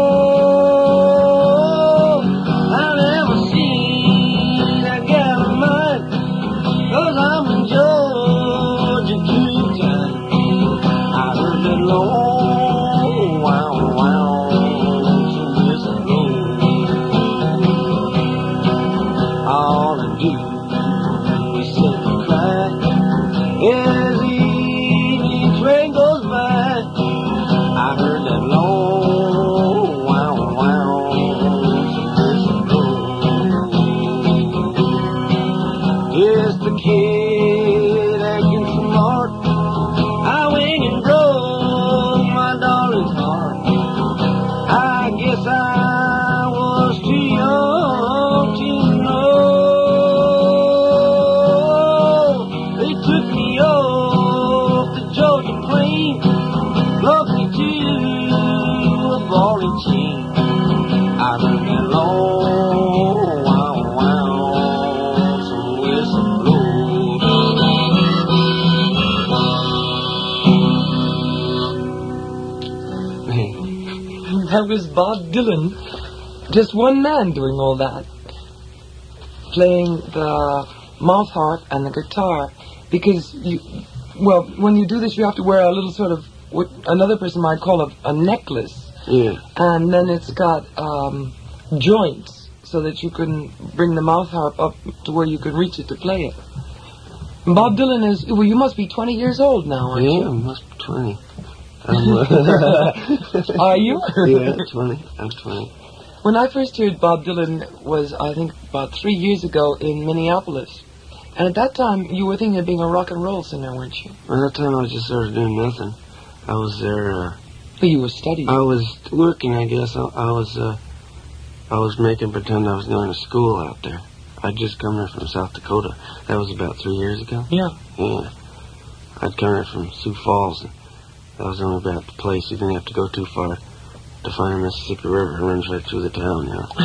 I never seen a gal of mine, 'cause I'm in Georgia doing time. I heard that long wow wow, some whistle blow. All I do is sit and cry as the evening train goes by. I heard that long wow wow, some whistle blow. Yes, the kid acting smart, I went and broke my darling's heart. I guess I was too young to know. They took me off the Georgia plain, locked me to a ball and chain. I heard that long wow wow, some whistle blow. That was Bob Dylan. Just one man doing all that. Playing the mouth harp and the guitar. Because when you do this, you have to wear a little sort of, what another person might call a necklace. Yeah. And then it's got joints so that you can bring the mouth harp up to where you can reach it to play it. And Bob Dylan is, well, you must be 20 years old now, aren't you? Yeah, I must be 20. Are you? Yeah, 20. I'm 20. When I first heard Bob Dylan was, I think, about 3 years ago in Minneapolis. And at that time, you were thinking of being a rock and roll singer, weren't you? At that time, I was just sort of doing nothing. I was there. But you were studying. I was working, I guess. I was making pretend I was going to school out there. I'd just come here from South Dakota. That was about 3 years ago. Yeah. Yeah. I'd come here from Sioux Falls. That was only about the place. You didn't have to go too far to find the Mississippi River. It runs right through the town,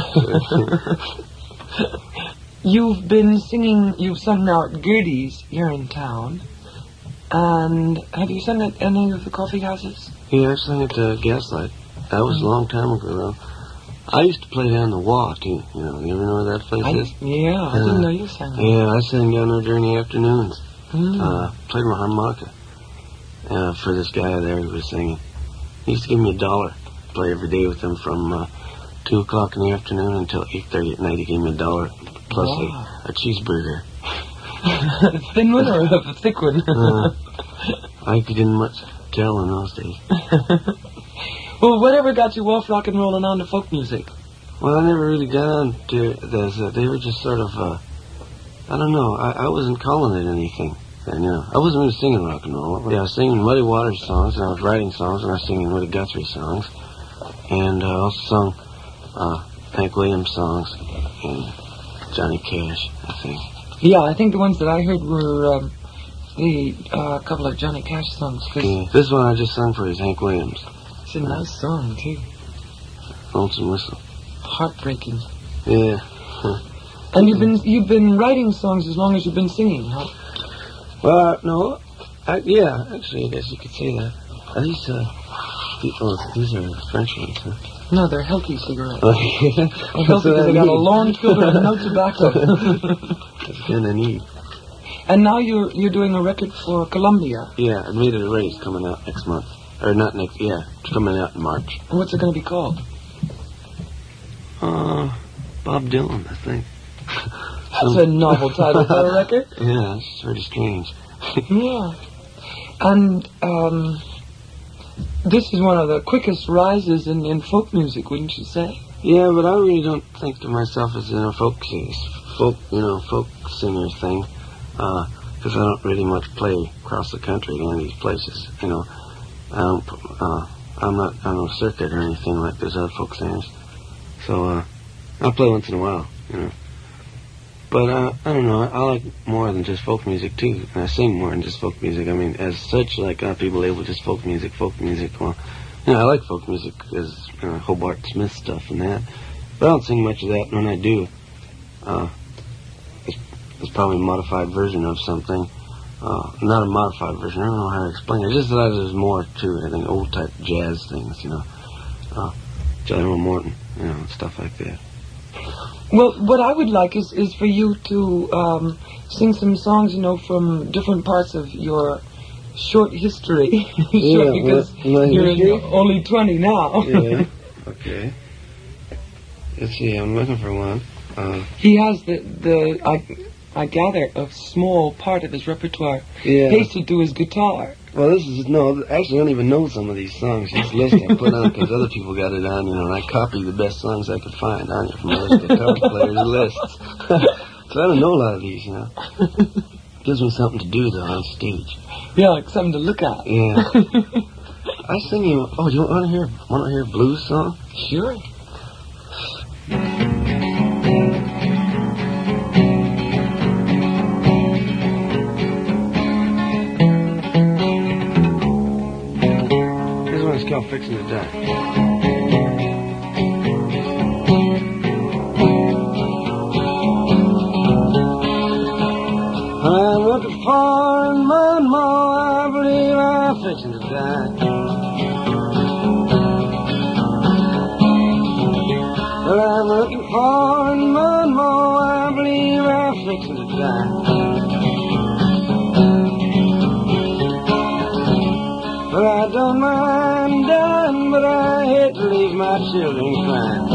You've been singing, you've sung now at Gertie's here in town. And have you sung at any of the coffee houses? Yeah, I sang at Gaslight. That was a long time ago, though. I used to play down the Wah, too. You ever know where that place is? Yeah, I didn't know you sang. Yeah, I sang down there during the afternoons. Played my harmonica for this guy there who was singing. He used to give me $1 to play every day with him from 2 o'clock in the afternoon until 8:30 at night. He gave me $1 plus a cheeseburger. Thin one or a thick one? I didn't much tell in those days. Well, whatever got you off rock and roll and on to folk music? Well, I never really got on to those. They were just sort of, I don't know. I wasn't calling it anything. And, you know, I wasn't really singing rock and roll. Yeah, I was singing Muddy Waters songs, and I was writing songs, and I was singing Woody Guthrie songs. And I also sung Hank Williams songs and Johnny Cash, I think. Yeah, I think the ones that I heard were a couple of Johnny Cash songs. Yeah, this one I just sung for is Hank Williams. It's a nice song, too. Lonesome Whistle. Heartbreaking. Yeah. And you've been writing songs as long as you've been singing, huh? Well, no. Yeah, actually, I guess you could say that. These are French ones, huh? No, they're healthy cigarettes. Oh, yeah. They're healthy because they got a long filter and no tobacco. That's kind of neat. And now you're doing a record for Columbia. Yeah, I made it a race coming out next month. Or not next, yeah, it's coming out in March. And what's it going to be called? Bob Dylan, I think. That's a novel title for a record. Yeah, it's sort of strange. Yeah. And this is one of the quickest rises in folk music, wouldn't you say? Yeah, but I really don't think of myself as a folk singer thing, because I don't really much play across the country in any of these places. You know, I'm not on a circuit or anything like those other folk singers. So I play once in a while, you know. But I don't know. I like more than just folk music too, and I sing more than just folk music. I mean, as such, like people label just folk music. Well, you know, I like folk music as Hobart Smith stuff and that, but I don't sing much of that. And when I do, it's probably a modified version of something. Not a modified version. I don't know how to explain it. It's just that there's more to it. I think old type jazz things, you know, General Morton, you know, and stuff like that. Well, what I would like is for you to sing some songs, you know, from different parts of your short history. Because you're only 20 now. Yeah. Okay. Let's see. I'm looking for one. He has I gather, a small part of his repertoire pasted to his guitar. Well, actually, I don't even know some of these songs. This list I put on because other people got it on, you know, and I copied the best songs I could find on it from other guitar players' lists. So I don't know a lot of these, you know. Gives me something to do, though, on stage. Yeah, like something to look at. Yeah. I sing you... Oh, you want to hear a blues song? Sure. It's called Fixing to Die. I'm looking for and more, I believe I'm fixing to die. Well, I'm looking for and more, I believe I'm fixing to die. Well, I don't mind dying, but I hate to leave my children crying.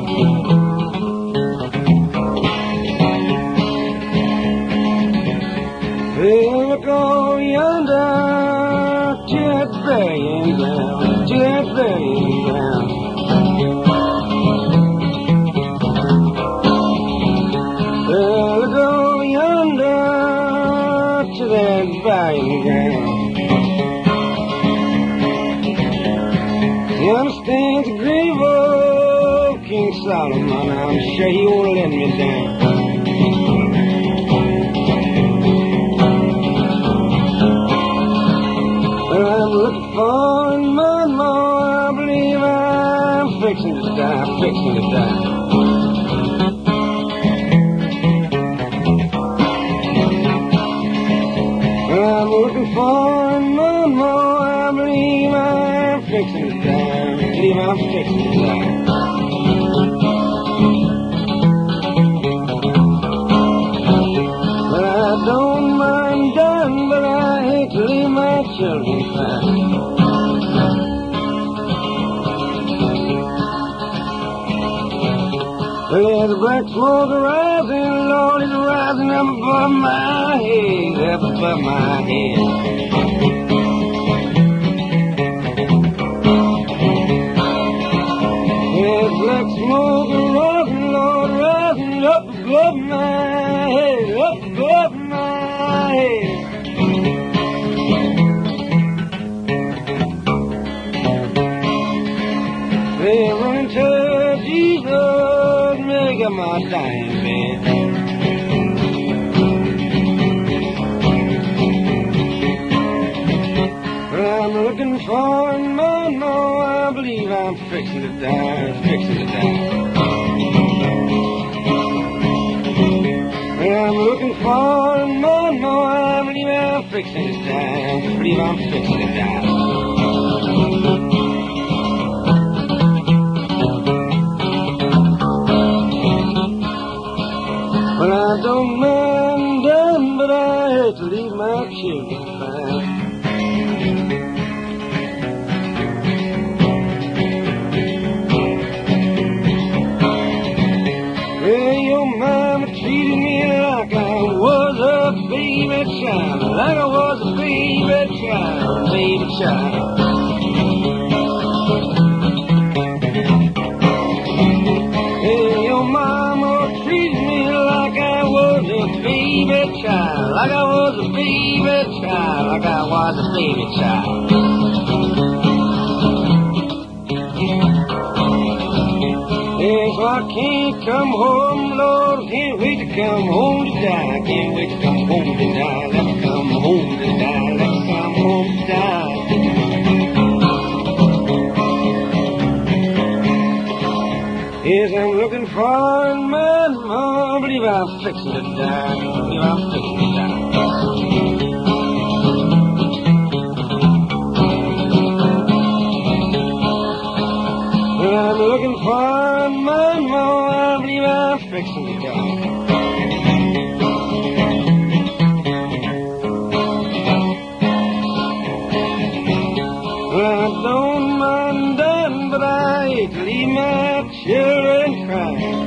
Well, look over yonder to that burying ground, to that burying ground. Well, look over yonder to that burying ground. He understands the grave of King Solomon. I'm sure he won't let me down. Well, I'm looking for and more. I believe I'm fixing to die, fixing to die. Well, I'm looking for and more. I believe I'm fixing to die. I'm fixing to die. But I don't mind dying, but I hate to leave my children crying. Well, yeah, the black smoke is rising, Lord, it's rising up above my head, up above my head. my dying bed. I'm looking for a man, no, I believe I'm fixing to die, fixing to die. I'm looking for a man, no, I believe I'm fixing to die, I believe I'm fixing to die. Well, I don't mind dying, but I hate to leave my children behind. Well, your mama treated me like I was a baby child, like I was a baby child, baby child. Well, your mama treated me like I was a baby child, like I was a baby child, like I was a baby child. Yeah, so I can't come home, Lord, can't wait to come home to die, can't wait to come home to die, let's come home to die, let's come home to die. Yes, I'm looking for a man, oh, I believe I'm fixing to die, I believe I'm fixing to die. I'm looking for a man, oh, I believe I'm fixing to die. Well, I don't mind dying, but I hate to leave my children crying.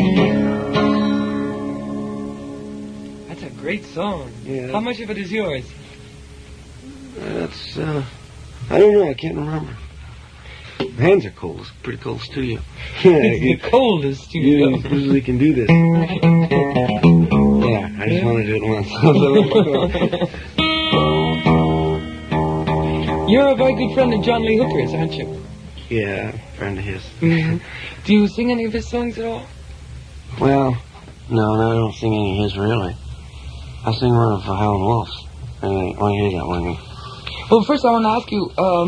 That's a great song. Yeah. How much of it is yours? That's, I don't know, I can't remember. My hands are cold. It's pretty cold studio. It's the coldest studio. You usually can do this. Yeah, I just want to do it once. You're a very good friend of John Lee Hooker's, aren't you? Yeah, friend of his. Mm-hmm. Do you sing any of his songs at all? Well, no, I don't sing any of his, really. I sing one of Howlin' Wolf's. I want to hear that one. Well, first I want to ask you,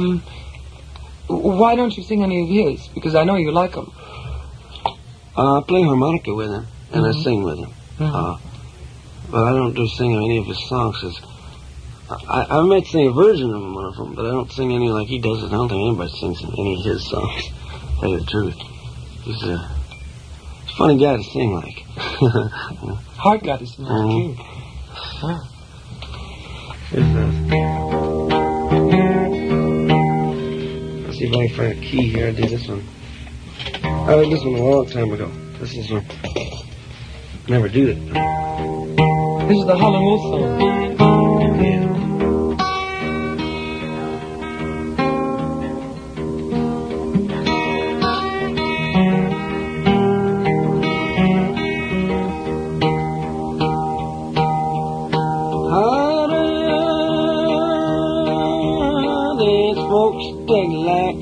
why don't you sing any of his? Because I know you like him. I play harmonica with him, and I sing with him. Mm-hmm. But I don't do sing any of his songs. Cause I might sing a version of one of them, but I don't sing any like he does. I don't think anybody sings any of his songs, to tell you the truth. He's a funny guy to sing like. Hard guy to sing like, too. Huh. Let's see if I can find a key here. I did this one. I did this one a long time ago. This is one. Never do it. This is the Howlin' Wolf song. Yeah. Stick like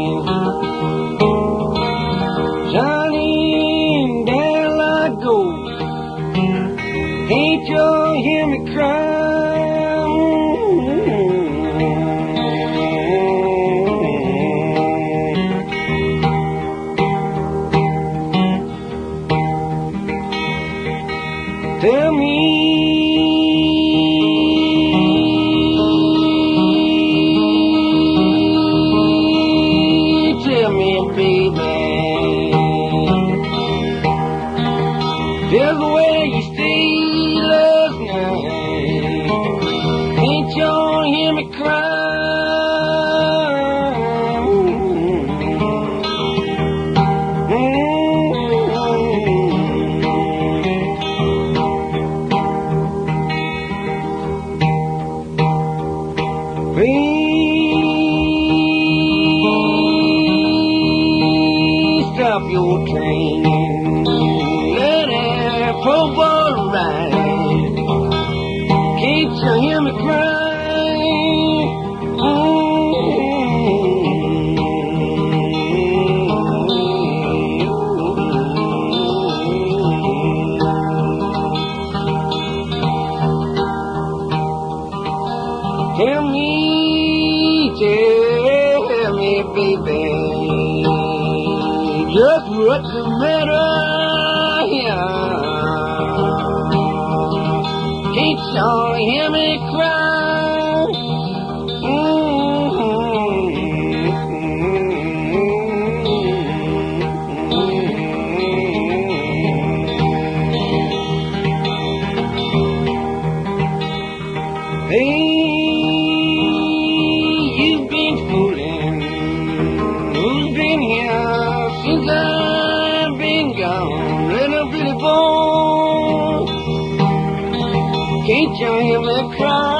Johnny and Dale I go. Ain't you hear me cry? Tell me. There's a way you stay last night. Ain't you gonna hear me cry? Please stop your train. Can't you hear me cry? what's the matter here? Can't y'all hear me cry? Hey, you've been fooling. Who's been here since I've been gone? Little pretty boy, can't you hear me cry?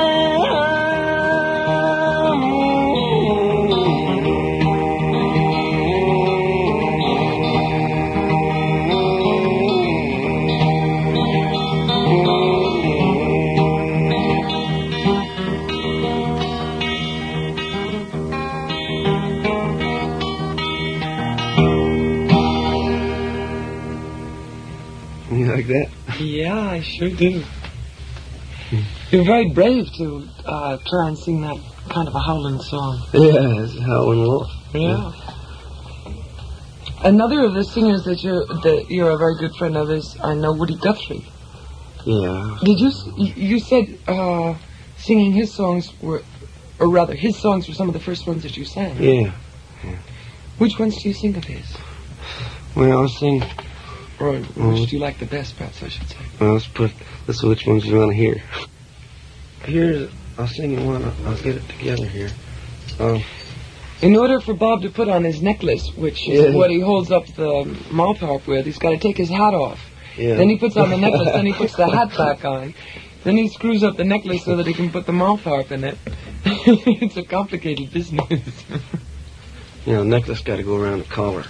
You like that? Yeah, I sure do. You're very brave to try and sing that kind of a howling song. Yeah, it's Howlin' Wolf. Yeah. Another of the singers that you're a very good friend of is, I know, Woody Guthrie. Yeah. Did you said singing his songs were, or rather, his songs were some of the first ones that you sang? Yeah. Which ones do you sing of his? Well, I'll sing. Or which do you like the best, perhaps I should say? Well, let's see which ones you want to hear. Here's, I'll sing you one. I'll get it together here. In order for Bob to put on his necklace, which is what he holds up the mouth harp with, he's got to take his hat off. Yeah. Then he puts on the necklace, then he puts the hat back on. Then he screws up the necklace so that he can put the mouth harp in it. It's a complicated business. You know, necklace got to go around the collar.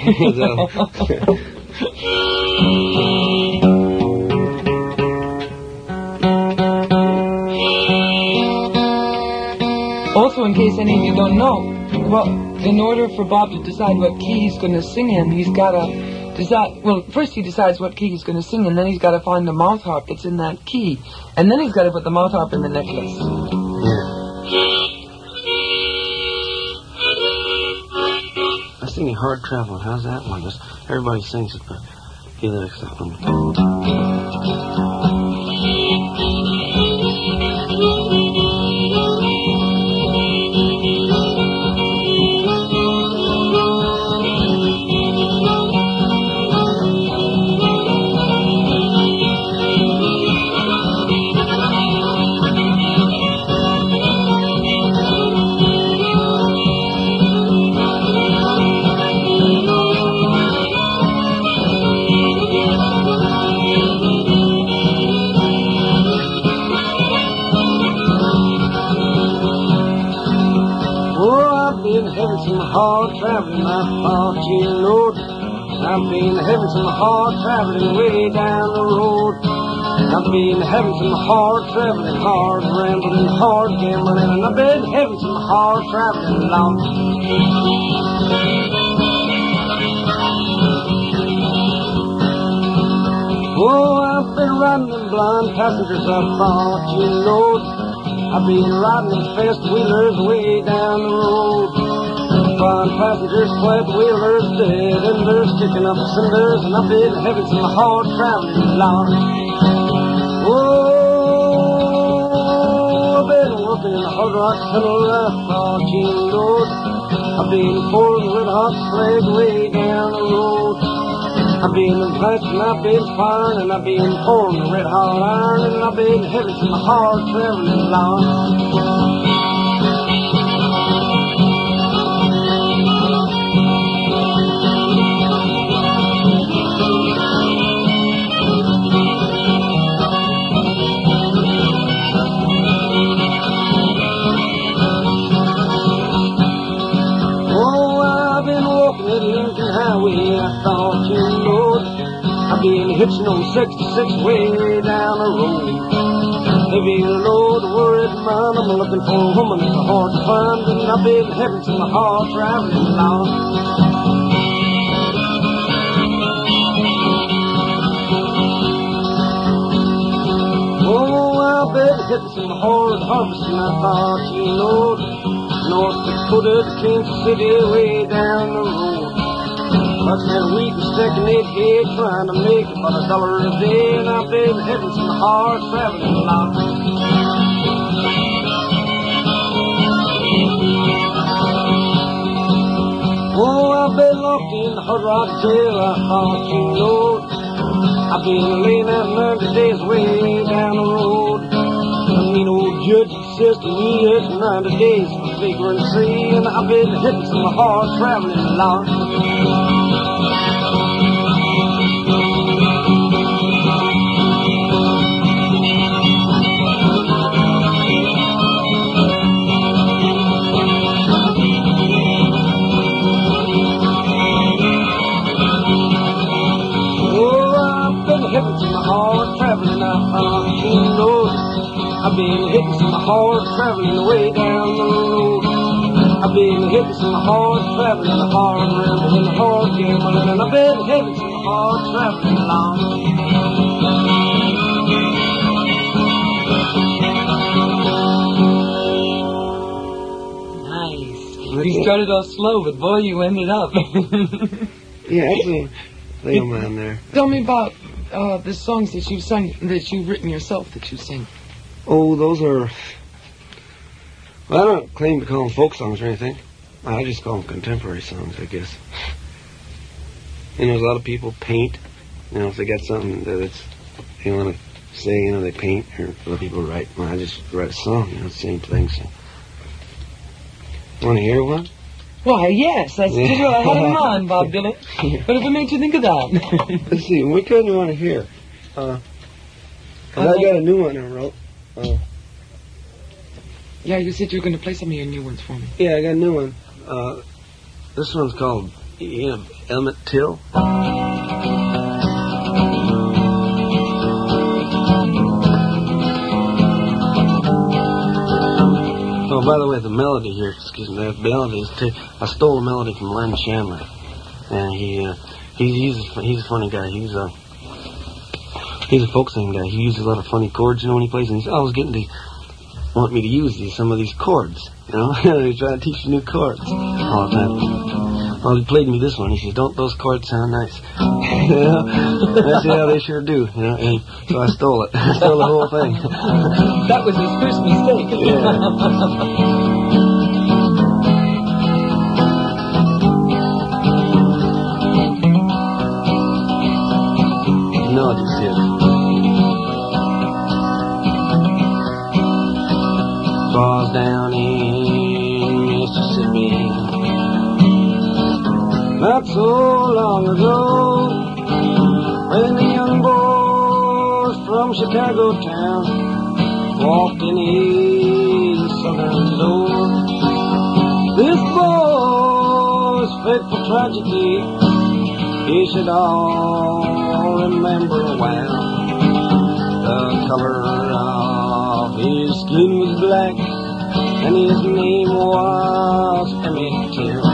Also, in case any of you don't know, well, in order for Bob to decide what key he's going to sing in, he's got to decide. Well, first he decides what key he's going to sing in, then he's got to find the mouth harp that's in that key, and then he's got to put the mouth harp in the necklace. I'm singing Hard Traveling. How's that one? Everybody sings it, but he likes that one. Hard traveling, I thought you Lord. I've been having some hard traveling way down the road. I've been having some hard traveling, hard rambling, hard gambling, and I've been having some hard traveling long. Oh, I've been riding them blind passengers, I thought you Lord. I've been riding them fast wheelers way down the road. Blind passengers, flat wheelers, dead enders, sticking up cinders, and I've been having some hard traveling long. Oh, I've been working in the hard rock tunnel, I thought you Lord. I've been pouring red hot slag way down the road. I've been blasting, I've been firing, and I've been pouring the red hot iron, and I've been having some hard traveling long. Highway, I thought you Lord. I've been hitching on 66 way down the road. Heavy load, worried mind, I'm looking for a woman that's hard to find, and I've been having some hard traveling long. Oh, I've been hitting some hard harvesting, I thought you Lord. North Dakota to Kansas City, way down the road. Clutching that wheat and sticking it head, trying to make about $1 a day. And I've been having some hard traveling along. Oh, I've been locked in the hot rod jail, I thought you know. I've been laying out 90 days way down the road. I mean, old judge says to me it's 90 days for vagrancy, and I've been hitting some hard traveling along. Hitting some hard traveling, I found you know. I've been hitting some hard traveling way down the road. I've been hitting some hard traveling, hard rambling, hard gambling, and I've been hitting some hard traveling along. Nice. You started off slow, but boy, you ended up. Yeah, that's a little man there. Tell me about the songs that you've sung, that you've written yourself, that you sing. Oh, those are... Well, I don't claim to call them folk songs or anything. I just call them contemporary songs, I guess. You know, a lot of people paint. You know, if they got something that they want to say, you know, they paint, or other people write. Well, I just write a song, you know, same thing. So. Want to hear one? Why, yes, that's just what I had in mind, Bob Dylan. But if it makes you think of that. Let's see, what kind do you want to hear? I got a new one I wrote. Yeah, you said you were going to play some of your new ones for me. Yeah, I got a new one. This one's called Emmett Till. Oh, by the way, the melody here, excuse me, the melody is I stole a melody from Len Chandler, and he's a funny guy. He's a folk singing guy. He uses a lot of funny chords, you know, when he plays, and he's always getting to want me to use some of these chords, you know. He's trying to teach me new chords all the time. Well, he played me this one. He says, "Don't those chords sound nice?" You know? I said, "Yeah, they sure do." You know, and so I stole it. I stole the whole thing. That was his first mistake. Yeah. No, I just did. Was down in Mississippi not so long ago, when the young boys from Chicago town walked in his southern door. This boy's fateful tragedy, he should all remember well. The color of his skin was black, and his name was Emmett Till.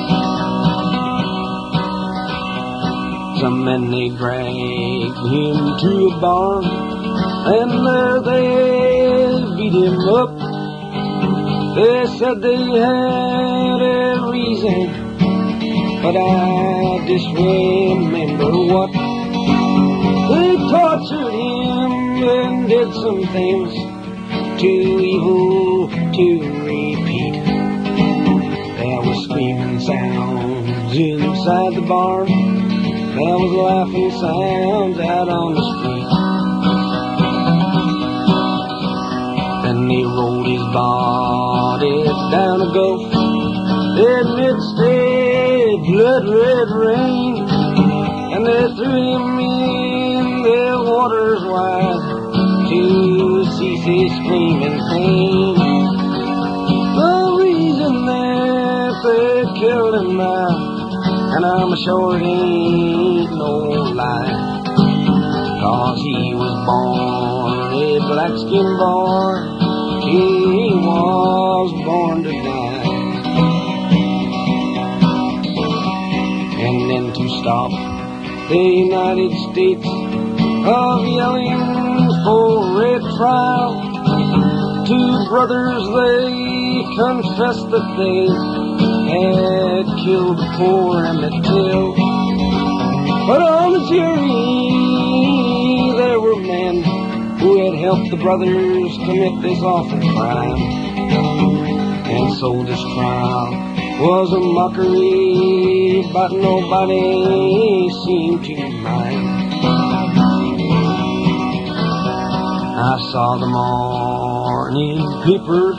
Some men, they dragged him to a barn, and there they beat him up. They said they had a reason, but I just remember what. They tortured him and did some things too evil to repeat. There was screaming sounds inside the barn. There was laughing sounds out on the street. Then they rolled his body down a gulf amidst a blood-red rain, and they threw him in the waters wide to cease his screaming pain. The reason that they killed him now, and I'm sure it ain't no lie, 'cause he was born a black-skinned boy, he was born to die. And then to stop the United States of yelling for a trial, two brothers, they confessed that they had killed poor Emmett Till. But on the jury there were men who had helped the brothers commit this awful crime. And so this trial was a mockery, but nobody seemed to mind. I saw the morning papers,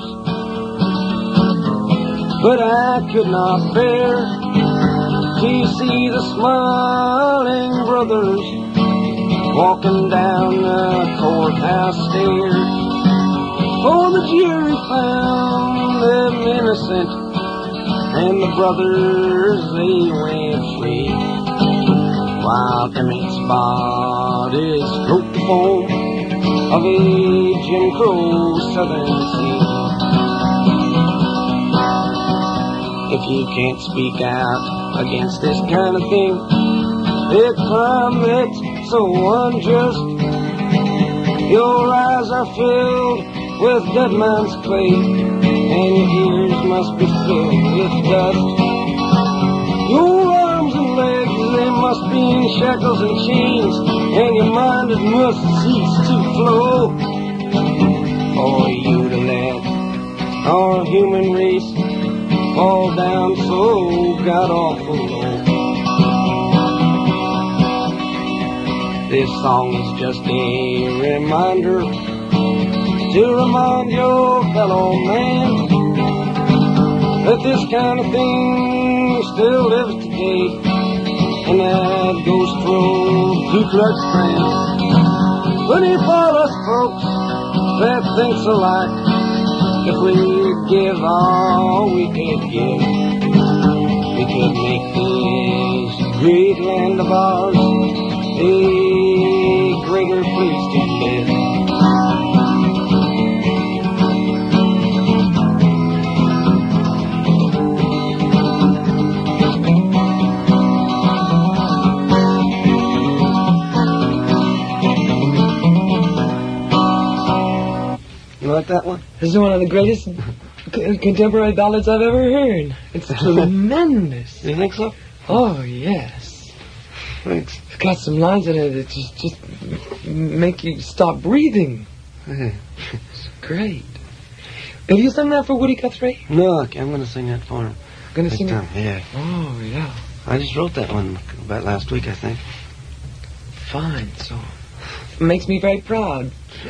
but I could not bear to see the smiling brothers walking down the courthouse stairs. For the jury found them innocent, and the brothers, they went free, while inmates' bodies stroked the foam of a Jim Crow southern sea. If you can't speak out against this kind of thing, a crime that's so unjust, your eyes are filled with dead man's clay, and your ears must be filled with dust. Your arms and legs, they must be in shackles and chains, and your mind, it must cease to flow. For you to let our human race fall down so god-awful low. This song is just a reminder to remind your fellow man that this kind of thing still lives today, and that goes through Ku Klux Klan. But if all us folks that thinks alike, if we give all we could give, we could make this great land of ours a greater place to live. You like that one? This is one of the greatest contemporary ballads I've ever heard. It's tremendous. You think so? Oh, yes. Thanks. It's got some lines in it that just make you stop breathing. It's great. Have you sung that for Woody Guthrie? No, I'm going to sing that for him. Going to sing it? Yeah. Oh, yeah. I just wrote that one about last week, I think. Fine, so it makes me very proud.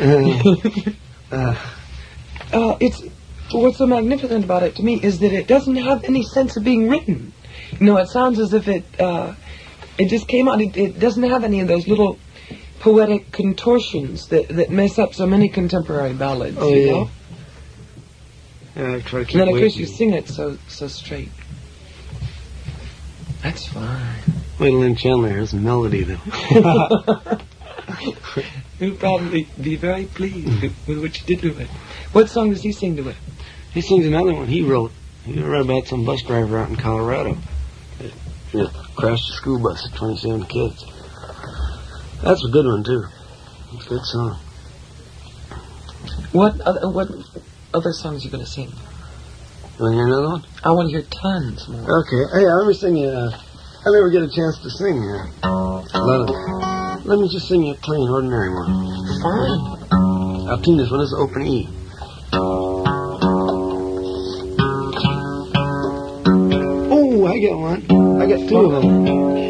It's what's so magnificent about it to me is that it doesn't have any sense of being written. You know, it sounds as if it just came out. It doesn't have any of those little poetic contortions that mess up so many contemporary ballads. Oh, you yeah. know? Yeah, I try to keep And then of course waiting. you sing it so straight. That's fine. Wait till Lynn Chandler hears the melody, though. He'll probably be very pleased with what you did to it. What song does he sing to it? He sings another one he wrote. He wrote about some bus driver out in Colorado that crashed a school bus with 27 kids. That's a good one, too. It's a good song. What other songs are you going to sing? You want to hear another one? I want to hear tons more. Okay. Hey, let me sing you. I never get a chance to sing here. Let me just sing you a plain, ordinary one. Fine. I'll tune this one. This is open E. Oh, I got one. I got two of them.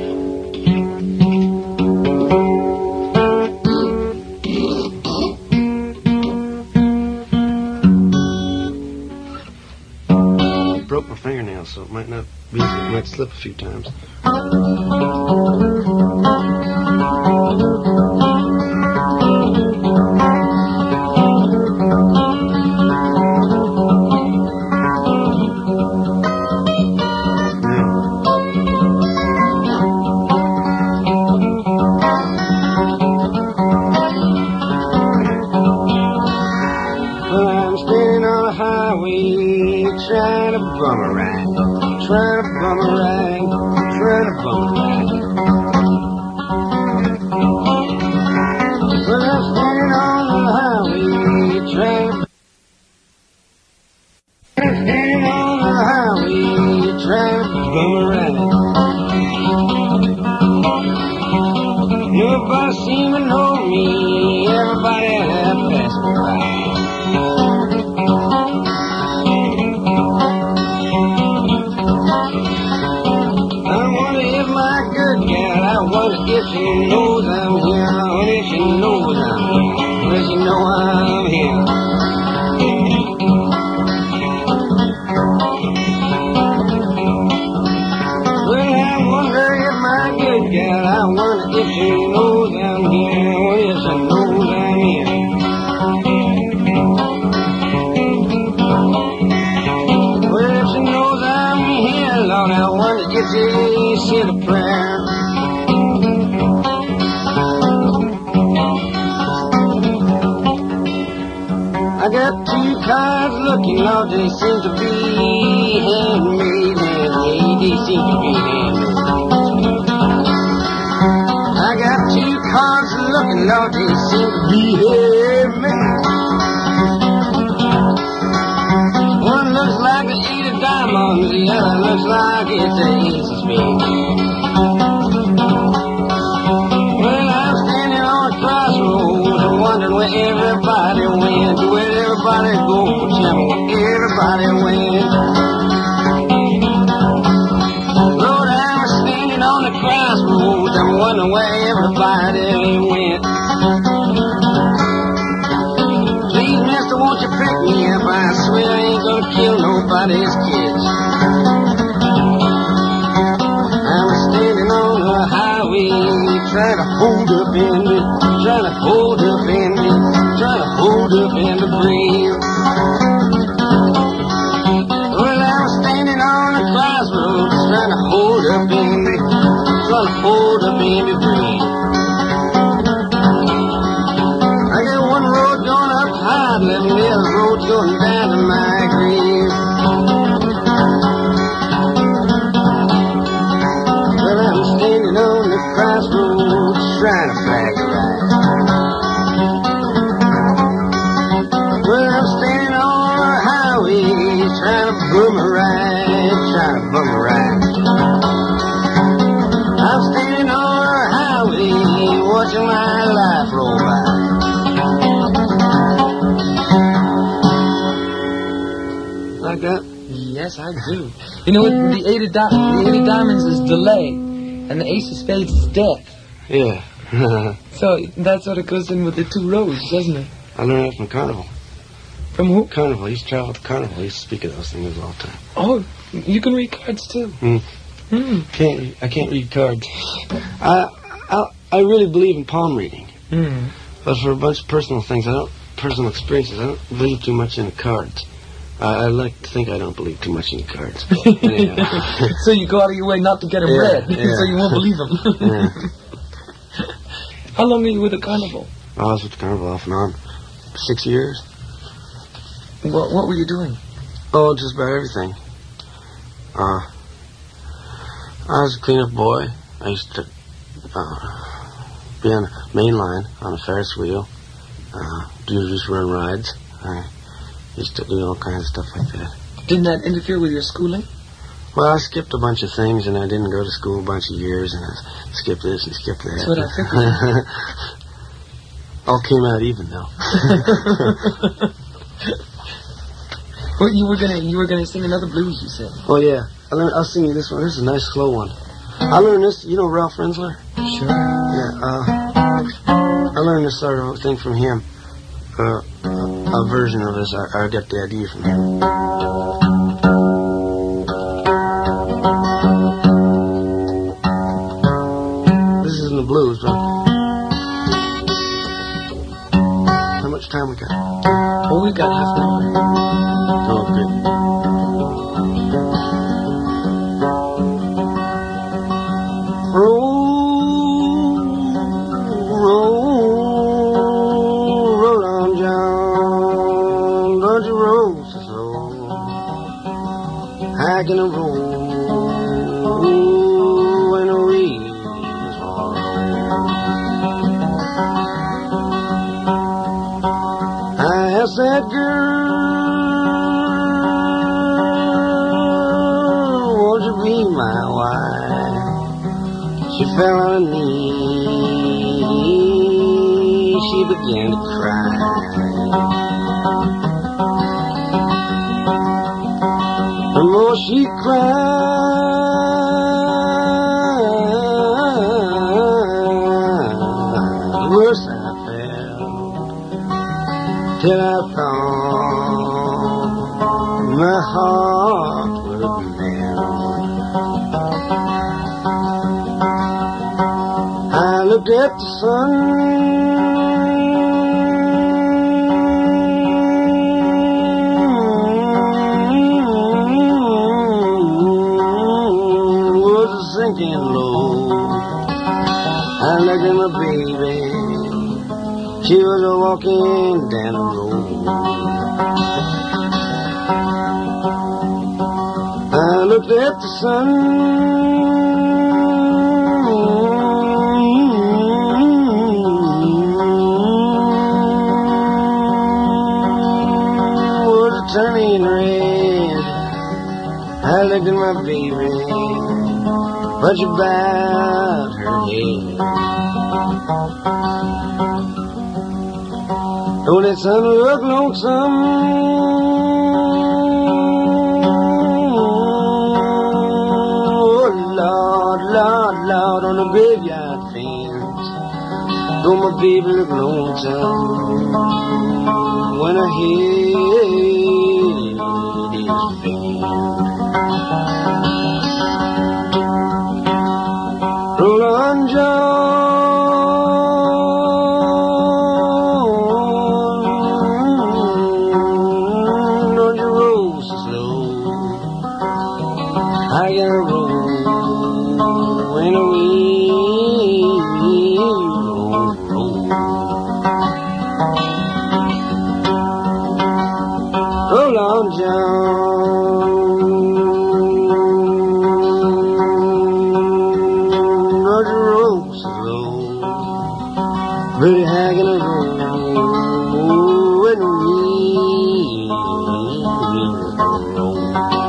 I broke my fingernail, so it might not be easy. It might slip a few times. Trying to bum a ride, trying to bum a ride, trying to bum a ride. Well, I'm standing on the highway, trying to standing on the highway, trying to bum a ride. get you said a prayer. I got 2 cards looking, Lord, they seem to be handmade, and they seem to be handmade. I got 2 cards looking, Lord, they seem to be handmade. One looks like an 8 of diamonds, the other looks like it's an ace of spades. Well, I'm standing on a crossroads, I'm wondering where everybody went, where everybody goes, tell me where everybody went. Lord, I'm standing on the crossroads, I'm wondering where everybody went. Please, mister, won't you pick me up? I swear I ain't gonna kill nobody's kids. I'm standing on the highway, trying to hold up in me, trying to hold up in me, trying to hold up in the breeze. Well, I'm standing on the crossroads, trying to hold up in me, trying to hold up in the breeze. I got one road going up high, 11 other roads going down to my grave. Well, I'm standing on the crossroads, trying to flag a ride. Well, I'm standing on the highway, trying to bum a ride, trying to bum a ride. I'm standing on the highway, watching my life roll by. Like that? Yes, I do. You know what? The 8 of diamonds is delay, and the ace of spades is death. Yeah. So that sort of goes in with the 2 roads, doesn't it? I learned that from Carnival. From who? Carnival. He used to travel to Carnival. He used to speak of those things all the time. Oh, you can read cards too. I can't read cards. I really believe in palm reading. But for a bunch of personal things, personal experiences, I don't believe too much in the cards. I like to think I don't believe too much in cards. So you go out of your way not to get them read, so you won't believe them. How long were you with the Carnival? I was with the Carnival off and on. 6 years. What were you doing? Oh, just about everything. I was a cleanup boy. I used to be on the main line on a Ferris wheel, just run rides. I used to do all kinds of stuff like that. Didn't that interfere with your schooling? Well, I skipped a bunch of things, and I didn't go to school a bunch of years, and I skipped this and skipped that. That's what I figured. All came out even, though. Well, you were gonna sing another blues, you said. Oh yeah, I'll sing you this one. This is a nice slow one. I learned this. You know Ralph Rensler? Sure. Yeah. I learned this sort of thing from him. A version of this. I got the idea from him. This isn't the blues, but how much time we got? Oh, we got half an hour. Oh, good. Roll on, John. Don't you roll so slow. How can I roll when the waves fall? I asked that girl, won't you be my wife? She fell on her knees, she began to cry. The more she cried, the worse I felt, till I thought my heart would melt. I looked at the sun, like my baby. She was a walking down the road. I looked at the sun. Was turning red. I looked at my baby, but she bowed her head. Oh, that sun looked lonesome. Oh, Lord, Lord, Lord, on the graveyard fence. Oh, my baby looked lonesome when I heard his band. Roll on, John, don't you roll so slow. I gotta roll when a wheel roll. Roll on, John. Pretty hag in a room when we roll.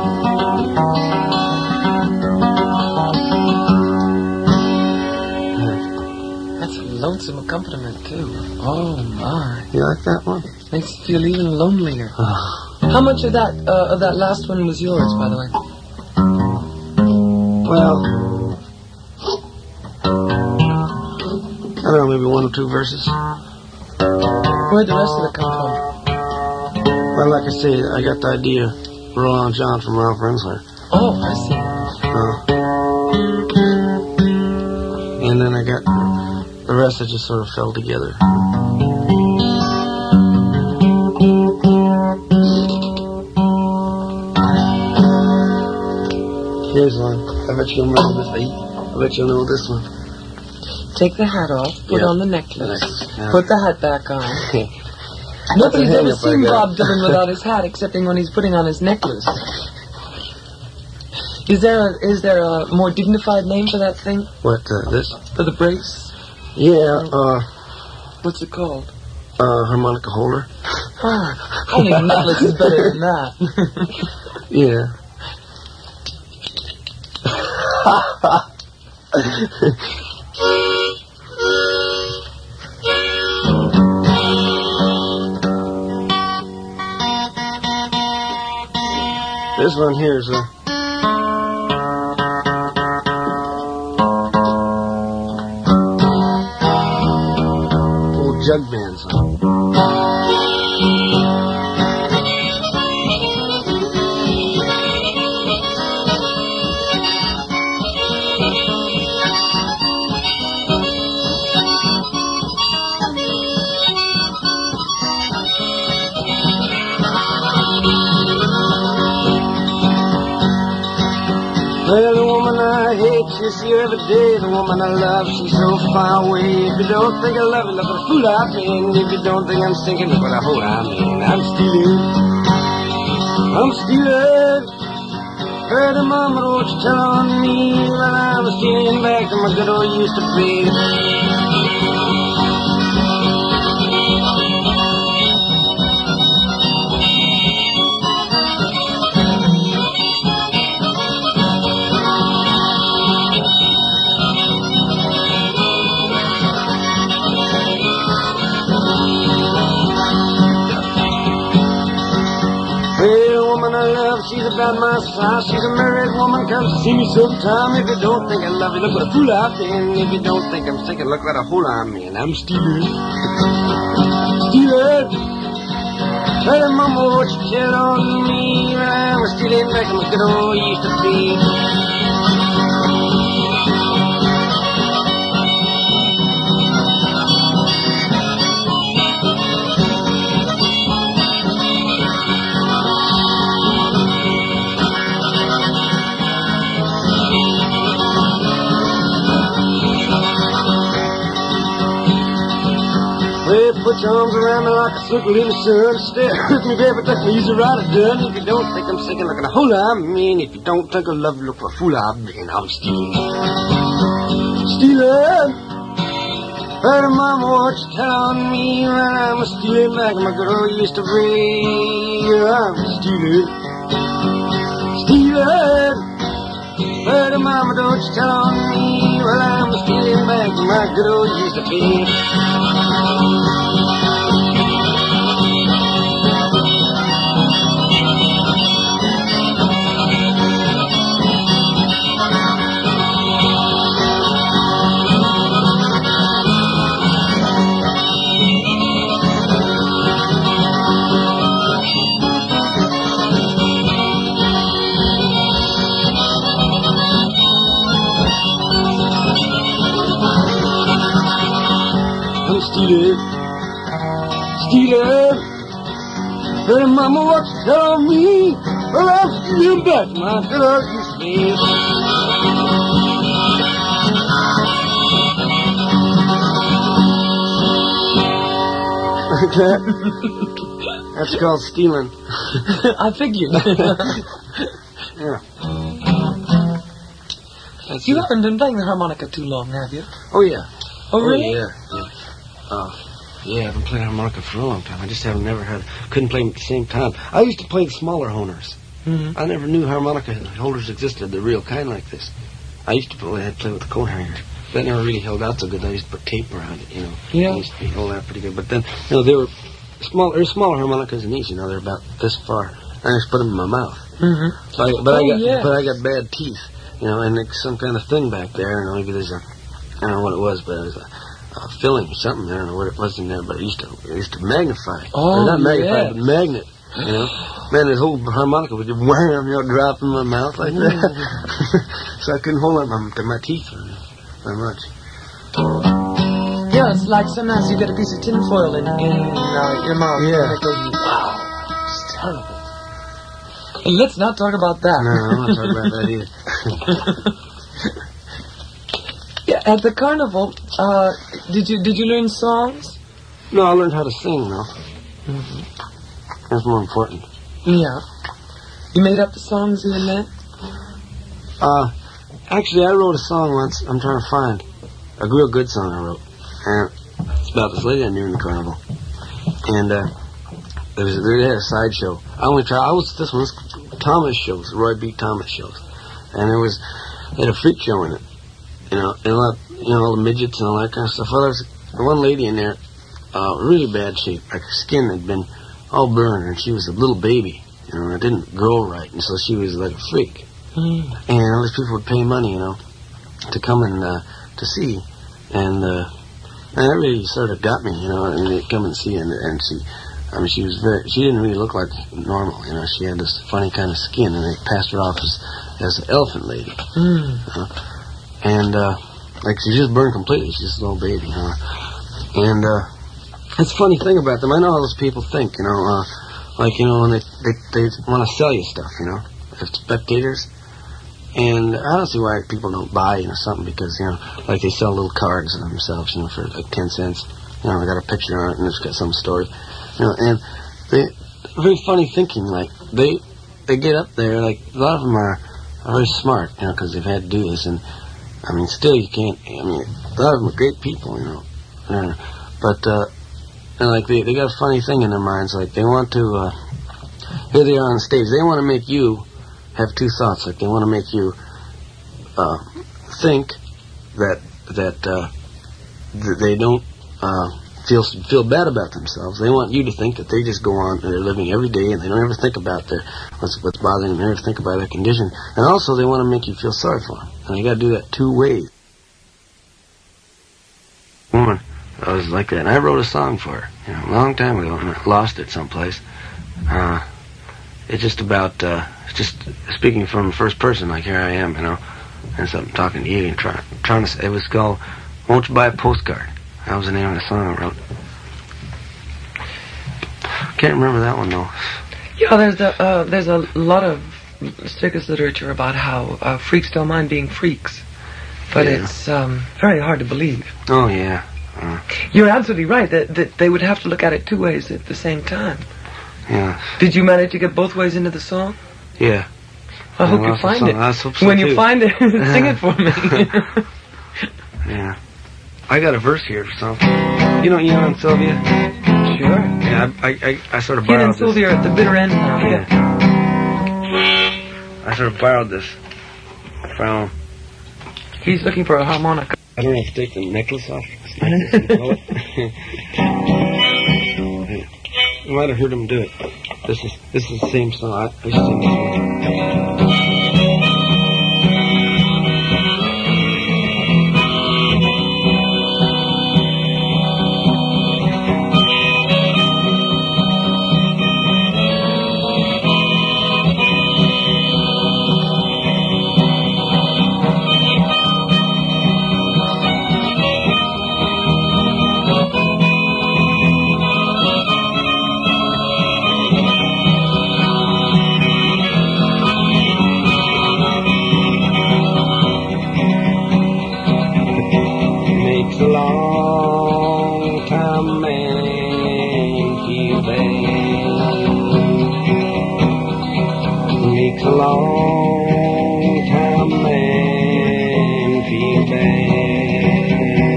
That's a lonesome accompaniment, too. Oh, my. You like that one? Makes you feel even lonelier. How much of that last one was yours, by the way? Well, I don't know, maybe 1 or 2 verses. Where'd the rest of it come from? Well, like I say, I got the idea. Roll on, John from Ralph Rensler. Oh, I see. And then I got the rest that just sort of fell together. Here's one. I bet you'll remember this. I bet you'll know this one. Take the hat off, put on the necklace, Yeah. put the hat back on. Nobody's ever seen Bob Dylan without his hat, excepting when he's putting on his necklace. Is there a more dignified name for that thing? What, this? For the brace? Yeah, What's it called? Harmonica holder. I think a necklace is better than that. Yeah. This one here is a old jug band song. Well, the woman I hate, she's here every day. The woman I love, she's so far away. If you don't think I love you, look what a fool I've been. If you don't think I'm sinking, look what a hole I'm in. I'm stealing. Heard the mama wrote you tell on me that I'm stealing back to my good old used to be. She's about my size, she's a married woman, comes to see me sometime. If you don't think I love you, look what a fool I've been. If you don't think I'm sinking, look what a hole I'm in. I'm stealing. Tell her mama what you tell on me. I'm stealing back in my good old used to be. put your arms around me like a circle in the sun. Stare with me, baby, take me easy right or done. If you don't think I'm sick and looking a whole lot mean, if you don't think I love you, look for a fool I've been. I'm stealing. Stealing. Heard of mama what you telling me when I'm stealing like my girl used to be. I'm stealing. Stealing. Heard of mama don't you tell on me while I'm stealing back my good old used to be. Stealing, stealing. Hey, mama, what you tell me? Well, I'm stealing back my girl used to be. That's called stealing. I figured. Yeah. You haven't been playing the harmonica too long, have you? Oh, yeah. Oh, really? Yeah. Yeah, I've been playing harmonica for a long time. I just couldn't play them at the same time. I used to play the smaller honors. Mm-hmm. I never knew harmonica holders existed, the real kind like this. I used to play with the coat hangers. That never really held out so good. I used to put tape around it, Yeah. I used to hold out pretty good. But then, they were smaller harmonicas than these, they're about this far. I just put them in my mouth. Mm-hmm. But I got bad teeth, and like some kind of thing back there, maybe there's I don't know what it was, but it was a filling or something. I don't know what it was in there, but it used to magnify. Oh, not magnify, yes. but magnet. Man, this whole harmonica would just wham, drop in my mouth like that. So I couldn't hold on to my teeth very much. Yeah, it's like sometimes you get a piece of tinfoil in your mouth. Yeah. And it goes, wow, it's terrible. Let's not talk about that. No, I'm not talking about that either. Yeah, at the carnival, did you learn songs? No, I learned how to sing, though. Mm-hmm. That's more important. Yeah. You made up the songs you meant? Actually, I wrote a song once. I'm trying to find a real good song I wrote. And it's about this lady I knew in the carnival. And they had a sideshow. This one was Thomas shows, Roy B. Thomas shows. And they had a freak show in it. And all the midgets and all that kind of stuff. Well, there was one lady in there, really bad shape. Like her skin had been all burned, and she was a little baby. And it didn't grow right, and so she was like a freak. And all these people would pay money, to come and to see. And that really sort of got me, and they'd come and see, and she didn't really look like normal, she had this funny kind of skin, and they passed her off as an elephant lady. And, she just burned completely. She's just a little baby, And, it's a funny thing about them. I know how those people think, when they want to sell you stuff, as spectators. And I don't see why people don't buy, something because, they sell little cards of themselves, for like 10 cents. They got a picture on it and it's got some story. And they very funny thinking, they get up there, a lot of them are very smart, because they've had to do this. And, still you can't, a lot of them are great people, But, they got a funny thing in their minds, they want to, here they are on stage, they want to make you have two thoughts, they want to make you, think that they don't, feel bad about themselves. They want you to think that they just go on and they're living every day and they don't ever think about what's bothering them, they never think about their condition. And also they want to make you feel sorry for them. And you got to do that two ways. Woman, I was like that, and I wrote a song for her, a long time ago, and I lost it someplace. It's just about, just speaking from first person, like here I am, and something talking to you and trying to say, it was called "Won't You Buy a Postcard." That was the name of the song I wrote. Can't remember that one though. Yeah, there's a lot of circus literature about how freaks don't mind being freaks, but it's very hard to believe. Oh yeah. You're absolutely right that they would have to look at it two ways at the same time. Yeah. Did you manage to get both ways into the song? Yeah. I hope you find it. When you find it, sing it for me. Yeah. I got a verse here, so. You know Ian and Sylvia? Sure. Yeah, I sort of Ian borrowed and Sylvia are at the bitter end now. Yeah. I sort of borrowed this from... He's looking for a harmonica. I don't know if to take the necklace off. You might have heard him do it. This is the same song. I used to sing this one. Makes a long time man feel bad. Makes a long time man feel bad.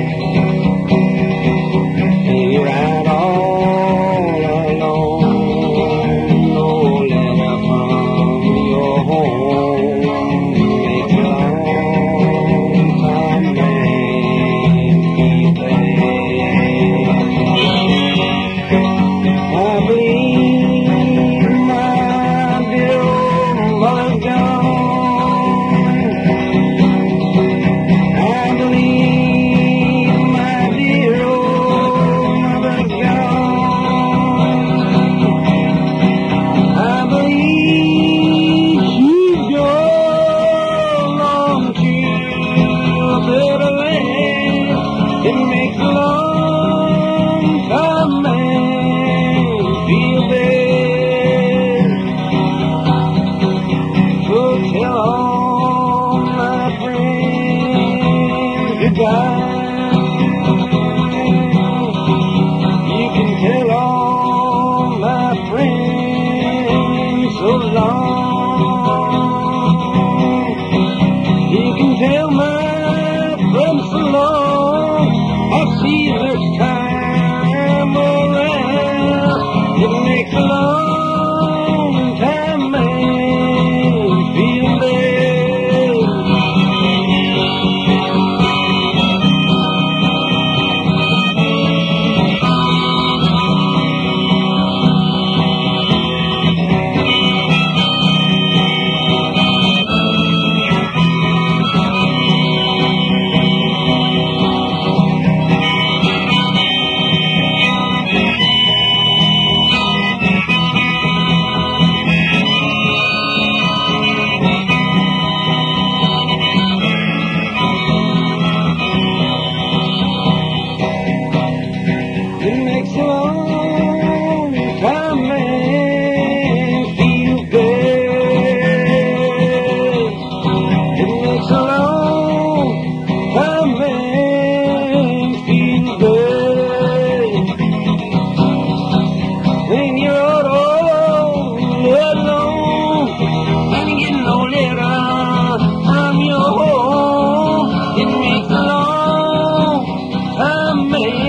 And you're out all alone, no letter from your home. Makes a long time man. I believe my dear old mother's gone. I believe my dear old mother's gone. I believe she's gone on to a better land. It makes a long time man feel bad. So tell all my friends goodbye. You can tell all my friends so long. You can tell my friends so long. I'll see you next time around. It makes a long time man feel bad. It makes a long time man feel bad. It makes a long time man feel bad. When you're all alone and you get no letter from your home, it makes a long time man.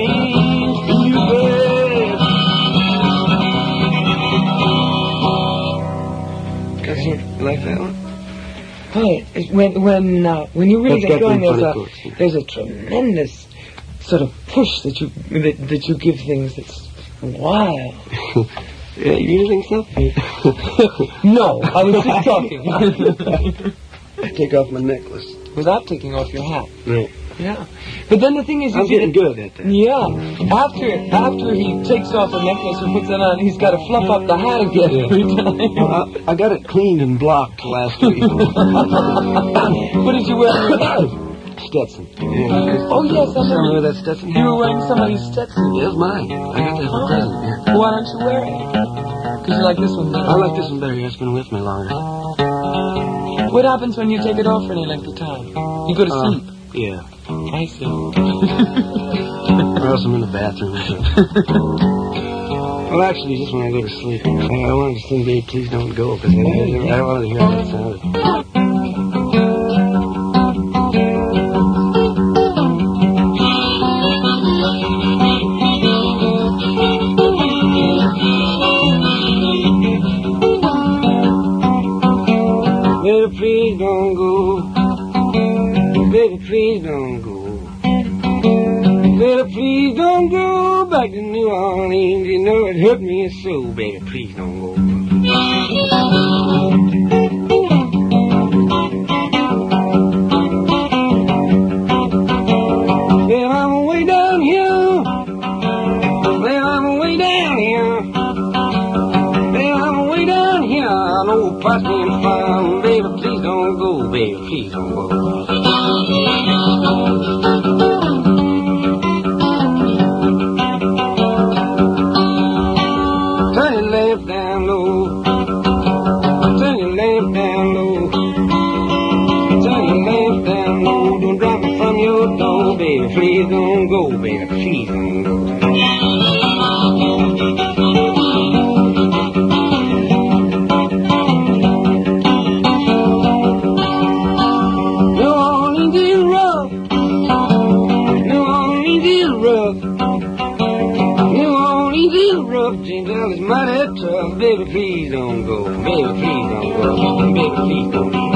Like that one? Right. When you really That's get going, got them funny there's a tremendous sort of push that you give things that's wild. Yeah, you think so? No, I was just talking. Take off my necklace. Without taking off your hat. Right. Yeah. But then the thing is... I'm getting good at that. Yeah. After he takes off the necklace and puts it on, he's got to fluff up the hat again every time. Well, I got it cleaned and blocked last week. What did you wear on your head? Stetson. Yeah. Oh, yes. Remember that Stetson? You were wearing somebody's Stetson. Yeah, it's mine. I got that for a present. Yeah. Why don't you wear it? Because you like this one better. I like this one better. It's been with me longer. What happens when you take it off for any length of time? You go to sleep. Yeah. I see. Or else I'm in the bathroom. So. Well, actually, just when I go to sleep. I wanted to sing Babe, Please Don't Go, because I wanted to hear how it sounded. Baby, please don't go. Baby, please don't go. Baby, please don't go back to New Orleans. You know it hurt me so. Baby, please don't go. Baby, I'm way down here. Baby, I'm way down here. Baby, I'm way down here. I know past me and farm. Baby, please don't go. Baby, please don't go. Turn your lamp down low. Turn your lamp down low. Turn your lamp down low. Don't drop it from your door, baby. Please don't go, baby. Please don't go. New Orleans is rough. New Orleans is rough. New Orleans is rough. James L is mighty tough. Baby, please don't go. Baby, please don't go. Baby, please don't go.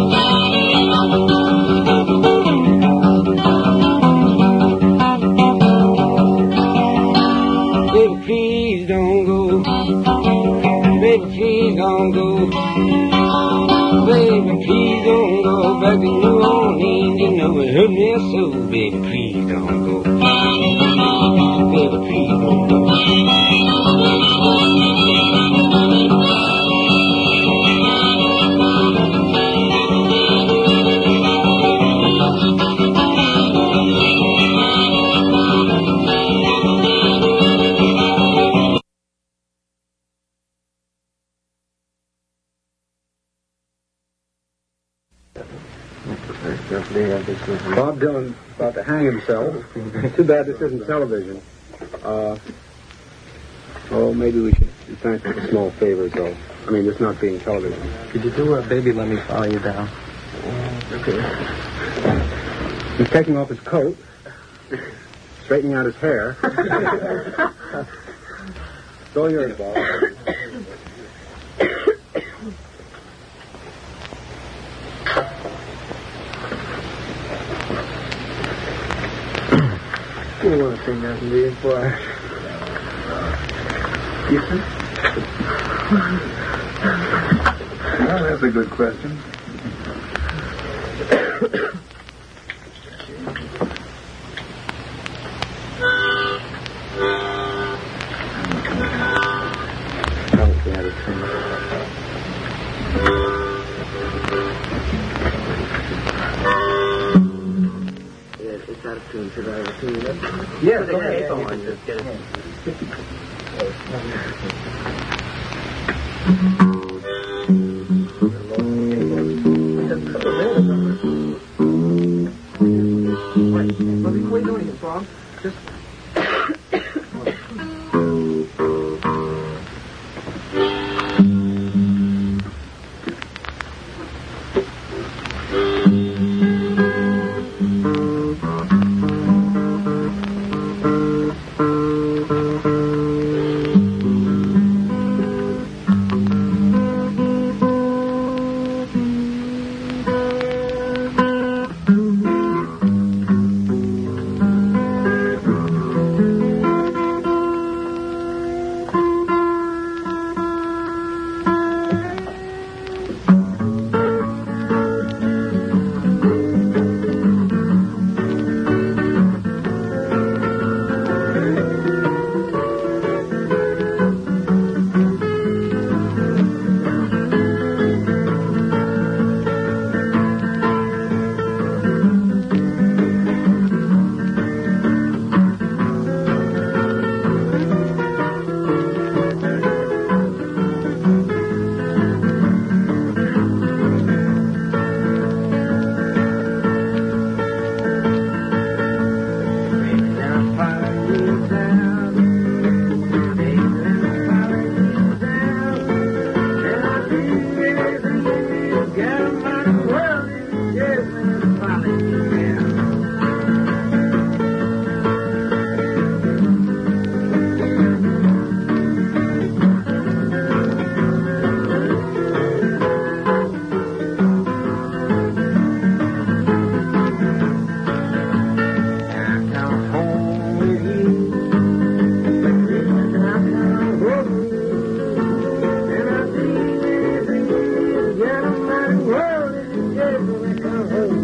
Baby, please don't go. Baby, please don't go. Baby, please don't go back to New Orleans. You know it hurt me so. Baby, please don't go. Baby, please don't go. Bob Dylan about to hang himself. Too bad this isn't television. Maybe we should be thankful for small favors, though. I mean, this not being television. Could you do a Baby Let Me Follow You Down? Okay. He's taking off his coat, straightening out his hair. It's all yours, Bob. You don't want to sing nothing, do you, boy? Houston? Well, that's a good question. It's out of tune. Should I tune it up? Yes, go ahead. Just get it. What are you doing here, Bob? Just... when I come home.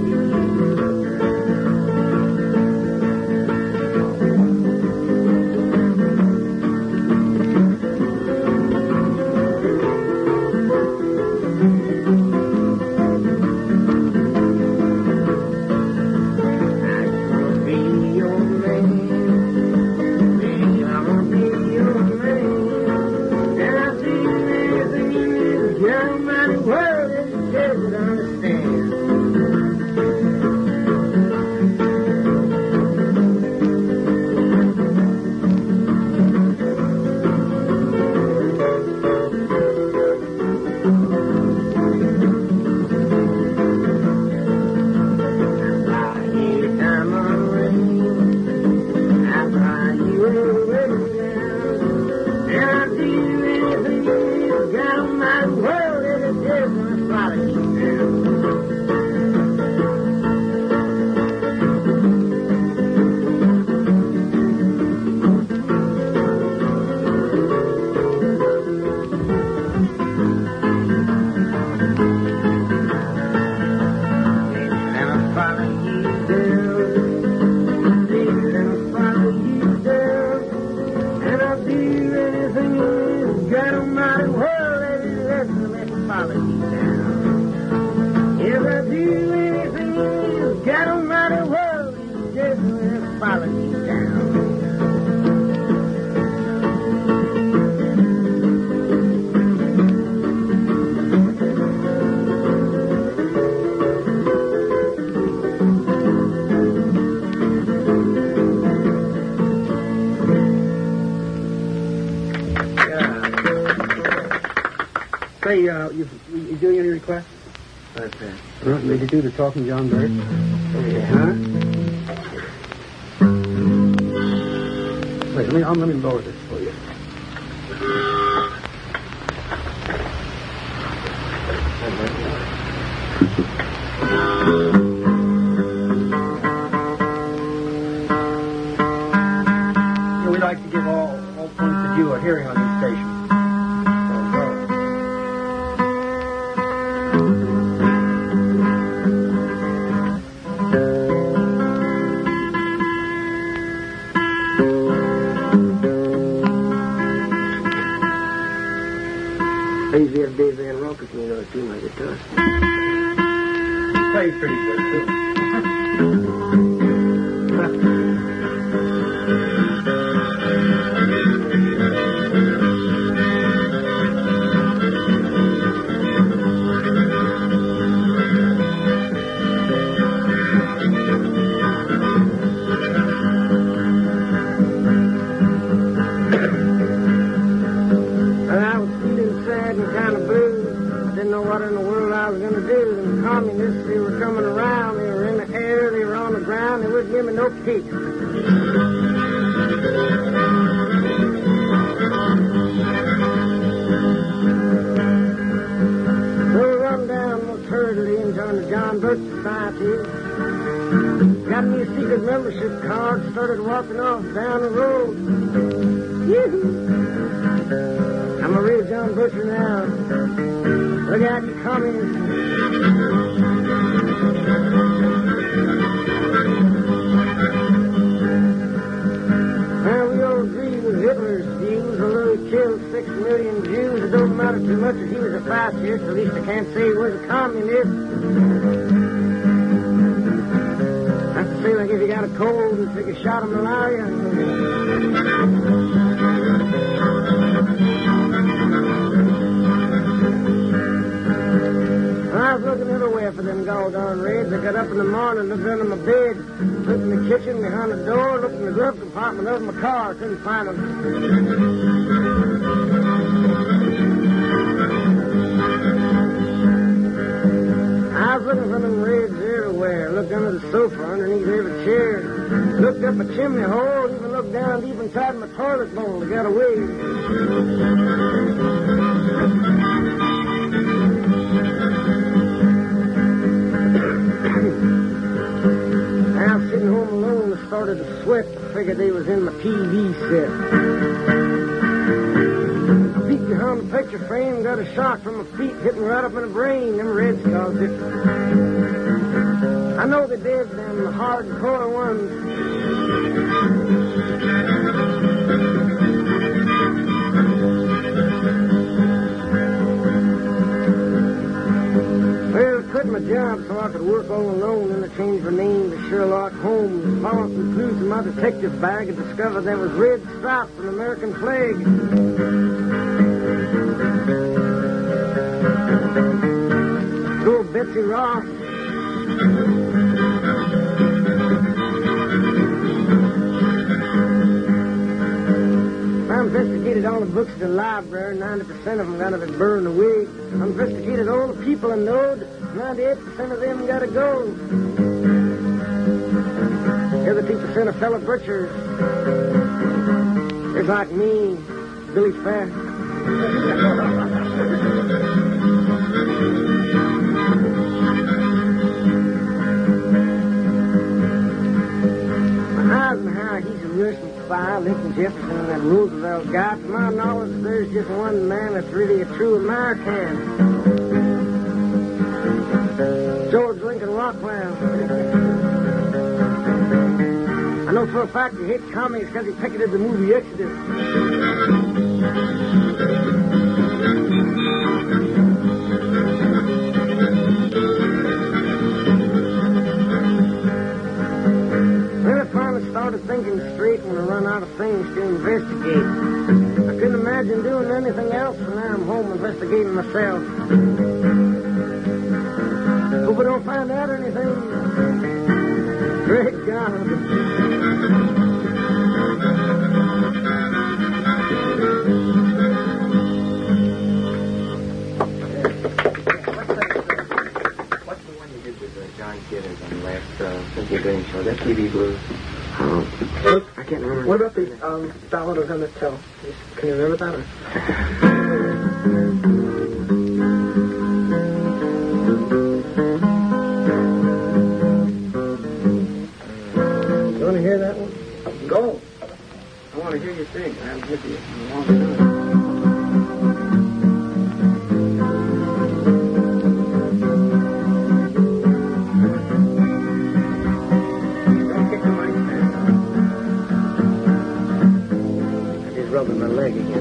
Say, you doing any requests? What's that? Did you do the Talking John Bird? Huh? Wait, let me lower this for you. We like to give all points of view a hearing on this station. I usually have Dave Van Ronk with me, too, my guitar. He plays pretty good, too. Communists, they were coming around, they were in the air, they were on the ground, they wouldn't give me no peace. So we run down most hurriedly and joined the John Birch Society. Got me a secret membership card, started walking off down the road. Yoo-hoo. I'm a real John Butcher now. Look out, you communists. Well, we all agree with Hitler's views, although he killed 6 million Jews. It don't matter too much if he was a fascist. At least I can't say he was a communist. That's to say, like if you got a cold and take a shot of malaria. I was looking everywhere for them doggone Reds. I got up in the morning, looked under my bed, looked in the kitchen, behind the door, looked in the glove compartment of my car. Couldn't find them. I was looking for them Reds everywhere. Looked under the sofa, underneath every chair. Looked up a chimney hole, even looked down deep inside my toilet bowl. They got away. I was sitting home alone and started to sweat. I figured they was in my TV set. I peeked behind the bet your frame got a shock from a feet hitting right up in the brain. Them Reds caused it. I know they did, them hardcore ones. Well, I quit my job so I could work all alone, and I changed my name to Sherlock Holmes. Followed some clues in my detective bag and discovered there was red stripes on the American flag. Go Betsy Ross. I investigated all the books in the library. 90% of them got to be burned away. I investigated all the people I knowed. 98% of them got to go. The other 2% are fellow butchers. Just like me, Billy Fat. Eisenhower, he's a Russian spy. Lincoln Jefferson and that Roosevelt guy. To my knowledge, there's just one man that's really a true American. George Lincoln Rockwell. I know for a fact he hates communists because he picketed the movie Exodus. Then I finally started thinking straight when I run out of things to investigate. I couldn't imagine doing anything else, and now I'm home investigating myself. Hope I don't find out anything. Great God. What's the one you did with John Gitters on the last Cynthia Green show? That TV Blues. I can't remember. What about the ballad of Emmett Till? Can you remember that? You want to hear that one? Go. I want to hear you sing. I haven't heard you in a long time. Rubbing my leg again.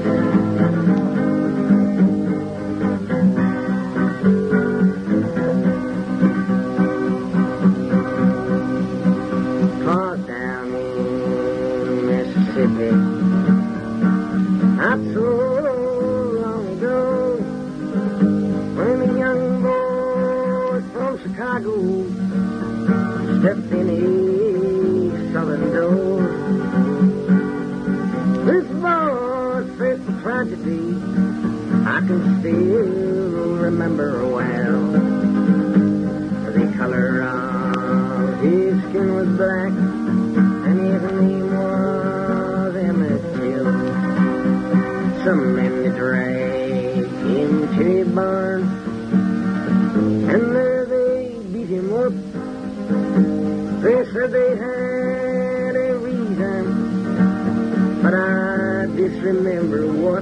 Far down in Mississippi, not so long ago, when a young boy from Chicago stepped in a southern door. This boy's faced a tragedy I can still remember well. The color of his skin was black, and his name was Emmett Till. Some men dragged him to a barn, and there they beat him up. They said they had a reason, but I disremember what.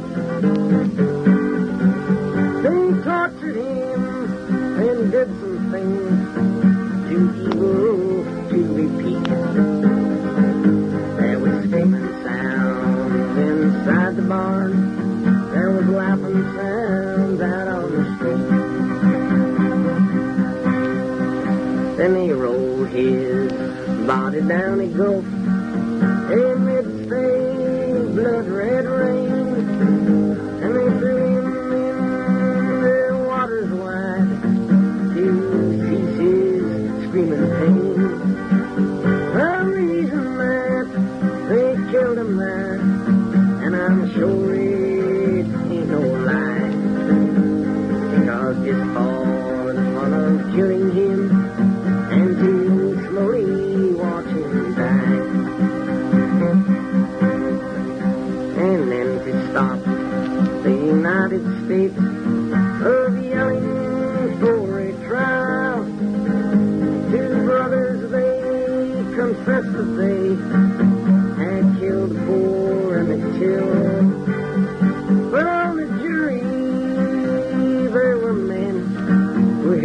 They tortured him and did some things too evil to repeat. There was screaming sounds inside the barn. There was laughing sounds out on the street. Then they rolled his body down a gulf amid stained blood red rain, and they threw him in the waters wide to cease his screaming pain. The reason that they killed him there, and I'm sure it ain't no lie, because just for the fun of killing him and to slowly watch him die. And then to stop the United States of yelling for a trial, two brothers, they confessed that they had killed poor Emmett Till. But on the jury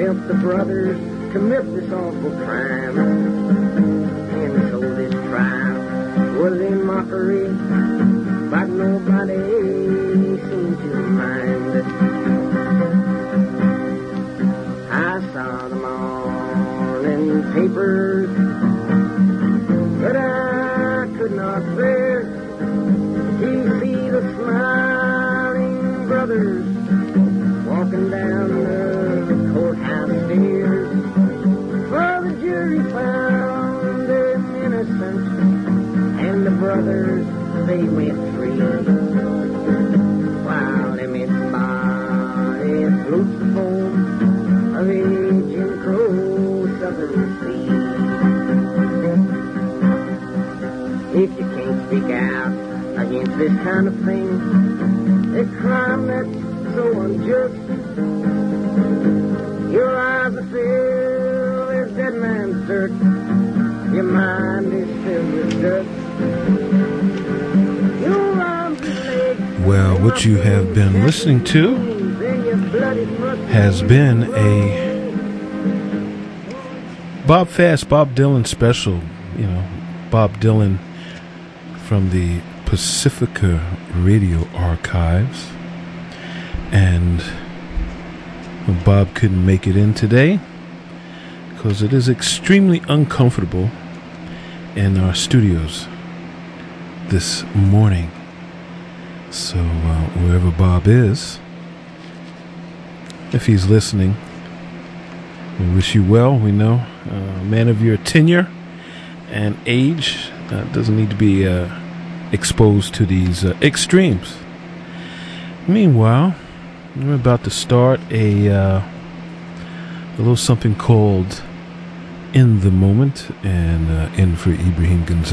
help the brothers commit this awful crime. And so this trial was in mockery, but nobody seemed to mind. I saw the morning papers, but I could not bear to see the smiling brothers walking down the courthouse stairs. For the jury found them innocent, and the brothers, they went free. While Emmett's body floats the foam of a Jim Crow southern sea. If you can't speak out against this kind of thing, a crime that's so unjust, your eyes are filled as dead man's dirt, your mind is filled with dust. Your arms and legs. Well, what you have been listening to has been a Bob Dylan special. You know, Bob Dylan from the Pacifica Radio Archives. And Bob couldn't make it in today because it is extremely uncomfortable in our studios this morning. So wherever Bob is, if he's listening, we wish you well. We know a man of your tenure and age doesn't need to be exposed to these extremes. Meanwhile, we're about to start a little something called In the Moment, and in for Ibrahim Gonzalez.